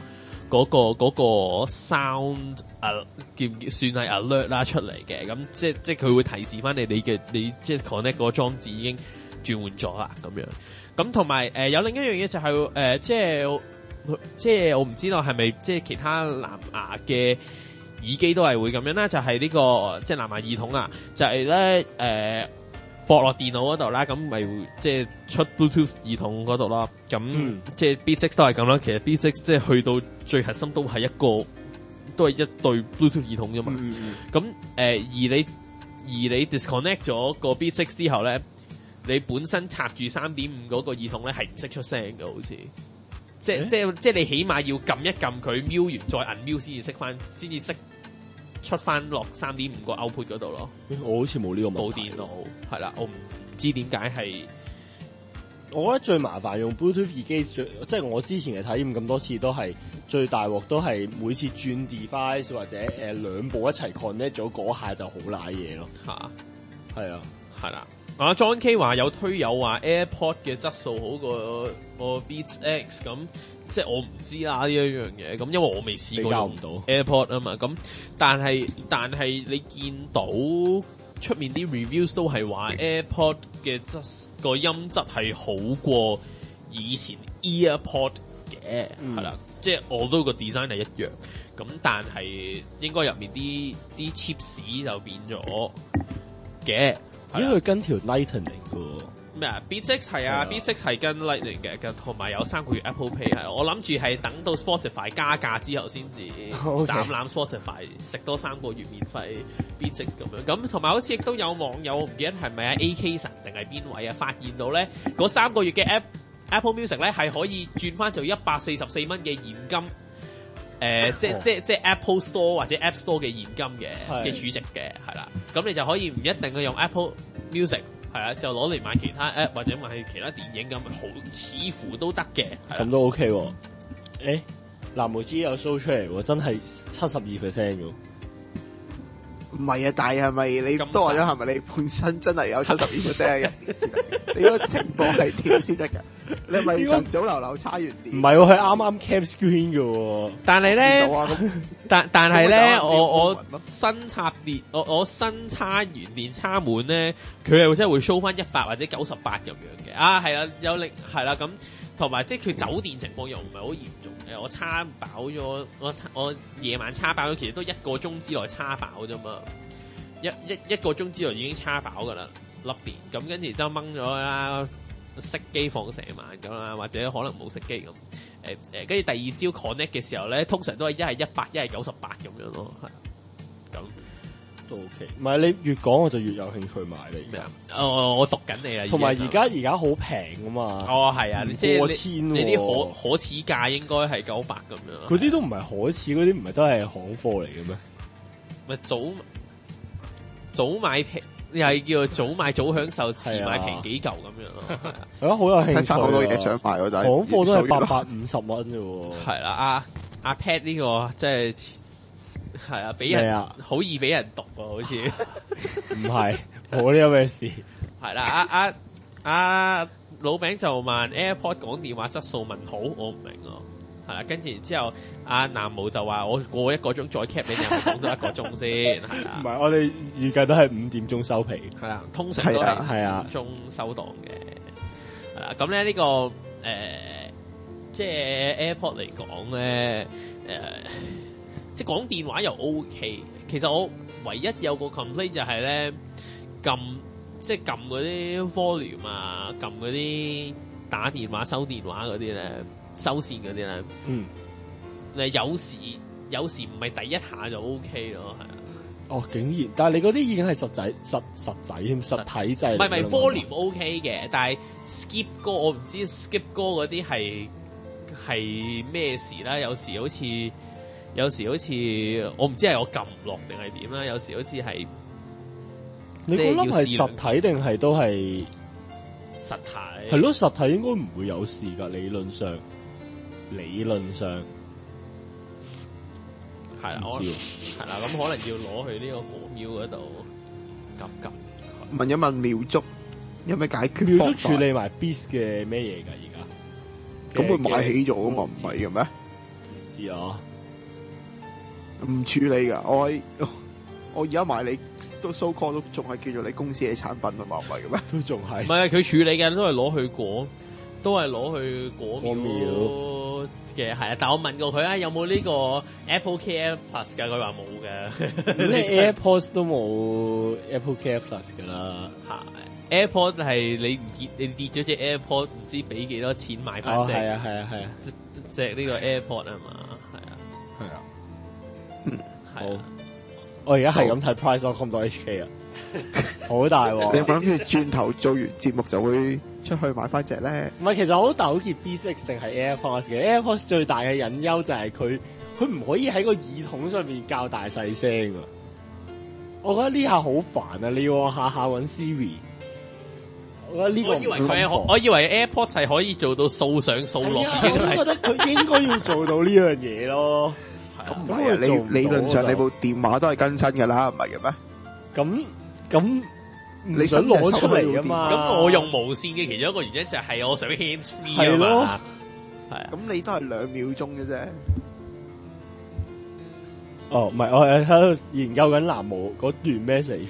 嗰、個嗰、個 sound 啊，叫唔叫算係 alert 啦出嚟嘅，咁即即佢會提示翻你你嘅你即 connect 個裝置已經轉換咗啦咁樣。咁同埋誒有另一樣嘢就係、是、誒、呃、即係即係我唔知道係咪即係其他藍牙嘅耳機都係會咁樣啦，就係、是、呢、這個即係藍牙耳筒啊，就係咧誒駁落電腦嗰度啦，咁咪即係出 Bluetooth 耳筒嗰度咯。咁、嗯、即係 Beat Six 都係咁啦。其實 Beat Six 即係去到最核心都係一個都係一對 Bluetooth 耳筒啫嘛。咁、嗯、誒、呃、而你而你 disconnect 咗個 Beat Six 之後咧，你本身插住三點五嗰個耳筒咧係唔識出聲嘅，好似即係即係即係你起碼要撳一撳佢，瞄完再 unmute 先至識翻，先至識出翻落三點五個 output 嗰度咯。 我好似冇呢個問題。 冇電腦係啦，我唔知點解係。 我覺得最麻煩用 Bluetooth 耳機最，即係我之前嘅體驗咁多次都係最大鑊，都係每次轉 device 或者誒、呃、兩部一齊 connect 咗嗰下就好瀨嘢咯。 吓， 係啊， 係啦。啊 John K 話有推友話 AirPod 嘅質素好過個 Beats X， 咁即係我唔知啦呢一樣嘢，咁因為我未試過用 AirPod 啊嘛，咁但係但係你見到出面啲 reviews 都係話 AirPod 嘅質個音質係好過以前 EarPod 嘅，係、嗯、啦，即係我都個 design 係一樣，咁但係應該入面啲啲 chip 屎就變咗嘅。 因為佢跟條 Lightning 嘅咩啊 ？Beat Six 係啊 ，Beat Six 係跟 Lightning 嘅，同埋有三個月 Apple Pay 係。我諗住係等到 Spotify 加價之後先至斬攬 Spotify 食多三個月免費 Beat Six 咁樣。咁同埋好似亦都有網友，我唔記得係咪啊 A K 神定係邊位啊，發現到咧嗰三個月嘅 App Apple Music 咧係可以轉翻做一百四十四蚊嘅現金。誒、呃，即係即係即係 Apple Store 或者 App Store 嘅現金嘅嘅儲值嘅，係啦，咁你就可以唔一定要用 Apple Music， 係啦，就攞嚟買其他 App 或者買其他電影咁，好似乎都得嘅， 咁都 OK 喎。誒，藍莓 G 有 show 出嚟喎，真係七十二 percent 嘅。 唔係啊，但係係咪你多咗？係咪你本身真係有七十二 percent 嘅？你個情況係點先得㗎？你係咪晨早流流差完電？ 唔係喎，佢啱啱 cap screen 嘅喎。 但係咧，但但係咧，我我我新插電，我我新插完電插滿咧，佢係真係會 show 翻一百或者九十八咁樣嘅。啊，係啦，有力係啦咁。同埋即係佢走電情況又唔係好嚴重嘅，我叉飽咗，我我夜晚叉飽咗，其實都一個鐘之內叉飽啫嘛，一一一個鐘之內已經叉飽噶啦粒電，咁跟住之後掹咗啦，熄機放成晚咁啦，或者可能冇熄機咁，誒誒，跟住第二朝 connect 嘅時候咧，通常都係一係一百，一係九十八咁樣咯，係咁。 都 OK，唔係你越講我就越有興趣買你咩啊？ 哦，我讀緊你啊！ 同埋而家而家好平噶嘛？ 哦，係啊，即係過千喎， 你啲可可恥價應該係九百咁樣。 嗰啲都唔係可恥，嗰啲唔係都係行貨嚟嘅咩？ 咪早早買平，又係叫做早買早享受，遲買平幾嚿咁樣咯。 係咯，好有興趣。 好多嘢想買嗰陣， 行貨都係八百五十蚊啫喎。 係啦，阿阿 Pat 呢個即係。係啊，俾人好易俾人讀喎，好似唔係冇呢個咩事。 係啦，阿阿阿老餅就問 AirPod 講電話質素問好，我唔明咯。係啦，跟住之後阿南無就話我過一個鐘再 cap 你，你係咪講咗一個鐘先？係啦， 唔係我哋預計都係五點鐘收皮。 係啦，通常都係五點鐘收檔嘅。係啦，咁咧呢個誒、呃，即係 AirPod 嚟講咧，誒、呃。即係講電話又 OK，其實我唯一有個 complaint 就係咧撳即係撳嗰啲 volume 啊，撳嗰啲打電話收電話嗰啲咧，收線嗰啲咧， 嗯， 誒有時有時唔係第一下就 OK 咯，係啊。 哦，竟然！但係你嗰啲已經係實際實實際添，實體制。唔係唔係 volume OK 嘅，但係 skip 歌我唔知 skip 歌嗰啲係係咩事啦，有時好似。有時好似我唔知係我撳唔落定係點啦，有時好似係你覺得係實體定係都係實體？ 係咯，實體應該唔會有事㗎，理論上，理論上係啦，我係啦，咁可能要攞去呢個果廟嗰度撳撳。 問一問廟祝有咩解決？ 廟祝處理埋 Beats 嘅咩嘢㗎？而家咁佢買起咗啊嘛，唔係嘅咩？ 知啊， 唔處理噶，我喺我而家買你都 so call 都仲係叫做你公司嘅產品啊嘛，唔係嘅咩？ 都仲係唔係佢處理嘅都係攞去果，都係攞去果果廟嘅係啊。但我問過佢啊，有冇呢個 Apple Care Plus 㗎？佢話冇嘅。 咁你 AirPods 都冇 Apple Care Plus 噶啦。 係 AirPod 係你唔見你跌咗隻 AirPod 唔知俾幾多錢買翻哦， 隻係啊，係啊，係啊， 隻呢個 AirPod 啊嘛，係啊， 係啊。 嗯，係啊。 我而家係咁睇 price dot com dot h k 啊，好大喎！ 你有冇諗住轉頭做完節目就會出去買翻隻咧？ 唔係，其實我都糾結 B six 定係 AirPods 嘅。AirPods 最大嘅隱憂就係佢佢唔可以喺個耳筒上面較大細聲啊！我覺得呢下好煩啊！你要我下下揾 Siri，我覺得呢個我以為佢係，我以為 AirPods 係可以做到掃上掃落， 係啊，我都覺得佢應該要做到呢樣嘢咯。 咁唔係啊， 咁佢做唔到你理論上就你部電話都係更新噶啦，唔係嘅咩？ 咁咁你想攞出嚟噶嘛？ 咁我用無線嘅其中一個原因就係我想 hands free 啊係咯嘛，係啊。 咁你都係兩秒鐘嘅啫。 哦，唔係，我係喺度研究緊藍毛嗰段 message。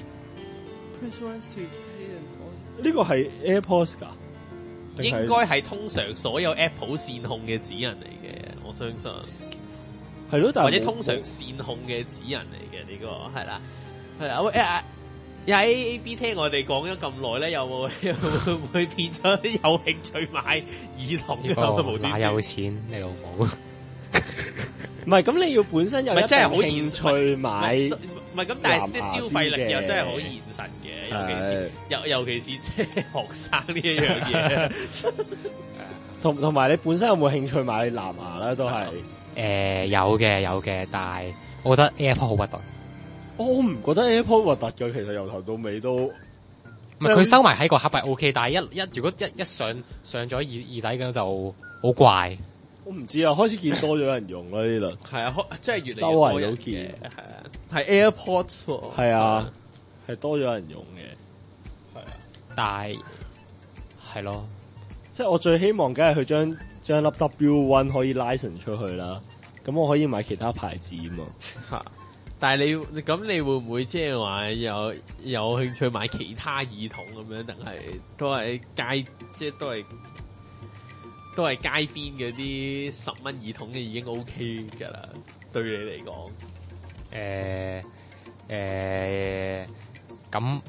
呢個係 AirPods 㗎？定係應該係通常所有 Apple 線控嘅指引嚟嘅，我相信。 係咯，但係或者通常線控嘅指引嚟嘅呢個係啦，係啦。喂誒，喺 A B 聽我哋講咗咁耐咧，有冇有冇會唔會變咗啲有興趣買耳筒嘅無端哪有錢你老母？ 唔係咁，你要本身有一唔係真係好定興趣買。 唔係咁，但係即係消費力又真係好現實嘅，尤其是尤尤其是即係學生呢一樣嘢。 同同埋你本身有冇興趣買藍牙咧？都係。 誒有嘅有嘅，但係我覺得 AirPod 好核突。 我唔覺得 AirPod 核突嘅，其實由頭到尾都唔唔係佢收埋喺個盒係 OK，但係一一如果一一上上咗耳耳仔咁就好怪。 我唔知啊，開始見多咗人用啦呢度。 係啊，即係越嚟越周多人圍都見嘅，係啊，係 AirPods 喎， 係啊，係多咗人用嘅。係啊， 但係係咯， 即係我最希望，梗係佢將將粒 W One 可以 license 出去啦。咁我可以買其他牌子啊嘛。 嚇！但係你咁你會唔會即係話有有興趣買其他耳筒咁樣，定係都係街即係都係都係街邊嗰啲十蚊耳筒嘅已經 OK 㗎啦？對你嚟講， 誒誒咁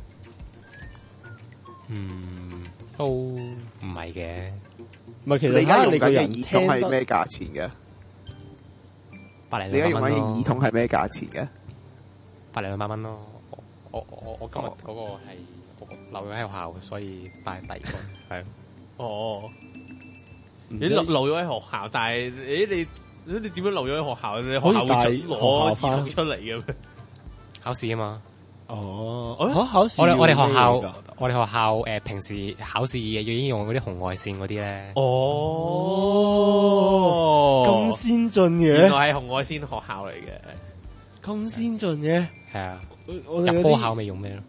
嗯都唔係嘅。 唔係，其實你而家用緊嘅你個人耳筒係咩價錢嘅？ 百零你而家用緊嘅兩百蚊咯耳筒係咩價錢嘅？ 百零兩百蚊咯。我我我我今日嗰個係我留咗喺學校，所以帶第二個係。 哦， 唔知你留留咗喺學校，但係你你你點樣留咗喺學校？你學校會可以帶準攞耳學校返筒出嚟嘅咩？ 考試啊嘛。 哦， 誒嚇考試我哋我哋學要咩校㗎我哋學校誒、呃、平時考試已經用嗰啲紅外線嗰啲咧。 哦， 咁先進原嘅， 來係紅外線學校嚟嘅。 咁先進嘅。 係啊， 我哋嗰啲入波考咪用咩咯？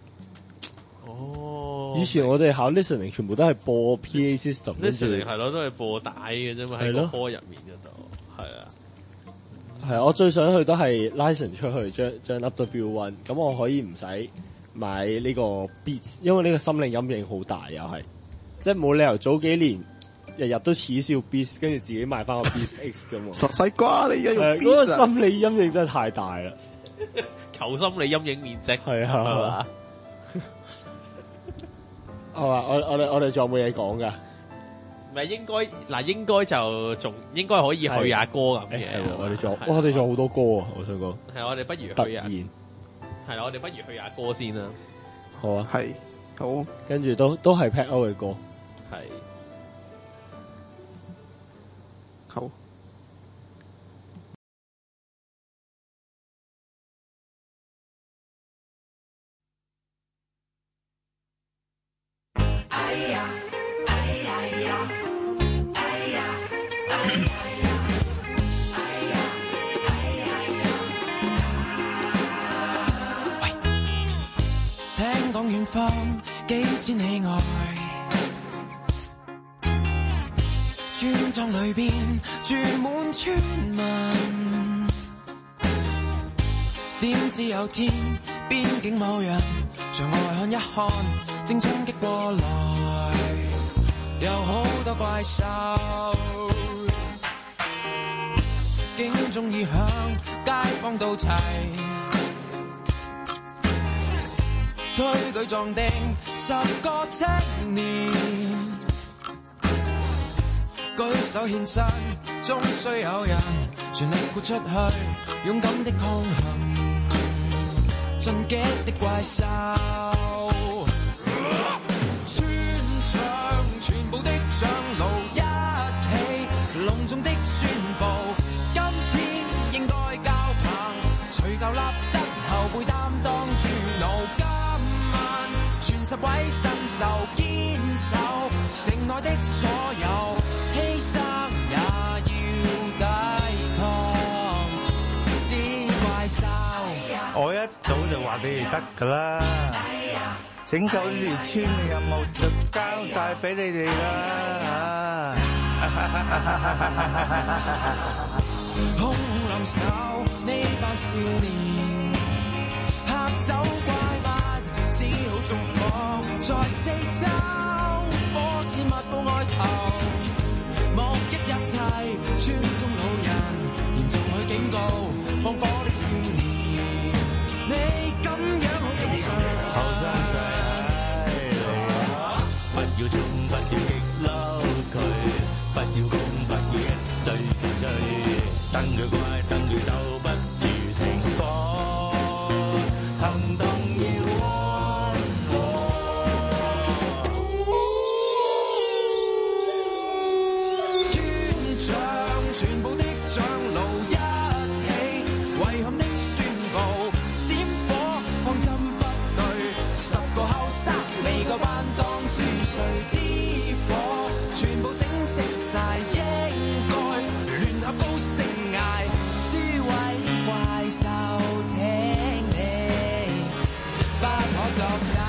哦， 以前我哋考 listening 全部都係播 P A system，跟住 listening 係咯，都係播帶嘅啫嘛，喺個係咯科入面嗰度，係啊。 係啊，我最想去都係 license 出去將將 up W One，咁我可以唔使買呢個 Beats，因為呢個心理陰影好大又係，即係冇理由早幾年日日都恥笑 Beats，跟住自己買翻個 Beats X 噶嘛。 傻西瓜，你而家用誒嗰個 Beats 啊心理陰影真係太大啦。 求心理陰影面積係係啊， 嘛？ 好啊，我我哋我哋仲有冇嘢講噶？ 唔係應該嗱，應該就仲應該可以去下歌咁嘅。 係喎我哋仲係啊我哋仲有好多歌啊！我想講， 係我哋不如突去下， 然係啦，我哋不如去下歌先啦。 好啊， 係好跟住都都係 Pat O 嘅歌。 係。 好。 聽講遠方幾千喜愛， 村莊裏邊住滿村民，點知有天邊境某人從外看一看，正衝擊過來，有好多怪獸，警鐘已響，街坊到齊，推舉壯丁十個青年，舉手獻身，終須有人全力豁出去，勇敢的抗衡，進擊的怪獸。村長全部的長老一起隆重的宣布，今天應該交棒，除舊立新後輩擔當主腦，今晚全十位新手堅守城內的所有，犧牲也要抵抗啲怪獸。 我一早就話俾你得㗎啦，拯救呢條村嘅任務就交晒俾你哋啦。 空臨手呢班少年，嚇走怪物，只好縱火在四周，火線密布外頭，目擊一切，村中老人嚴重去警告，放火的少年，你咁樣好形象。 後生仔不要衝，不要激嬲佢，不要攻，不要一追再追，等佢乖，等佢走，不如停火，行動要安和。 村長全部的長老一起遺憾的宣布，點火方針不對，十個後生未夠班當主帥，啲火全部整熄晒，應該聯合高聲嗌，諸位怪獸請你不可作假。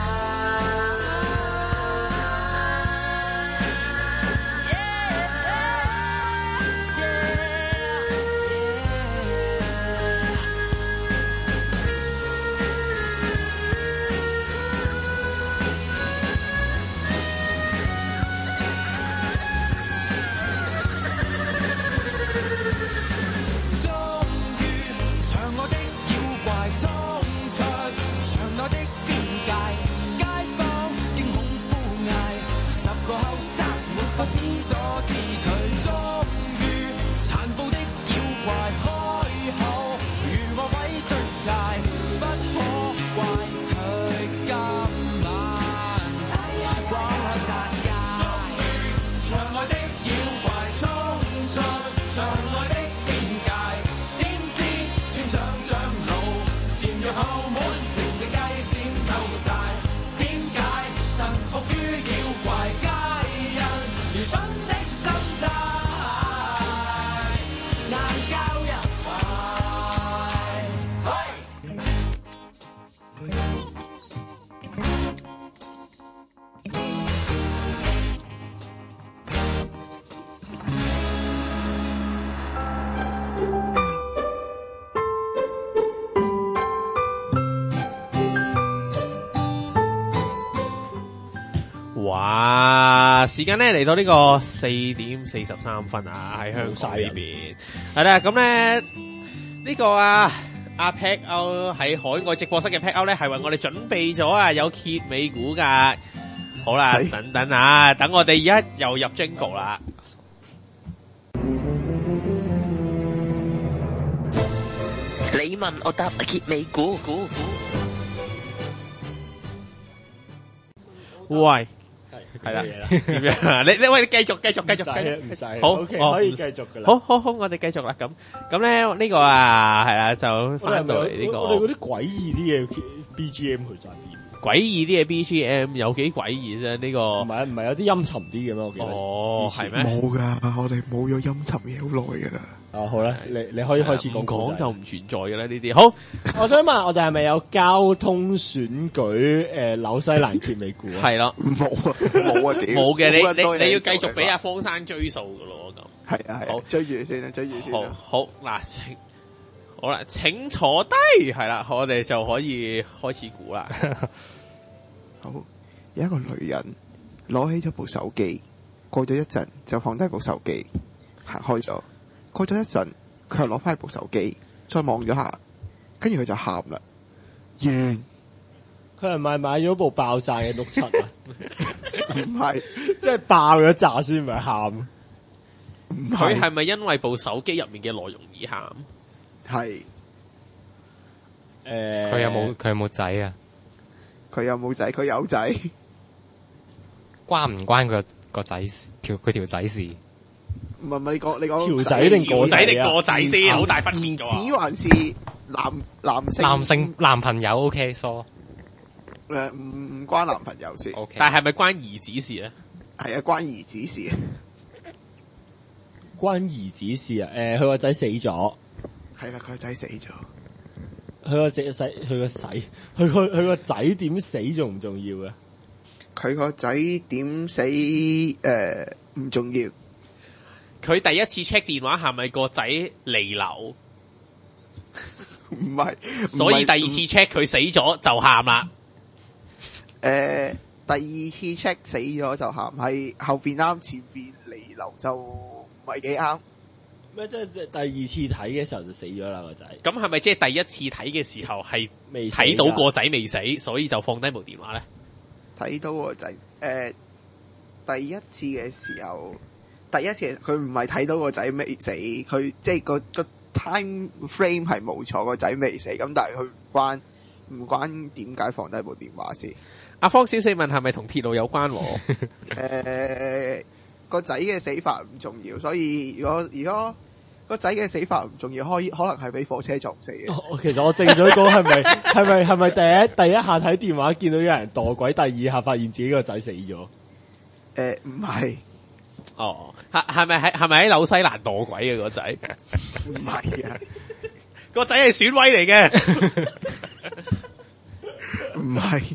終於場外的妖怪衝出場內的邊界，街坊驚恐呼嗌，十個後生沒法子阻止佢。終於殘暴的妖怪開口，如惡鬼追債，不可怪佢今晚廣開殺戒。場外的妖怪衝出場內的邊界，點知村長長老潛入後門，靜靜雞先走晒。點解臣服於妖怪皆因愚蠢的心態，難教人壞。 哇！時間咧嚟到呢個四點四十三分啊，喺香港呢邊係啦。咁咧呢個啊阿 Pat O 喺海外直播室嘅 Pat O 咧係為我哋準備咗啊有揭尾股噶。好啦， 係等等啊，等我哋而家又入 Jingle 啦。 你問我答揭尾估估喂，係啦， 嘢啦點樣啊？你你喂，你繼續繼續繼續繼唔使啊續， 唔使啊好 ，OK， 哦可以繼續㗎啦。 好好好，我哋繼續啦。咁咁咧呢個啊係啦，就我哋係咪翻到嚟呢個我哋嗰啲詭異啲嘅 B G M 去晒邊？ 詭異啲嘅 B G M 有幾詭異啫？呢、個唔係唔係有啲陰沉啲嘅咩？我記得。 哦，係咩？ 冇噶，我哋冇咗陰沉嘢好耐噶啦。 啊好啦，你你可以開始講唔故仔講就唔存在嘅啦。呢啲好我想問，我哋係咪有交通選舉誒紐西蘭揭尾故啊？ 係啦， 冇啊，冇啊，屌！ 冇嘅，你好多嘢你你要繼做續俾阿方生追數噶咯咁。 係啊係好啊，追住先啦，追住先好啦。 好嗱，請好啦，請坐低，係啦，我哋就可以開始估啦。 好，有一個女人攞起咗部手機，過咗一陣就放低部手機，行開咗。過咗一陣，佢又攞翻部手機，再望咗下，跟住佢就喊啦，贏！ 佢係咪買咗部爆炸嘅碌七啊？ 唔係， 即係爆咗炸先咪喊？ 唔係， 佢係咪因為部手機入面嘅內容而喊？ 係誒， 佢有冇佢有冇仔啊？ 佢有冇仔？佢有仔， 關唔關佢個仔條佢條仔事？ 唔係唔係，你講你講條仔定個個仔定啊個仔先，好大分別噶兒子還是男男性？ 男性男朋友 OK，疏誒唔唔關男朋友事， OK， 但係咪關兒子事咧？ 係啊，關兒子事。 關兒子事啊？誒，佢個仔死咗， 係啦，佢個仔死咗。 佢個仔仔，佢個仔，佢個佢個仔點死重唔重要嘅？ 佢個仔點死？誒唔重要。 佢第一次 check 電話係咪個仔離流？ 唔係， 所以第二次 check 佢死咗就喊啦。 誒、第二次 check 死咗就喊，係後邊啱，前邊離流就唔係幾啱。 咩？即係第二次睇嘅時候就死咗啦個仔， 咁係咪即係第一次睇嘅時候係未死㗎睇到個仔未死，所以就放低部電話咧？ 睇到個仔，誒、第一次嘅時候，第一次佢唔係睇到個仔未死，佢即係個個 time frame 係冇錯，個仔未死，咁但係佢唔關唔關點解放低部電話先。 阿方小四問係咪同鐵路有關喎？ 誒、個仔嘅死法唔重要，所以如果如果個仔嘅死法唔重要，可以可能係俾火車撞死嘅。 我其實我正想講係咪係咪係咪第一第一下睇電話見到有人墮軌，第二下發現自己個仔死咗。 誒唔係哦，係係咪喺係咪喺紐西蘭墮軌嘅個仔？ 唔係啊， 個仔係選委嚟嘅。 唔係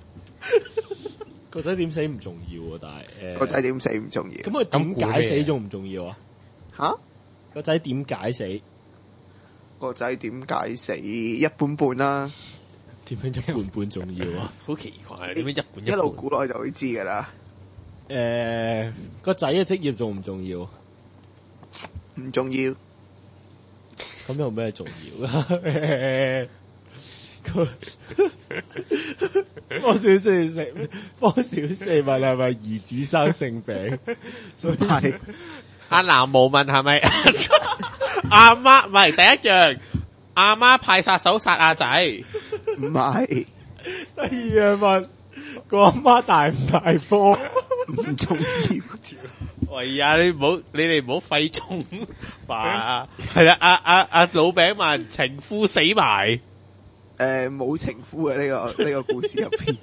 個仔點死唔重要啊，但係誒個仔點死唔重要。 咁佢點解死仲唔重要啊？ 吓？ 個仔點解死？ 個仔點解死？一般般啦， 點樣一半半重要啊？ 好奇怪，點解一半一路半？ 估落去就會知噶啦。 誒，個仔嘅職業重唔重要？ 唔重要， 咁有咩重要啊？佢方小四食，方小四問係咪兒子生性病？所以係阿南無問係咪阿媽？唔係第一樣，阿媽派殺手殺阿仔。 唔係第二樣問個阿媽大唔大波？ 唔重要？ 喂呀，你唔好，你哋唔好費中吧。係啦，阿阿阿老餅問情夫死埋。 誒冇情夫嘅呢個呢個故事入邊。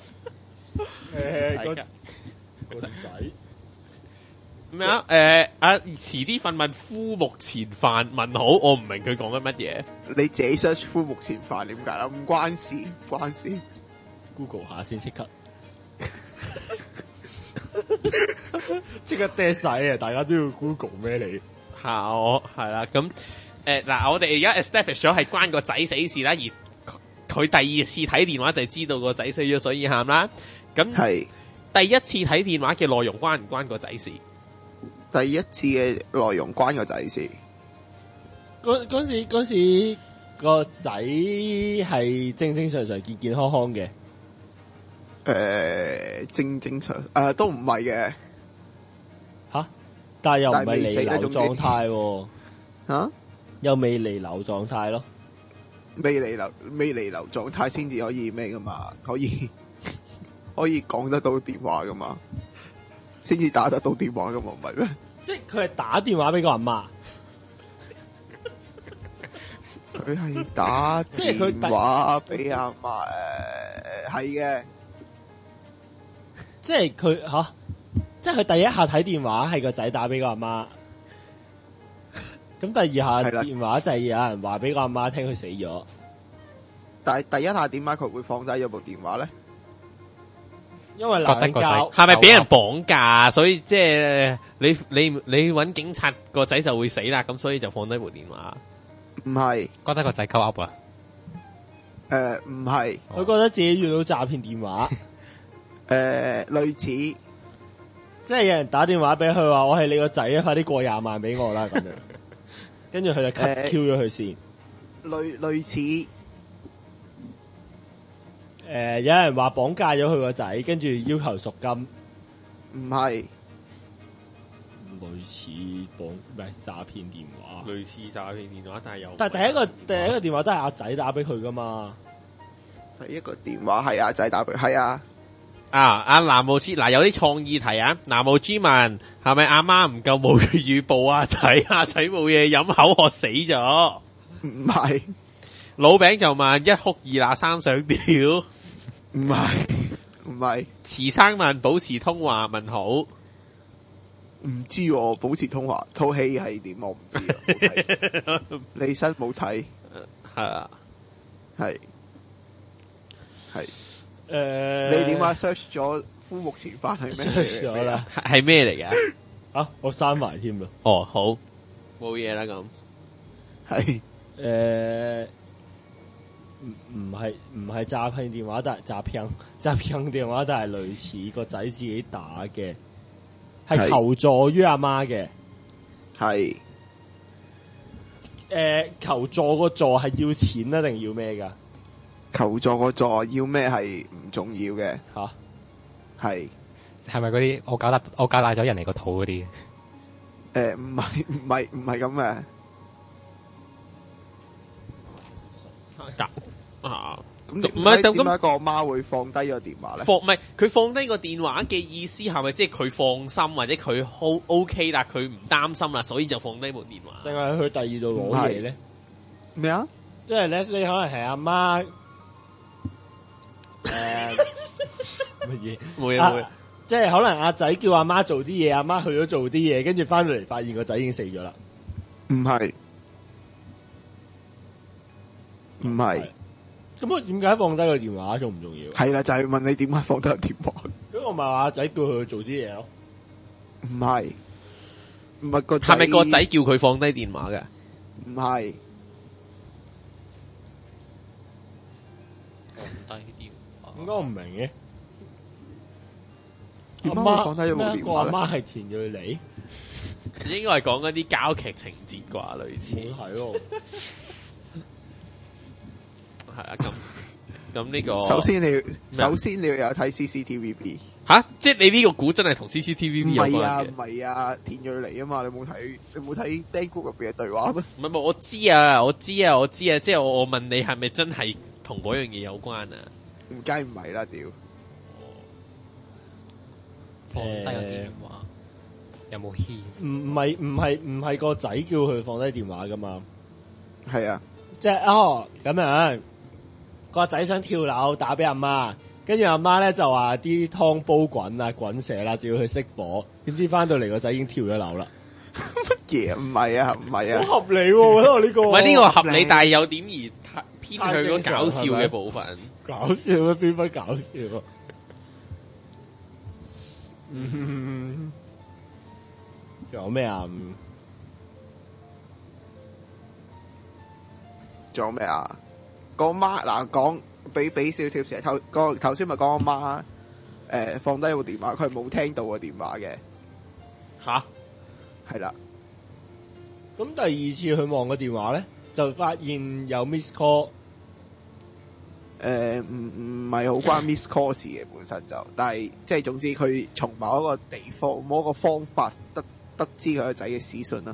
誒， 係㗎個個仔咩啊？誒，阿遲啲瞓問夫目前犯問號，我唔明佢講緊乜嘢。 你自己 search 夫目前犯點解啦？唔關事，唔關事。 Google 下先，即刻即刻 dead 晒啊！大家都要 Google 咩你？ 係我係啦，咁誒嗱，我哋而家 establish 咗係關個仔死事啦，而佢第二次睇電話就係知道個仔死咗，所以喊啦。咁係第一次睇電話嘅內容關唔關個仔事？ 第一次嘅內容關個仔事。 嗰嗰時嗰時個仔係正正常常健健康康嘅。 誒、正正常誒、都唔係嘅吓，但係又唔係但係未死離流啦總之狀態喎， 嚇， 又未離流狀態咯。 未離流未離流狀態先至可以咩噶嘛？可以可以講得到電話噶嘛？先至打得到電話噶嘛？唔係咩？ 即係佢係打電話俾個阿媽， 佢係打即係佢第電話俾阿媽誒係嘅， 即係佢吓，即係佢第一下睇電話係個仔打俾個阿媽，咁第二下係啦電話就係有人話俾個阿媽聽佢死咗。 但係第一下點解佢會放低咗部電話咧？ 因為覺得個仔鬧交， 係咪俾人綁架？所以即係你你你揾警察個仔就會死啦，咁所以就放低部電話。 唔係， 覺得個仔鳩噏啊！ 誒唔係， 佢覺得自己遇到詐騙電話， 誒類似， 即係有人打電話俾佢話我係你個仔啊，快啲過廿萬俾我啦咁樣，跟住佢就 cut 誒 Q 咗佢先。 類類似， 誒、有人話綁架咗佢個仔，跟住要求贖金， 唔係， 類似綁唔係詐騙電話。 類似詐騙電話，但係有。 但係第一個第一個電話都係阿仔打俾佢噶嘛。 第一個電話係阿仔打俾，係啊， 啊！阿南無之嗱有啲創意題啊！南無之問係咪阿媽唔夠母乳哺阿仔？阿仔冇嘢飲，口渴死咗。 唔係， 老餅就問一哭二鬧三上吊。 唔係，唔係， 慈生問保持通話問好。 唔知喎，保持通話套戲係點我唔知啊，冇睇李生冇睇， 係啊， 係係。 誒、 你點解 search 咗枯木前番係咩嚟嘅？ search 咗啦？ 係係咩嚟㗎？ 啊，我刪埋添啦。 哦，好，冇嘢啦咁。 係誒，唔唔係唔係詐騙電話，但係詐騙詐騙電話，但係類似個仔自己打嘅，係係求助於阿媽嘅。 係誒，求助個助係要錢啊，定要咩㗎？ 求助個助要咩係唔重要嘅， 吓， 係係咪嗰啲我搞大我搞大咗人哋個肚嗰啲？ 誒唔係唔係唔係咁嘅， 啊， 咁唔係咁點解個媽會放低咗電話咧？ 放唔係佢放低個電話嘅意思係咪即係佢放心或者佢 O O K 啦，佢唔擔心啦，所以就放低部電話。 定係去第二度攞嘢咧？ 咩啊？ 即係咧，你可能係阿媽誒乜嘢？ 冇嘢冇嘢啊，即係可能阿仔叫阿媽做啲嘢，阿媽去咗做啲嘢，跟住翻到嚟發現個仔已經死咗啦。 唔係唔係， 咁我點解放低個電話重唔重要？ 係啦，就係問你點解放低個電話？ 咁我咪話阿仔叫佢去做啲嘢咯。 唔係唔係個仔係咪個仔叫佢放低電話嘅？ 唔係放低電話應該我唔明嘅。 點解阿媽會放低咗部咩電話咧？ 個阿媽係田蕊妮， 應該係講嗰啲交劇情節啩，類似冇睇喎。 係啊咁咁呢個。 首先你要咩啊首先你要有睇 C C T V B。 吓，即係你呢個估真係同 C C T V B 唔有係啊， 關嘅唔。係啊，田蕊妮啊嘛，你冇睇你冇睇 Bang Group 入邊嘅對話咩？ 唔係唔係，我知啊，我知啊，我知啊，即係我我問你係咪真係同嗰樣嘢有關啊？ 唔梗係唔係啦，屌！ 放低個電話有冇牽？ 唔唔係唔係唔係個仔叫佢放低電話噶嘛？ 係啊， 即係哦咁樣，個仔想跳樓打俾阿媽，跟住阿媽咧就話啲湯煲滾啊滾瀉啦，就要去熄火。點知翻到嚟個仔已經跳咗樓啦。 乜嘢？唔係啊，唔係啊， 好合理喎，我覺得我呢個唔係呢個合理， 合理但係有點而太偏向嗰搞笑嘅部分。 搞笑咩？邊分搞笑啊？嗯，仲有咩啊？ 仲有咩啊？個媽嗱講俾俾少貼士，頭個頭先咪講阿媽誒放低部電話，佢係冇聽到個電話嘅， 吓， 係啦， 咁第二次去望個電話咧，就發現有 miss call。 誒唔唔係好關 Miss Call 事嘅本身就，但係即係總之佢從某一個地方某一個方法得得知佢個仔嘅死訊啦。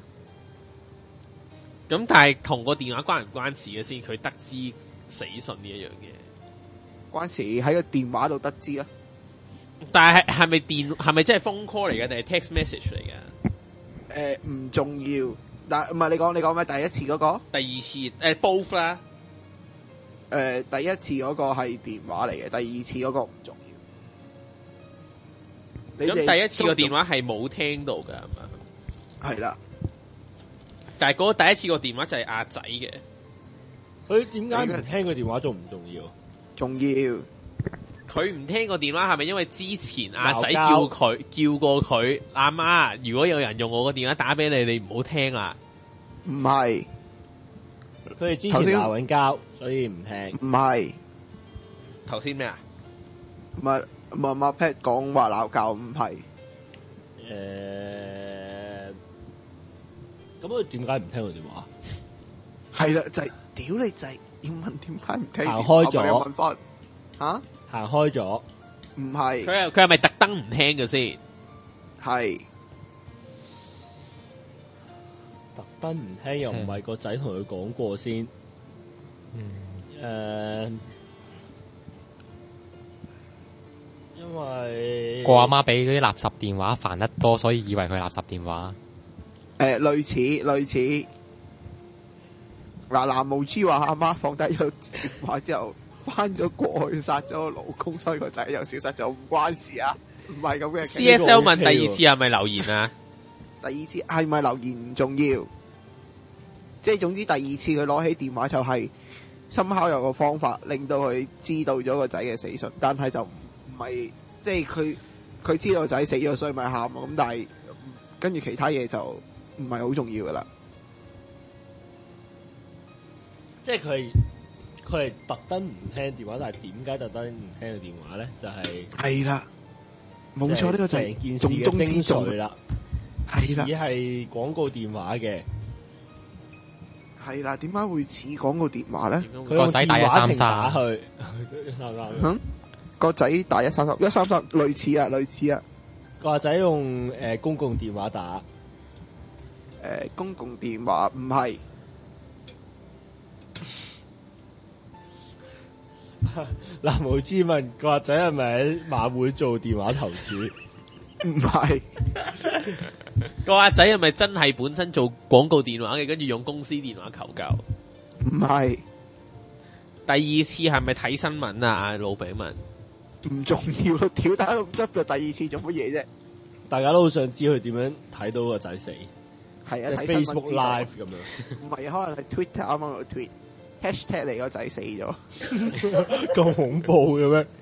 咁但係同個電話關唔關事嘅先？佢得知死訊呢一樣嘢， 關事喺個電話度得知啦。 但係係咪電係咪真係 phone call 嚟嘅，定係 text message 嚟嘅？ 誒唔重要，但唔係你講你講咩？第一次嗰個第二次誒 both 啦， 誒第一次嗰個係電話嚟嘅，第二次嗰個唔重要。 咁你哋第一次個電話係冇聽到㗎，係嘛？ 係啦， 但係嗰個第一次個電話就係阿仔嘅。 佢點解唔聽個電話重唔重要？ 重要。 佢唔聽個電話係咪因為之前阿仔叫鬧交佢叫過佢阿媽，如果有人用我個電話打俾你，你唔好聽啦。 唔係， 佢哋之前頭先鬧緊交，所以唔聽。 唔係， 頭先咩啊？ 唔係唔係阿 Pat 講話鬧交，唔係。 誒，咁佢點解唔聽個電話？ 係啦，就係屌你就係要問點解唔聽電話？ 行開咗我咪問翻吓， 行開咗， 唔係佢係佢係咪特登唔聽嘅先？ 係特登唔聽又唔係個仔同佢講過先。 嗯， 誒，因為個阿媽俾嗰啲垃圾電話煩得多，所以以為佢係垃圾電話。 誒類似類似。嗱，藍無知話阿媽放低咗電話之後，翻咗國去殺咗個老公，所以個仔又消失咗，唔關事啊，唔係咁嘅。 C S L 問第二次係咪留言啊？ 第二次係咪留言唔重要，即係總之第二次佢攞起電話就係深刻有個方法令到佢知道咗個仔嘅死訊，但係就唔唔係即係佢佢知道個仔死咗，所以咪喊咯。咁但係跟住其他嘢就唔係好重要噶啦。 即係佢佢係特登唔聽電話，但係點解特登唔聽個電話咧？就係係啦，冇錯，呢個就係成件事重中之嘅精重髓啦。 係啦只，係廣告電話嘅， 係啦，點解會似廣告電話咧？ 佢用電話亭打去， 嗯，個仔打一三三一三三，類似啊，類似啊。 個仔用誒、呃、公共電話打， 誒、呃，公共電話唔係。 嗱，無知問個仔係咪喺馬會做電話投注？ 唔係， 個阿仔係咪真係本身做廣告電話嘅，跟住用公司電話求救？ 唔係， 第二次係咪睇新聞啊？阿老餅問， 唔重要咯，屌打咁執嘅第二次做乜嘢啫？ 大家都好想知佢點樣睇到個仔死， 係啊， 即係睇新聞 Facebook 知道 Live 咁樣。 唔係，可能係 Twitter 啱啱個 tweet hashtag 你個仔死咗， 咁恐怖嘅咩？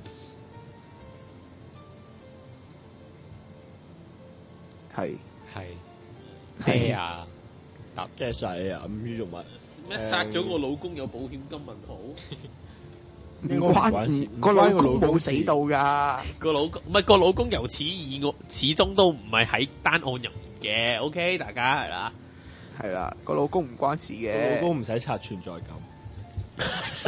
係係係啊， 搭即係使啊，唔知做乜。 咩殺咗個老公有保險金問號？ 唔應該唔關事關唔個老唔關個老公公冇死到㗎， 個老公唔係個老公由始以我始終都唔係喺單案入面嘅。OK，大家係啦。 係啦，個老公唔關事個嘅， 老公唔使刷存在感。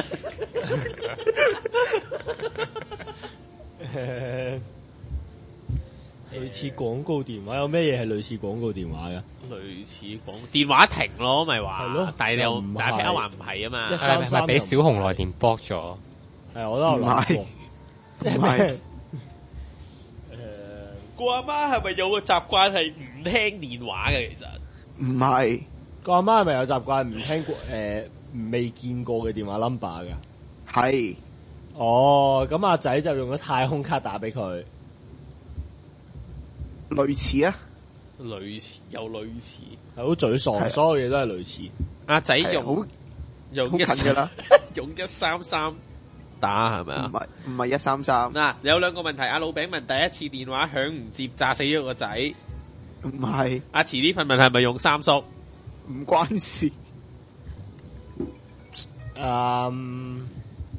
誒類似廣告電話有咩嘢係類似廣告電話嘅？ 類似講電話亭咯，咪話係咯但係你又又唔係但係 P 話唔係啊嘛一。 係咪俾小紅來電 block 咗？ 係我都有諗唔係過，即係唔係咩？誒個阿媽係咪有個習慣係唔聽電話嘅？其實唔係個阿媽係咪有習慣唔聽過誒未見過嘅電話 number 㗎？ 係哦，咁阿仔就用咗太空卡打俾佢。 類似啊， 類似有類似， 係好沮喪， 係啊所有嘢都係類似。 阿仔係啊好用用好一近㗎啦， 用一三三打係咪唔啊？ 係唔係一三三， 嗱，有兩個問題。阿老餅問第一次電話響唔接，炸死咗個仔。 唔係阿遲啲份問係咪用三叔？ 唔關事， 嗯，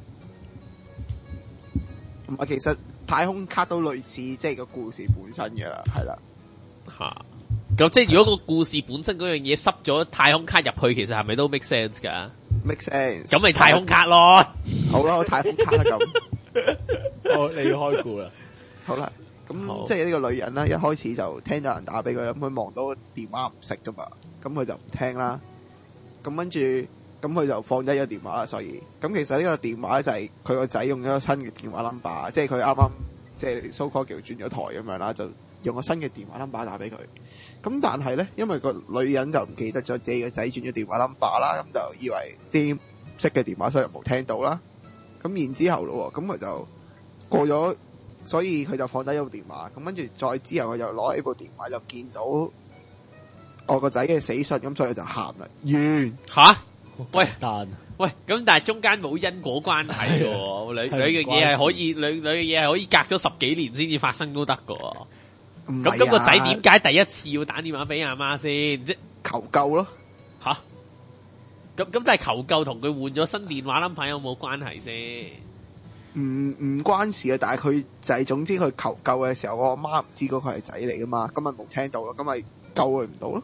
唔係其實太空卡都類似，即係個故事本身㗎啦，係啦， 吓，咁即係如果個故事本身嗰樣嘢塞咗太空卡入去，其實係咪都 make sense 噶？ make sense， 咁咪太空卡咯。 好啦，太空卡啦咁。 我你要開估啦。 好啦， 好咁即係呢個女人咧，一開始就聽到人打俾佢，咁佢望到電話唔識噶嘛，咁佢就唔聽啦。咁跟住，咁佢就放低咗電話啦。所以，咁其實呢個電話就係佢個仔用咗個新嘅電話 number，即係佢啱啱即係 so call 叫轉咗台咁樣啦，就用個新嘅電話 number 打俾佢。咁但係咧，因為個女人就唔記得咗自己個仔轉咗電話 number 啦，咁就以為啲識嘅電話，所以冇聽到啦。咁然之後咯，咁佢就過咗，所以佢就放低咗部電話。咁跟住再之後，佢就攞起部電話就見到我個仔嘅死訊，咁所以就喊啦。完吓？喂但喂，咁但係中間冇因果關係嘅喎，兩兩樣嘢係可以兩兩樣嘢係可以隔咗十幾年先至發生都得嘅喎。 唔係咁咁個仔啊點解第一次要打電話俾阿媽先？即求救咯？ 吓？咁咁但係求救同佢換咗新電話 number 有冇關係先？ 唔唔關事啊，但係佢就係總之佢求救嘅時候，我阿媽唔知嗰個係仔嚟噶嘛，咁咪冇聽到咯，咁咪救佢唔到咯。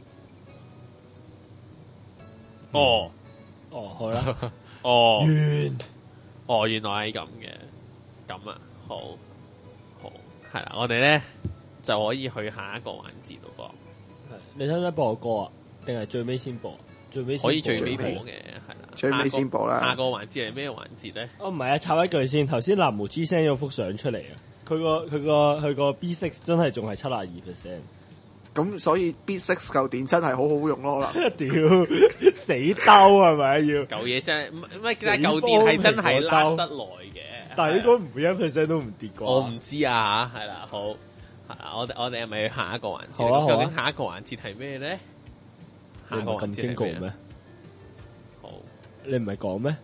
哦哦好啦， 哦完哦，原來係咁嘅，咁啊，好好係啦，我哋咧就可以去下一個環節咯你使唔使播我歌啊？定係最尾先播？最尾噃， 先可以最尾播最嘅，係啦， 最尾先播啦下個下個環節係咩環節咧？ 哦，唔係啊，插一句先。頭先藍毛 G send 咗幅相出嚟啊，佢個佢個佢個 B 六 真係仲係七廿二 percent。 咁所以 B 六 嚿電真係好好用咯，可能。 屌死兜係咪要？ 舊嘢真係唔唔係，但係舊電係真係 last 得耐嘅， 但係應該唔會一 percent 都唔跌啩。 我唔知啊，係啦，好係啦，我哋我哋係咪去下一個環節？ 好啊好啊究竟下一個環節係咩咧？下一個環你唔係咁節係咩啊？ 驚告咩？ 好， 你唔係講咩？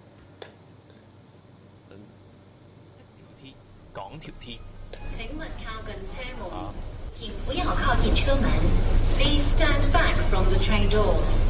講條鐵。 請勿靠近車門，請不要靠近車門。Please stand back from the train doors.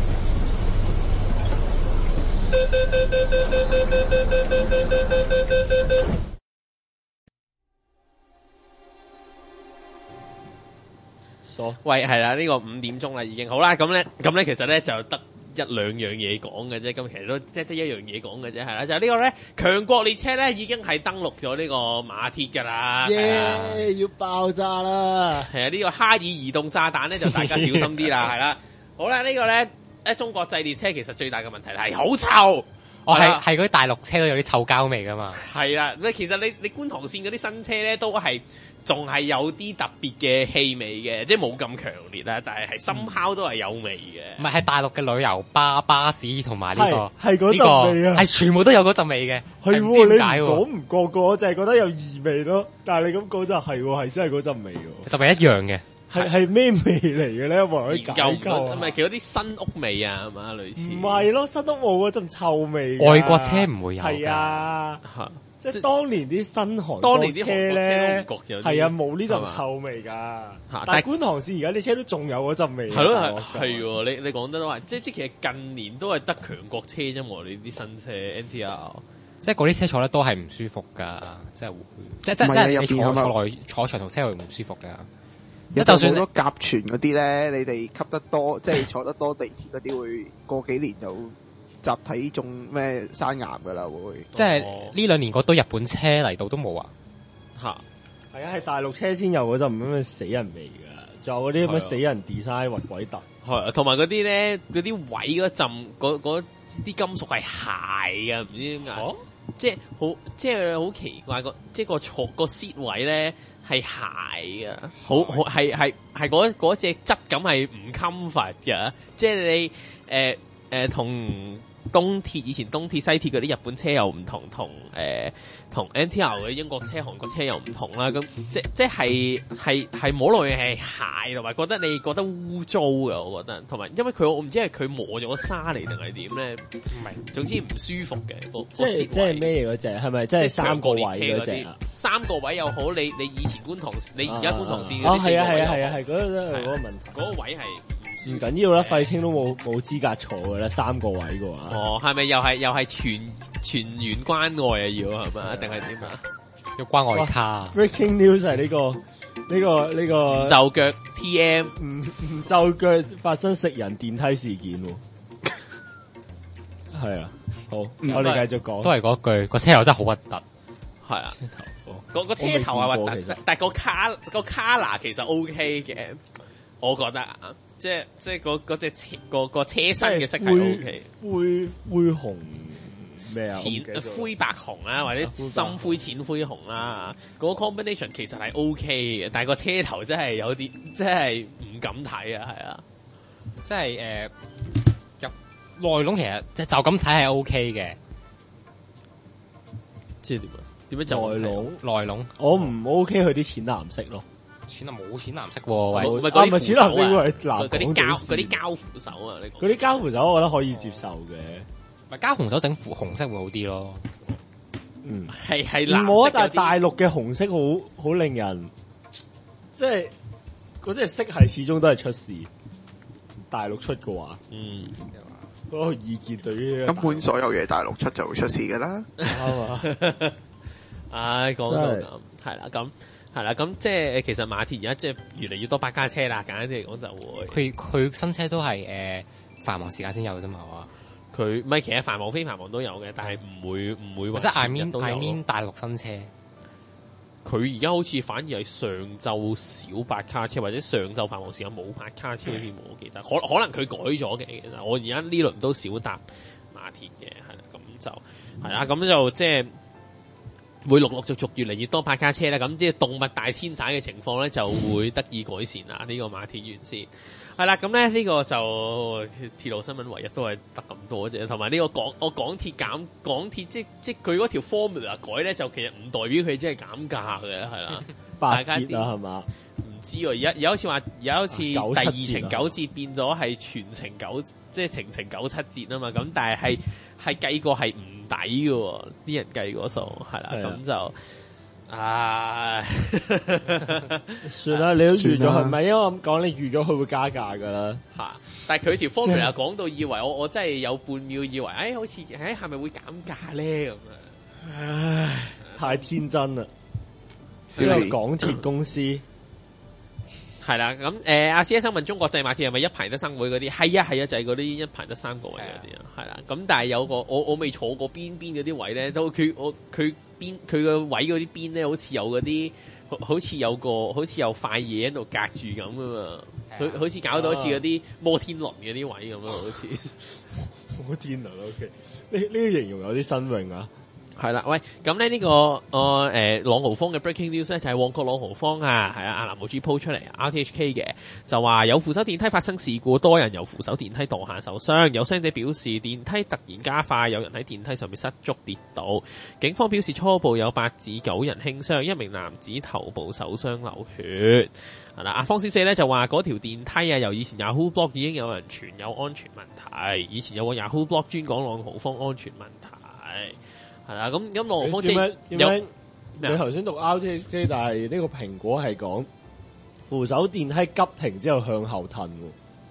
傻喂，係啦，呢、個五點鐘啦，已經好啦。咁咧，咁咧，其實咧就得一兩樣嘢講嘅啫。咁其實都即係得一樣嘢講嘅啫，係啦。就係、呢個咧，強國列車咧已經係登陸咗呢個馬鐵㗎啦。係啊耶！要爆炸啦！ 係啊，呢、個哈爾移動炸彈咧就大家小心啲啦，係啦。好啦，呢個咧，誒中國製列車其實最大嘅問題係好臭。 我係係啊係嗰啲大陸車都有啲臭膠味噶嘛。 係啦，喂，其實你你觀塘線嗰啲新車咧，都係仲係有啲特別嘅氣味嘅，即係冇咁強烈啦，但係係深烤都係有味嘅。 唔係係大陸嘅旅遊巴巴士同埋呢個係係嗰呢陣味啊個係全部都有嗰陣味嘅。 係喎， 唔知你唔點解喎講唔覺個，我就係覺得有異味咯。但係你咁講就係喎，係真係嗰陣味喎。 就係一樣嘅。 係係咩味嚟嘅咧？有冇人可以解研究唔到， 構啊唔係其實嗰啲新屋味啊，係嘛類似。 唔係咯，新都冇嗰陣臭味㗎。 外國車唔會有㗎係啊， 嚇， 即係當年啲新韓當年啲國車韓國咧， 車都唔覺有啲係啊，冇呢係嘛陣臭味㗎。 嚇但但係係觀塘線而家啲車都仲有嗰陣味㗎。 係咯係大鑊咗係喎，你你講得都係，即即其實近年都係得強國車啫喎，你啲新車 N T R。 即係嗰啲車坐咧都係唔舒服㗎，即係會即係即唔係啊係即係你坐入邊係咪坐內坐長途車會唔舒服㗎。 有就算就算咗甲醛嗰啲咧，你哋吸得多，即係坐得多地鐵嗰啲，會過幾年就集體中咩生癌噶啦，會。 即係哦呢兩年嗰堆日本車嚟到都冇啊。 嚇， 係啊，係大陸車先有嗰陣咁嘅死人味㗎，仲有嗰啲係啊咩死人 design 核鬼突。 係啊同埋嗰啲咧，嗰啲位嗰陣嗰嗰啲金屬係鞋㗎，唔知點解。 哦即係好，即係好奇怪個，即係個坐個 seat 位咧係鞋噶，好好係係係嗰嗰隻質感係唔 comfort 噶，即係你誒誒同東鐵以前東鐵西鐵嗰啲日本車又唔同，同誒同 N T R 嘅英國車、韓國車又唔同啦，咁即即係係係摸落去係鞋，同埋覺得你覺得污糟嘅，我覺得，同埋因為佢我唔知係佢磨咗沙嚟定係點咧， 唔係總之唔舒服嘅，個即係即係咩嘢嗰只？係咪即係三個位嗰只啊？ 三個位又好，你你以前觀塘，你而家觀塘線啊， 嗰啲四係啊係啊係啊個位又好係，嗰個都係嗰個問題。 嗰個位係唔緊要啦，廢青都冇冇資格坐嘅啦，三個位嘅話。 哦，係咪又係又係全全員關愛啊？要係咪？定係點啊？ 要關外卡。 Breaking news 係呢個呢個呢個就腳 T M 唔唔就腳發生食人電梯事件喎。係啊，好，我哋繼續講。 都係嗰句，個車頭真係好核突。 係啊， 頭個個車頭係核突我未見過其實， 但係個卡個卡拿其實 O K 嘅，我覺得啊，即係即係嗰嗰隻車個個車身嘅色係 O K。 灰灰紅咩啊？ 淺灰白紅啦，或者深灰淺灰紅啦，嗰、個 combination 其實係 O K 嘅，但係個車頭真係有啲，真係唔敢睇啊，係啊， 即係誒入內籠其實即係就咁睇係 O K 嘅， 即係點啊？點樣就內籠內籠我唔 OK 佢啲淺藍色咯， 淺啊冇淺藍色喎，喂唔係啊嗰啲扶手唔係淺藍色啊， 係藍嗰啲膠膠嗰啲膠扶手啊，你講嗰啲膠扶手我覺得可以接受嘅， 咪加紅手整紅紅色會好啲咯。 嗯。 係係藍唔好啊！ 色嗰啲但係大陸嘅紅色好好令人，即係嗰隻色係始終都係出事。大陸出嘅話， 嗯。 嗰個意見對於根本所有嘢大陸出就會出事㗎啦。 啱啊！ 唉，講到咁，係啦，咁係啦，咁即係其實馬田而家即係越嚟越多百家車啦，簡單啲嚟講就會。 佢佢新車都係誒繁忙時間先有嘅啫嘛，係嘛？ 佢唔係其實繁忙非繁忙都有嘅，但係唔會唔會話即係 I 全日 mean 都有 I 咯 mean 大陸新車。 佢而家好似反而係上晝小八卡車，或者上晝繁忙時間冇八卡車添，我記得。可可能佢改咗嘅，其實我而家呢輪都少搭馬田嘅，係啦，咁就係啦，咁就即係會陸陸續續越嚟越多八卡車啦。咁即係動物大遷徙嘅情況咧，就會得以改善啦。呢、這個馬田沿線係啦，咁咧呢個就鐵路新聞唯一都係得咁多啫，同埋呢個港我港鐵減港鐵即即佢嗰條 formula 改咧，就其實唔代表佢真係減價嘅，係啦， 八折大家啊，係嘛？ 唔知喎，而家而家好似話，而家好似第九七折啊二程九折變咗係全程九，即係程程九七折啊嘛。咁但係係係計過係唔抵嘅喎，啲人計個數係啦， 係啊咁就啊， 算啦，你都預咗算啦係咪？因為我咁講，你預咗佢會加價㗎啦。 嚇！但係佢條 formula 講到以為我我真係有半秒以為，誒、哎、好似誒係咪會減價咧咁啊？ 唉，太天真啦！ 小李呢個港鐵公司係啦，咁誒阿 C S 生問中國製馬鐵係咪一排得三個位嗰啲？係啊係啊，就係嗰啲一排得三個位嗰啲啊，係啦。咁但係有個我我未坐過邊邊嗰啲位咧，都佢我佢邊佢個位嗰啲邊咧，好似有嗰啲好好似有個好似有塊嘢喺度隔住咁啊嘛，佢好似搞到好似嗰啲摩天輪嗰啲位咁啊，好似摩天輪 OK，呢呢個形容有啲新穎啊！ 係啦，喂，咁咧呢個誒誒朗豪坊嘅 breaking news 咧就係旺角朗豪坊啊，係啊，阿藍無主 po 出嚟 R T H K 嘅，就話有扶手電梯發生事故，多人由扶手電梯墮下受傷，有傷者表示電梯突然加快，有人喺電梯上面失足跌倒，警方表示初步有八至九人輕傷，一名男子頭部受傷流血。係啦，阿方小姐咧就話嗰條電梯啊，由以前 Yahoo Blog 已經有人傳有安全問題，以前有個 Yahoo Blog 專講朗豪坊安全問題。係啦，咁咁朗豪坊即係有你頭先讀 R T H K， 但係呢個蘋果係講扶手電梯急停之後向後褪喎。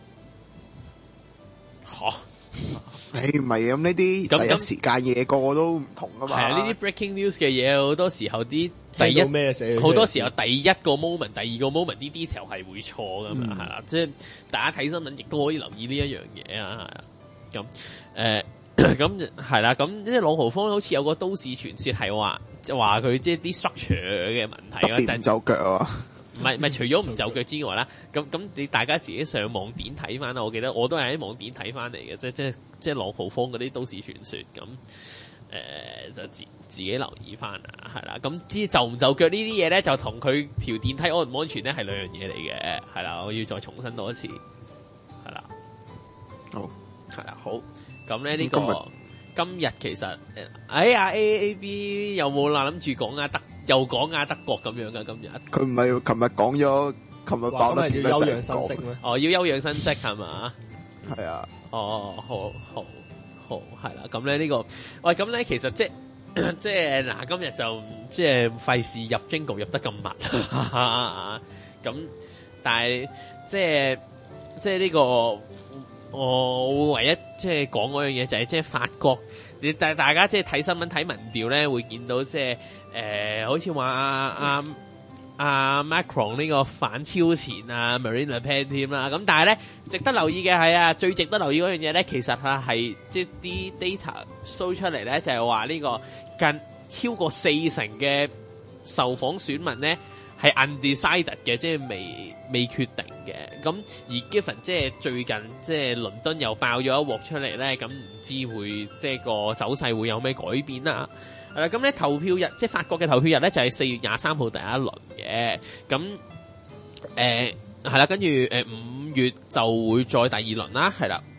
嚇， 誒唔係咁呢啲咁第一時間嘢個個都唔同噶嘛。 係啊，呢啲 breaking news 嘅嘢好多時候啲第聽一到咩寫好多時候第一個 moment、第二個 moment 啲 detail 係會錯噶嘛， 嗯係啦，即係大家睇新聞亦都可以留意呢一樣嘢啊，係啊，咁誒。咁係啦，咁即係朗豪坊好似有個都市傳說係話，就話佢即係啲 structure 嘅問題啊，但唔就腳啊！ 唔係唔係，除咗唔就腳之外啦，咁咁你大家自己上網點睇翻啦。我記得我都係喺網點睇翻嚟嘅，即係即係即係朗豪坊嗰啲都市傳說咁，誒、呃、就自自己留意翻啊，係啦。咁至就唔就腳呢啲嘢咧，就同佢條電梯安唔安全咧係兩樣嘢嚟嘅，係啦。我要再重申多一次，係啦， 好係啦，好。咁咧呢個今日今日其實，哎呀 A A B 有冇啦諗住講啊德又講啊德國咁樣噶今日？ 佢唔係琴日講咗，琴日爆得咁係要休養生息咩？ 哦，要休養生息係嘛？ 係啊， 哦，好好好，係啦。咁咧呢個，喂，咁咧其實即係即係嗱，今日就即係費事入 Jingle 入得咁密，咁但係即係即係呢個。我唯一即係講嗰樣嘢就係即係法國，你大大家即係睇新聞睇民調咧，會見到即係誒，好似話阿阿阿 Macron 呢個反超前啊 Marine Le Pen 添啦。咁但係咧，值得留意嘅係啊，最值得留意嗰樣嘢咧，其實啊係即係啲 data show 出嚟咧，就係話呢個近超過四成嘅受訪選民咧。係 undecided 嘅，即係未未決定嘅。咁而 given 即係最近即係倫敦又爆咗一鑊出嚟咧，咁唔知會即係個走勢會有咩改變啦？誒、呃，咁咧投票日即係法國嘅投票日咧就係四月廿三號第一輪嘅。咁誒係啦，跟住誒五月就會再第二輪啦，係啦。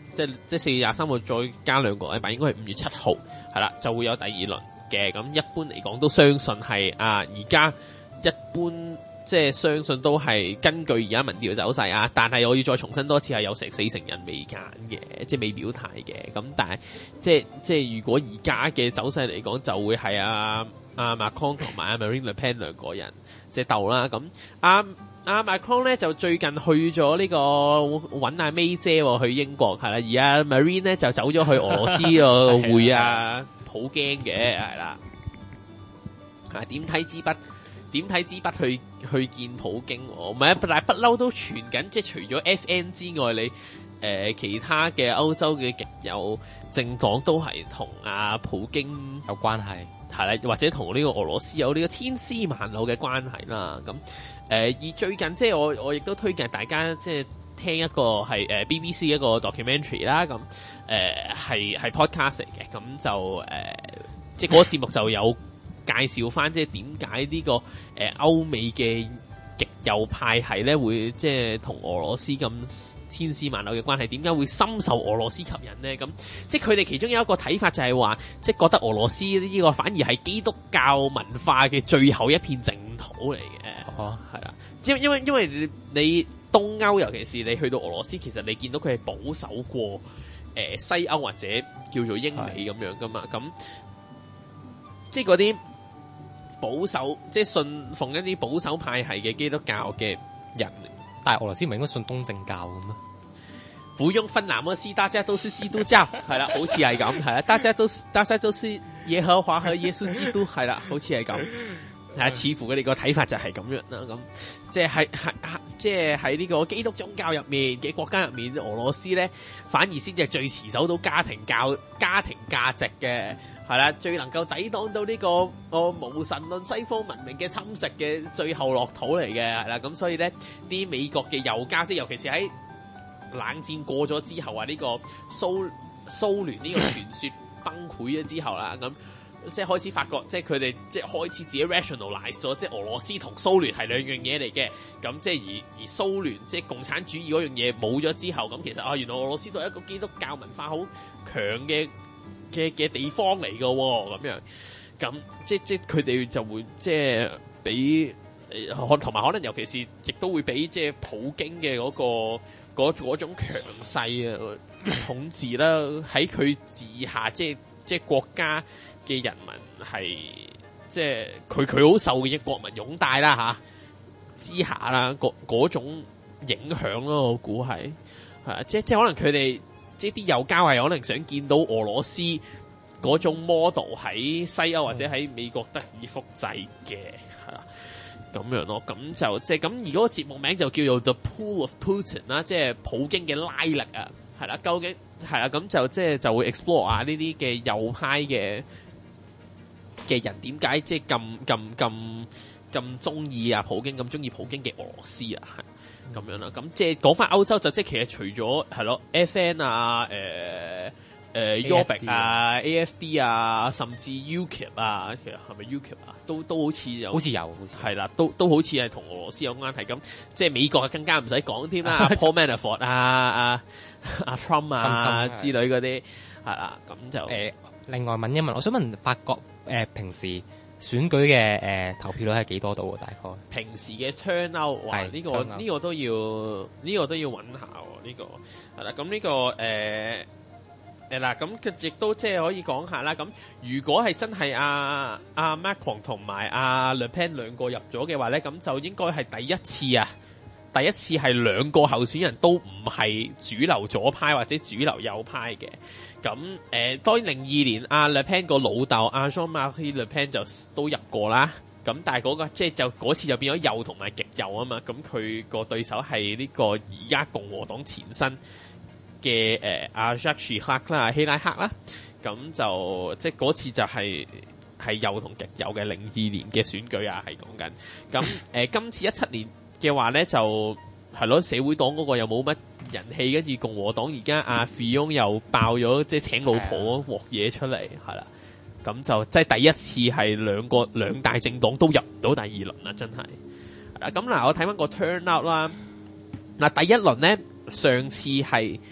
即係即係四月廿三號再加兩個禮拜，應該係五月七號係啦，就會有第二輪嘅。咁一般嚟講都相信係啊，而家一般。即係相信都係根據而家民調走勢啊，但係我要再重申多次係有成四成人未揀嘅，即係未表態嘅。咁但係即係即係如果而家嘅走勢嚟講，就會係阿阿 Macron 同埋阿 Marine Le Pen 兩個人即係鬥啦。咁阿阿 Macron 咧就最近去咗呢、這個揾阿 May 姐去英國係啦，而阿 Marine 咧就走咗去俄羅斯個會啊普京嘅係啦。啊點睇支筆？點睇支筆去去見普京？我唔係，但係不嬲都傳緊，即係除咗 F N 之外，你誒、呃、其他嘅歐洲嘅極右政黨都係同阿普京有關係， 係啦，或者同呢個俄羅斯有呢個千絲萬縷嘅關係啦。咁誒、呃、而最近即係我我亦都推介大家即係聽一個係誒 B B C 一個 documentary 啦。咁誒係係 podcast 嚟嘅，咁就誒、呃、即係嗰個節目就有。介紹翻即係點解呢個誒歐美嘅極右派系咧會即係同俄羅斯咁千絲萬縷嘅關係，點解會深受俄羅斯吸引咧？咁即係佢哋其中有一個睇法就係話，即係覺得俄羅斯呢個反而係基督教文化嘅最後一片淨土嚟嘅。哦，係啦，因為因為因為你東歐尤其是你去到俄羅斯，其實你見到佢係保守過誒、呃、西歐或者叫做英美咁樣噶嘛，咁即係嗰啲。保守即係信奉一啲保守派系嘅基督教嘅人， 但係俄羅斯唔係應該信東正教嘅咩？ 不用分那麼細，大家都是基督教，係啦，好似係咁，係啦，大家都大家都是耶和華和耶穌基督，係啦，好似係咁，係啊，似乎佢哋個睇法就係咁樣啦，咁即係喺喺即係喺呢個基督宗教入面嘅國家入面，俄羅斯咧反而先至係最持守到家庭教家庭價值嘅。係啦，最能夠抵擋到呢、這個我、哦、無神論西方文明嘅侵蝕嘅最後落土嚟嘅，係啦，咁所以咧，啲美國嘅右家，即係尤其是喺冷戰過咗之後啊，呢、這個蘇蘇聯呢個傳說崩潰咗之後啦，咁即係開始發覺，即係佢哋即係開始自己 rationalize 咗，即係俄羅斯同蘇聯係兩樣嘢嚟嘅，咁即係而而蘇聯即係共產主義嗰樣嘢冇咗之後，咁其實啊，原來俄羅斯都係一個基督教文化好強嘅。嘅嘅地方嚟㗎喎，咁樣咁即即佢哋就會即係俾可同埋可能尤其是亦都會俾即係普京嘅嗰、嗰個嗰嗰種強勢啊統治啦，喺佢治下即係即係國家嘅人民係即係佢佢好受嘅國民擁戴啦吓之下啦，嗰嗰種影響咯，我估係係啊，即即可能佢哋。即係啲右膠係可能想見到俄羅斯嗰種 model 喺西歐或者喺美國得以複製嘅，係啦咁樣咯。咁就即係咁，而嗰個節目名就叫做 The Pull of Putin 啦，即係普京嘅拉力啊，係啦。究竟係啦，咁就即係就會 explore 啊呢啲嘅右派嘅嘅人點解即係咁咁咁咁中意啊普京咁中意普京嘅俄羅斯啊？咁樣啦，咁即係講翻歐洲就即係其實除咗係咯 F N 啊、誒誒 Jobbik 啊、A F D 啊，甚至 U K I P 啊，其實係咪 U K I P 啊？都都好似有， 好似有，好似係啦，都都好似係同俄羅斯有關係。咁即係美國更加唔使講添啦，Paul Manafort 啊、阿阿 Trump 啊之類嗰啲係啦，咁就誒另外問一問，我想問法國誒平時選舉嘅誒、呃、投票率係幾多度啊？大概平時嘅 turnout， 哇！呢、這個呢、這個都要呢、這個都要揾下喎。呢、這個係啦，咁呢、這個誒誒嗱，咁佢亦都即係可以講下啦。咁如果係真係阿阿 Macron 同埋阿 Le Pen 兩個入咗嘅話咧，咁就應該係第一次啊！第一次係兩個候選人都唔係主流左派或者主流右派嘅。咁誒、呃，當然零二年阿 Le Pen 個老豆阿 Jean-Marie Le Pen 就都入過啦。咁但係嗰、那個即係就嗰次就變咗右同埋極右啊嘛。咁佢個對手係呢個而家共和黨前身嘅誒阿 Jacques Chirac 啦，希拉克啦。咁就即係嗰次就係、是、係右同極右嘅零二年嘅選舉啊，係講緊。咁誒、呃，今次一七年嘅話咧，就係咯，社會黨嗰個又冇乜人氣，跟住共和黨而家阿 Fillon 又爆咗，即係請老婆鑊嘢出嚟，係啦，咁就即係第一次係兩個兩大政黨都入唔到第二輪啦，真係。嗱，咁嗱，我睇翻個 turnout 啦，嗱，第一輪咧，上次係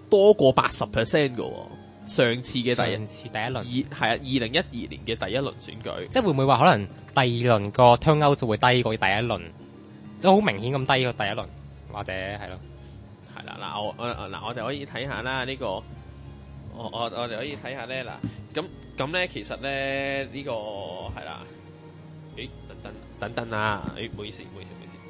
多過八十 percent 嘅喎。上次嘅第上次第一輪二係啊，二零一二年嘅第一輪選舉， 即係會唔會話可能第二輪個 turnout 就會低過第一輪，即係好明顯咁低過第一輪，或者係咯， 係啦嗱，我我嗱我哋可以睇下啦，呢、這個我我我哋可以睇下咧嗱，咁咁咧其實咧呢、這個係啦，誒等等等等啊，誒唔好意思唔好意思唔好意思。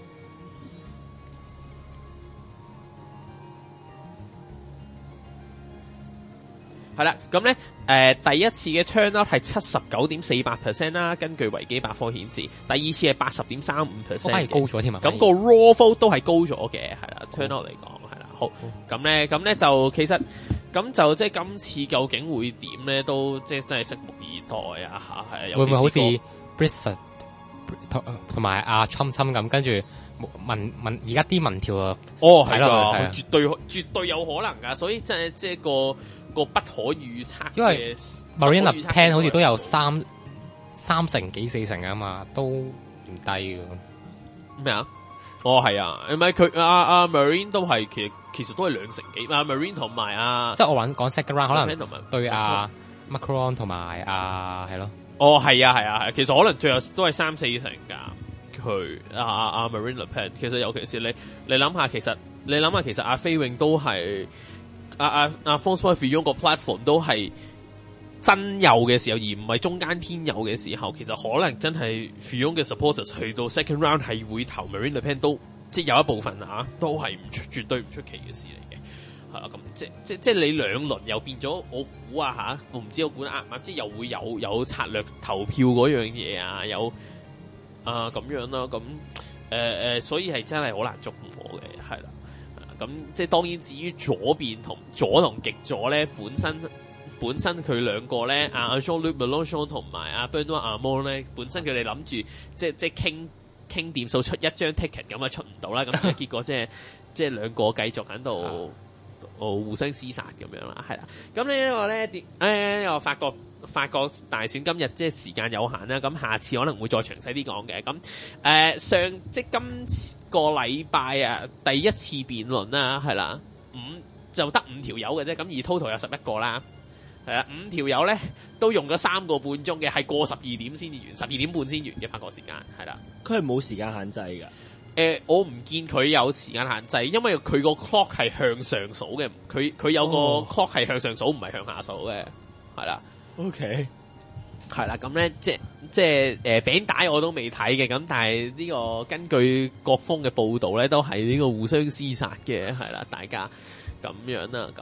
係啦，咁咧，誒、呃，第一次嘅 turnout 係七十九點四八 percent 啦，根據維基百科顯示，第二次係八十點三五 percent， 反而高咗添啊！ 咁個 raw vote 都係高咗嘅，係啦 turnout 嚟講，係啦，好，咁咧，咁咧就其實，咁就即係今次究竟會點咧，都即係真係拭目以待啊！吓，係會唔會好似 Brexit 同埋阿 Trump 咁，跟住民民而家啲民調啊？ 哦，係咯， 係絕對絕對有可能噶，所以即係即係個。個不可預測， 因為 Marine Le Pen 好似都有三三成幾四成啊嘛，都唔低嘅。 咩啊？哦，係啊，唔係佢阿阿 Marine 都係，其實其實都係兩成幾。阿 Marine 同埋啊， 即係我揾講 second round 可能對阿 Macron 同埋阿係咯。 哦，係啊，係啊，係。其實可能最後都係三四成㗎。佢阿阿阿 Marine Le Pen，其實尤其是你你諗下，其實你諗下，其實阿菲永都係。阿阿阿 François Fillon 個 platform 都係真有嘅時候，而唔係中間偏右嘅時候，其實可能真係 Fillon 嘅 supporters 去到 second round 係會投 Marine Le Pen 都即係有一部分啊，都係唔出絕對唔出奇嘅事嚟嘅，係啦，咁即即即係你兩輪又變咗，我估啊吓，我唔知我估得啱唔啱，即係又會有有策略投票嗰樣嘢啊，有啊咁樣啦，咁誒誒，所以係真係好難捉摸嘅，係啦。咁即係當然，至於左邊同左同極左咧，本身本身佢兩個咧，阿 Jean-Luc Mélenchon 同埋阿 Benoît Hamon 咧，本身佢哋諗住即係即係傾傾掂數出一張 ticket 咁啊，出唔到啦，咁結果即係即係兩個繼續喺度哦互相廝殺咁樣啦，係啦。咁呢個咧，誒、哎、我發覺法國大選今日即係時間有限啦，咁下次可能會再詳細啲講嘅。咁誒、呃、上即係今個禮拜啊，第一次辯論啦，係啦，五就得五條友嘅啫，咁而 total 有十一個啦，係啦，五條友咧都用咗三個半鐘嘅，係過十二點先至完，十二點半先完嘅法國時間，係啦。 佢係冇時間限制㗎。 誒、呃，我唔見佢有時間限制，因為佢個 clock 係向上數嘅，佢佢有個 clock 係向上數，唔係向下數嘅，係啦。 OK， 係啦，咁咧即即係誒餅帶我都未睇嘅，咁但係呢個根據各方嘅報道咧，都係呢個互相廝殺嘅，係啦，大家咁樣啦，咁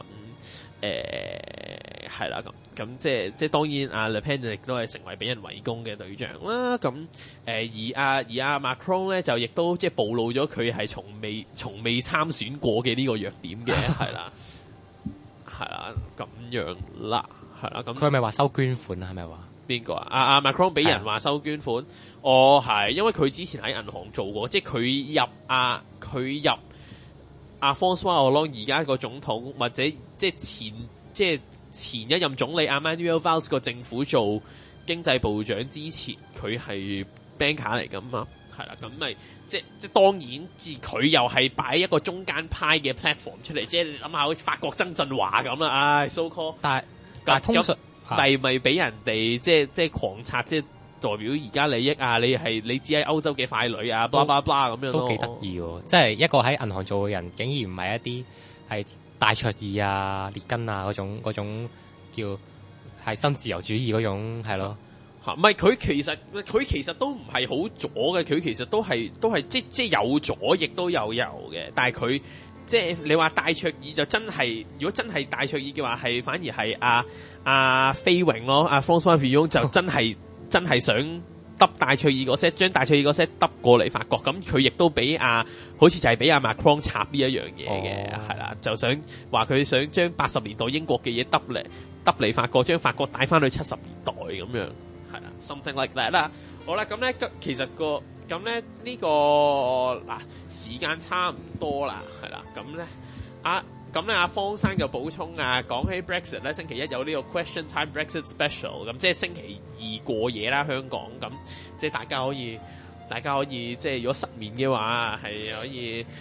誒係啦，咁咁即係即係當然阿 Le Pen 亦都係成為俾人圍攻嘅對象啦，咁誒、呃、而阿而阿 Macron 咧就亦都即係暴露咗佢係從未從未參選過嘅呢個弱點嘅，係啦，係啦，咁樣啦。係啦，咁佢係咪話收捐款啊？係咪話邊個啊？阿阿 Macron 俾人話收捐款，哦係，因為佢之前喺銀行做過，即係佢入啊，佢入阿 François Hollande而家個總統，或者即係前即係前一任總理阿 Manuel Valls 個政府做經濟部長之前，佢係 banker 嚟噶嘛，係啦，咁咪即即當然，佢又係擺一個中間派嘅 platform 出嚟，即係你諗下，好似法國曾俊華咁啦，唉 so call， 但係。但係通常係咪俾人哋即係即係狂拆，即係代表而家利益啊？你係你只係歐洲嘅傀儡啊，blah blah blah咁樣都幾得意喎！即係一個喺銀行做嘅人，竟然唔係一啲係戴卓爾啊、列根啊嗰種嗰種叫係新自由主義嗰種係咯嚇。唔係佢其實佢其實都唔係好左嘅，佢其實都係都係即即係有左，亦都有右嘅，但係佢。即係你話戴卓爾就真係，如果真係戴卓爾嘅話，係反而係阿阿菲榮咯，阿 François Fillon 就真係真係想揼戴卓爾個 set，將戴卓爾個 set 揼過嚟法國，咁佢亦都俾阿好似就係俾阿 Macron 插呢一樣嘢嘅，係啦、哦，就想話佢想將八十年代英國嘅嘢揼嚟揼嚟法國，將法國帶翻去七十年代咁樣，係啦 ，something like that 啦。好啦，咁咧其實個。咁咧呢個嗱時間差唔多啦，係啦，咁咧啊咁咧阿方生就補充啊，講起 Brexit 咧，星期一有呢個 Question Time Brexit Special， 咁即係星期二過夜啦，香港咁即係大家可以大家可以即係如果失眠嘅話係可以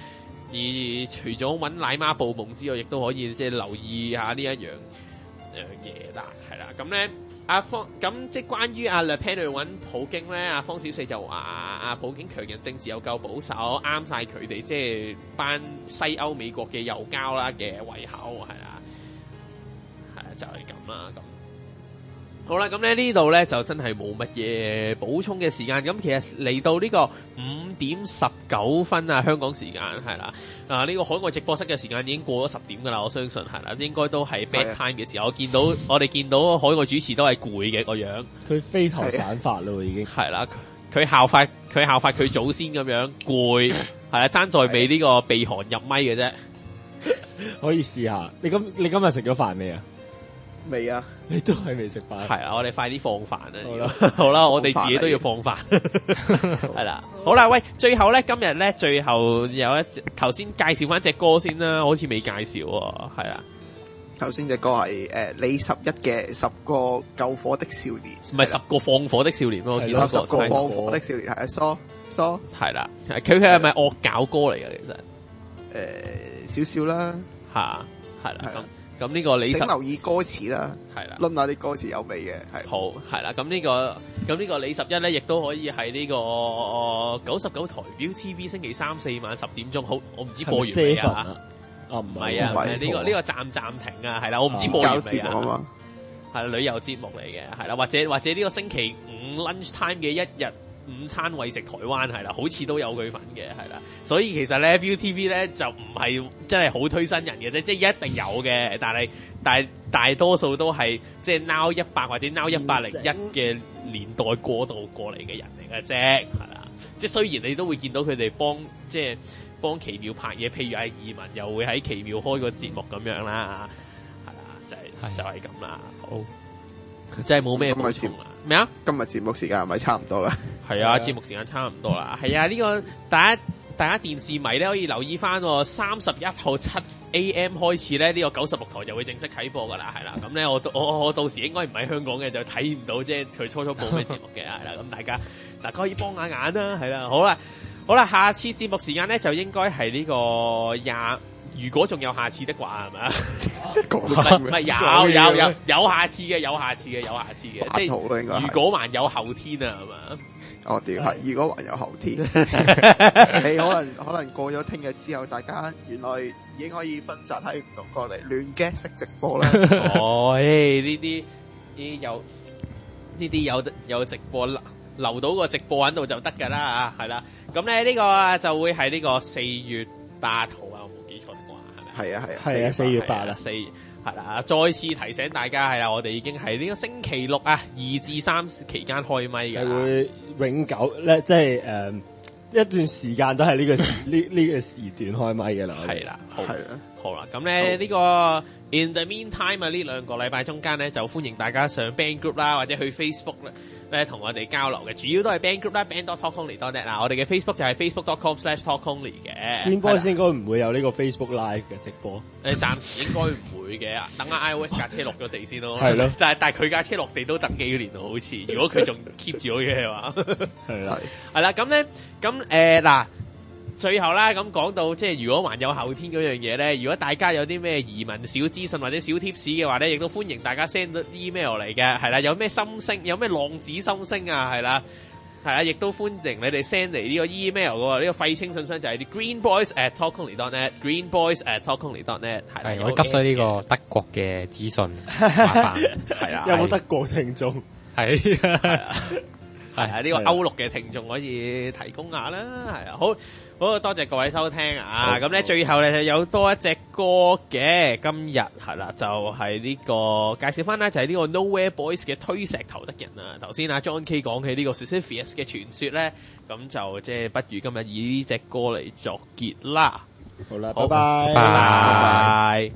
而除咗揾奶媽報夢之外，亦都可以即係留意下呢一樣樣嘢啦，係啦。咁咧，阿方咁即係關於阿 Le Pen 去揾普京咧，阿方小四就話阿普京強人政治又夠保守，啱晒佢哋即係班西歐美國嘅右膠啦嘅胃口，係啦，係啊，就係咁啦咁。好啦，咁咧呢度咧就真係冇乜嘢補充嘅時間。咁其實嚟到呢個五點十九分啊，香港時間係啦。啊，呢、這個海外直播室嘅時間已經過咗十點噶啦，我相信係啦，應該都係 bad time 嘅時候。我見到我哋見到海外主持都係攰嘅個樣， 佢飛頭散髮咯，已經係啦。佢效法佢效法佢祖先咁樣攰，係啦，爭在未呢個鼻鼾入咪嘅啫。 可以試下。你今你今日食咗飯未啊？ 未啊， 你都係未食飯。 係啊，我哋快啲放飯啦。 好啦， 好啦，我哋自己都要放飯。係啦，好啦，喂，最後咧，今日咧，最後有一隻頭先介紹翻隻歌先啦，好似未介紹喎，係啦。 頭先隻歌係誒李十一嘅十個救火的少年， 唔係十個放火的少年咯，我見到十個放火的少年係啊，疏疏係啦，佢佢係咪惡搞歌嚟㗎？其實誒少少啦， 嚇係啦咁。咁呢個李十請留意歌詞啦， 係啦， 論下啲歌詞有味嘅，係好係啦。咁呢、呢個咁呢個李十一咧，亦都可以喺呢個九十九台 Viu T V 星期三四晚十點鐘，好我唔知播完未啊？ 啊唔係啊，呢、呢個呢、呢個暫暫停啊，係啦，我唔知播完未啊？係旅遊節目嚟嘅，係啦，或者或者呢個星期五 lunch time 嘅一日午餐餵食台灣係啦，好似都有佢份嘅係啦，所以其實咧 Viu T V 咧就唔係真係好推新人嘅啫，即係一定有嘅，但係但係大多數都係即係 Now 一百或者 Now 一百零一嘅年代過渡過嚟嘅人嚟嘅啫，係啦，即係雖然你都會見到佢哋幫即係幫奇妙拍嘢，譬如係移民又會喺奇妙開個節目咁樣啦，係啦，就係、是、就係咁啦，好。真係冇咩補充啊！咩啊？ 今日節目時間係咪差唔多啦？ 係啊，節目時間差唔多啦。係啊，呢、這個大家大家電視迷咧可以留意翻喎，三十一號七 A M 開始咧，呢、這個九十六台就會正式啟播噶啦，係啦。咁咧我我我到時應該唔喺香港嘅，就睇唔到即係佢初初播咩節目嘅，係啦。咁大家大家可以幫下眼啦，係啦。好啦，好啦，下次節目時間咧就應該係呢個廿。如果仲有下次的話，係咪啊？唔係有有有有下次嘅，有下次嘅，有下次嘅，即係如果還有後天啊，係嘛？ 哦，屌係，如果還有後天，你可能可能過咗聽日之後，大家原來已經可以分散喺唔同過嚟亂 get 識直播啦。 哦，誒呢啲呢有呢啲有有直播留留到個直播喺度就得㗎啦，係啦。咁咧呢個就會係呢個四月八號啊。 係啊係啊， 係啊四月八啦， 四係啦，再次提醒大家係啦，我哋已經係呢個星期六啊，二至三期間開咪嘅， 係會永久咧，即係誒、呃、一段時間都係呢、這個呢呢個時段開咪嘅啦， 係啦，係啦， 好啦，咁咧呢個 in the meantime 啊，呢兩個禮拜中間咧就歡迎大家上 band group 啦，或者去 Facebook 咧同我哋交流嘅，主要都係 band group 啦 band dot talk only dot net 啊，我哋嘅 Facebook 就係 facebook dot com slash talk only 嘅。邊波應該唔會有呢個 Facebook Live 嘅直播？ 誒，暫時應該唔會嘅，等下 iOS 架車落咗地先咯。 係咯， 但係但係佢架車落地都等幾年咯，好似如果佢仲 keep 住咗嘅話， 係啦， 係啦，咁咧，咁誒嗱。最後啦，咁講到即係如果還有後天嗰樣嘢咧，如果大家有啲咩移民小資訊或者小貼士嘅話咧，亦都歡迎大家 send 到 email 嚟嘅，係啦，有咩心聲，有咩浪子心聲啊，係啦，係啦，亦都歡迎你哋 send 嚟呢個 email 嘅，呢個廢青信箱就係啲 greenboys at talk only dot net，greenboys at talk only dot net，係我急需呢個德國嘅資訊，麻煩， 係啊， 有冇德國聽眾？ 係。 係啊，呢個歐陸嘅聽眾可以提供下啦，係啊，好好多謝各位收聽啊！咁咧最後咧有多一隻歌嘅，今日係啦，就係呢個介紹翻啦，就係呢個 Nowhere Boys 嘅推石頭的人啊！頭先阿 John K 講起呢個 Sisyphus 嘅傳說咧，咁就即係不如今日以呢隻歌嚟作結啦。 好啦，拜拜， 拜拜。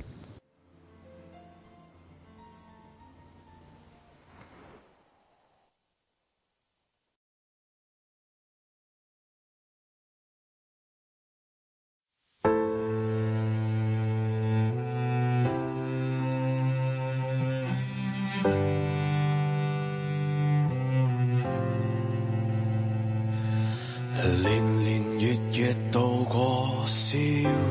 年年月月度過，笑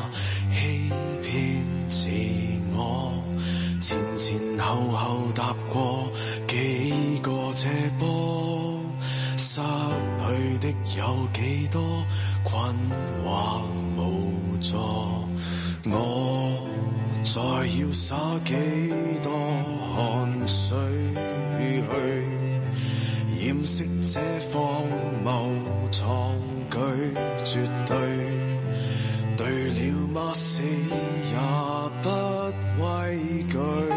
欺騙自我，前前後後踏過幾個斜坡，失去的有幾多，困惑無助，我再要灑幾多汗水去掩飾這荒謬創舉，絕對對了嗎？死也不畏懼，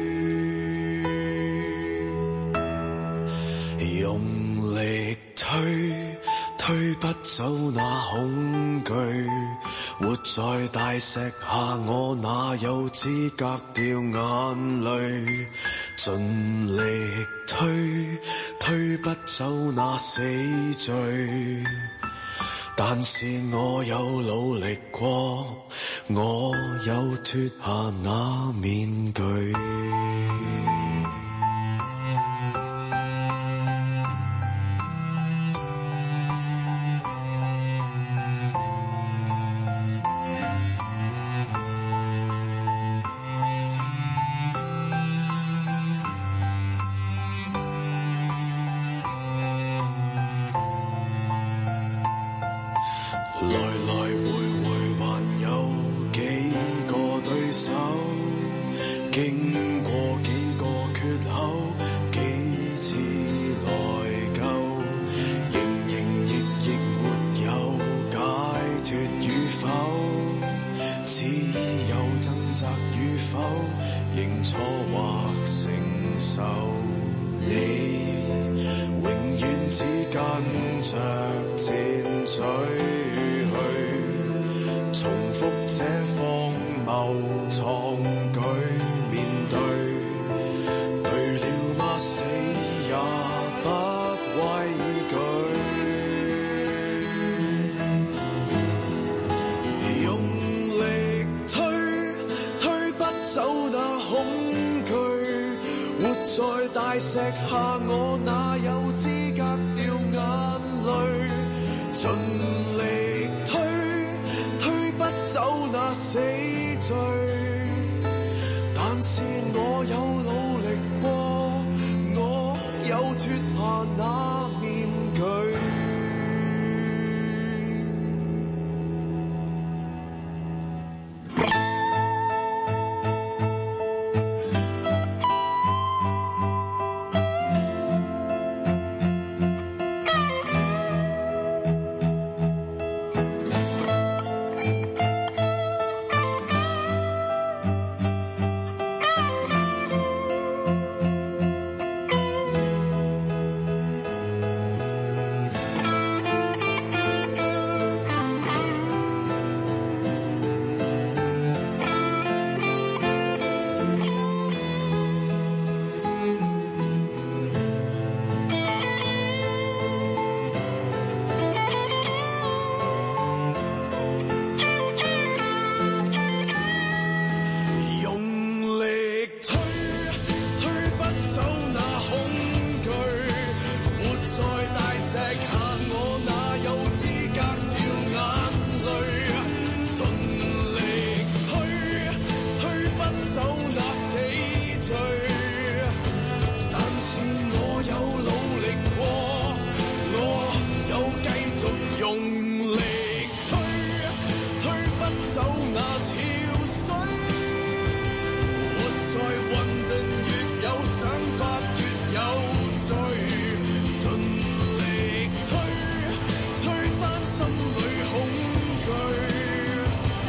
用力推推不走那恐懼，活在大石下我哪有資格掉眼淚，盡力推推不走那死罪，但是我有努力過，我有脫下那面具。來來回回還有幾個對手，經過幾個缺口，幾次內疚，營營役役沒有解脫與否，只有掙扎與否，認錯或承受，你永遠只跟着箭嘴重複這荒謬創舉，面對對了嗎？死也不畏懼，用力推推不走那恐懼，活在大石下我哪有資格掉眼淚，盡力走那死罪，但是我有努力過，我有脫下那面具。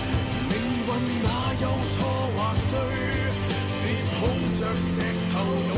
哪有錯或對，別抱着石頭。